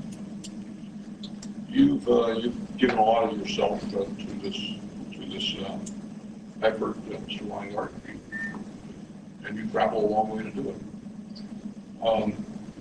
You've, uh, you've given a lot of yourself uh, to this, to this uh, effort, uh, Mister Weingart, and you traveled a long way to do it. Um,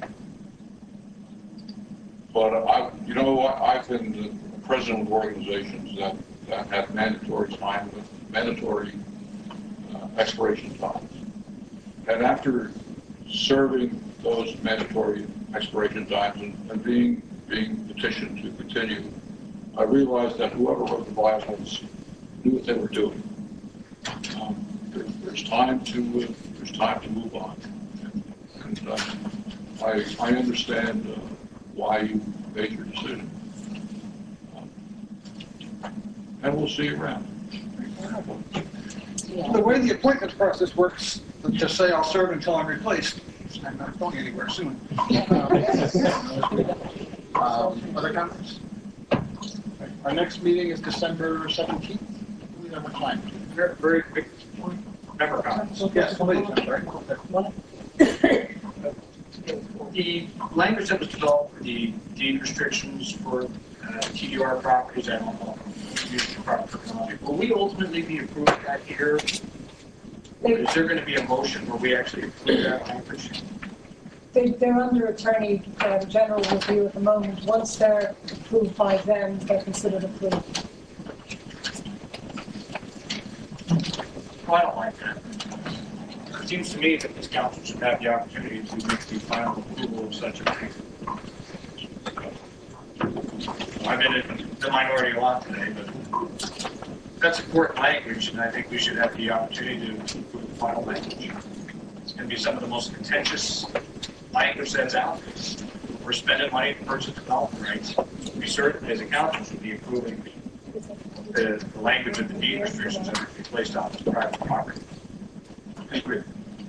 But I, you know, I- I've been the president of organizations that, that have mandatory time, mandatory uh, expiration times. And after serving those mandatory expiration times and, and being being petitioned to continue, I realized that whoever wrote the bylaws knew what they were doing. Um, there, there's time to uh, there's time to move on, and, and uh, I I understand uh, why you made your decision, um, and we'll see you around. The way the appointments process works, to say I'll serve until I'm replaced, I'm not going anywhere soon. Um, Other comments? Our next meeting is December seventeenth. We have a time. Very, very quick point. Member comments. Yes, please. I'm sorry. The language that was developed for the deed restrictions for uh, T D R properties and uh, use of property for economic, will we ultimately be approving that here? Or is there going to be a motion where we actually approve that language? They, they're under attorney uh, general review at the moment. Once they're approved by them, they're considered approved. Well, I don't like that. It seems to me that this council should have the opportunity to make the final approval of such a thing. I'm in the minority a lot today, but that's important language, and I think we should have the opportunity to approve the final language. It's going to be some of the most contentious language that's out there. We're spending money to purchase development rights. We certainly, as a council, should be approving the, the language of the deed restrictions that are to be placed on this private property. I agree.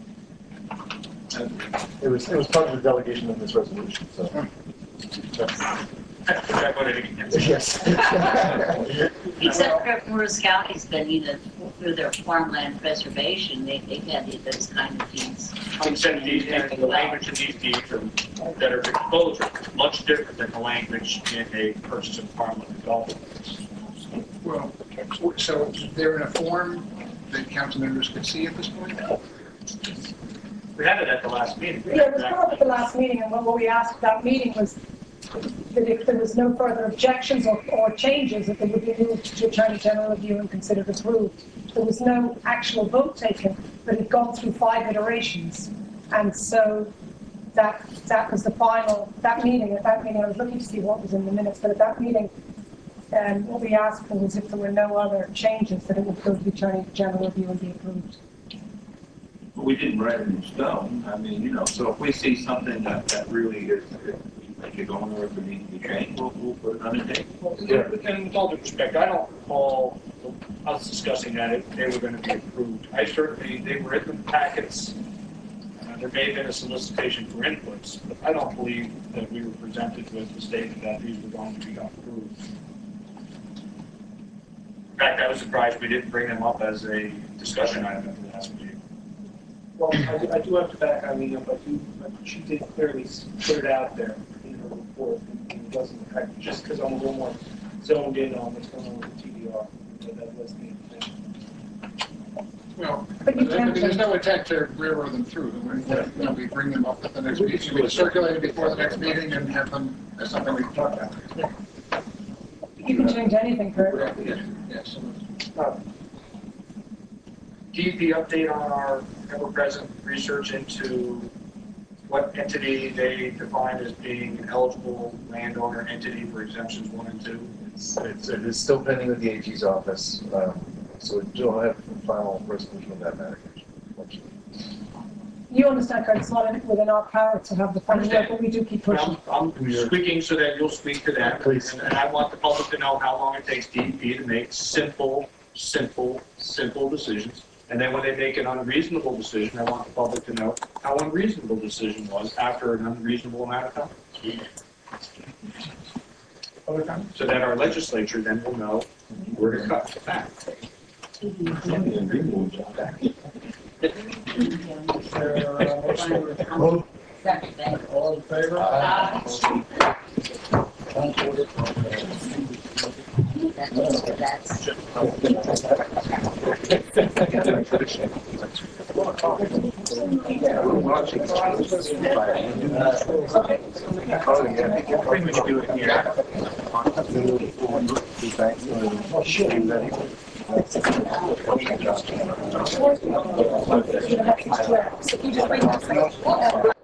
It was, it was part of the delegation of this resolution, so. I voted against it. Yes. Except for Morris County's been either through their farmland preservation, they, they've had those kind of deeds. Except these deeds, the language in these deeds are, that are exposure, is much different than the language in a purchase of farmland development. Well, so they're in a form that council members could see at this point? We had it at the last meeting. Yeah, it was brought up at the last meeting, and what what we asked at that meeting was that if there was no further objections or, or changes, that they would be moved to Attorney General review and considered approved. There was no actual vote taken, but it had gone through five iterations. And so that, that was the final, that meeting, at that meeting, I was looking to see what was in the minutes, but at that meeting, um, what we asked for was if there were no other changes, that it would go to the Attorney General review and be approved. We didn't write it in stone. I mean, you know, so if we see something that, that really is, like you're going over to need to be changed, we'll, we'll put it on the table. Well, and with all due respect, I don't recall us discussing that if they were going to be approved. I certainly, they were in the packets. Uh, there may have been a solicitation for inputs, but I don't believe that we were presented with the statement that these were going to be approved. In fact, I was surprised we didn't bring them up as a discussion item at the last meeting. Well, I do- I do have to back Eileen up, I do, she did clearly put it out there in her report, and it wasn't, I- just because I'm a little more zoned in on what's going on with the T D R, so that was the intent. Well, But you I can mean, there's change- no intent to railroad them through. You know, we bring them up at the next meeting, we circulate it before the next meeting and have them as something we can talk about. You can change anything, Kurt. Yes. D E P update on our ever-present research into what entity they define as being an eligible landowner entity for exemptions one and two. It's, it's, it's still pending with the A G's office, um, so we don't have a final resolution of that matter. You understand, Kurt, it's not within our power to have the final word, but we do keep pushing. I'm I'm speaking so that you'll speak to that. Please. And I want the public to know how long it takes D E P to make simple, simple, simple decisions. And then when they make an unreasonable decision, I want the public to know how unreasonable the decision was after an unreasonable amount of time. Other comments? So that our legislature then will know where to cut back. Is there a motion to approve? All in favor? So you just bring this thing.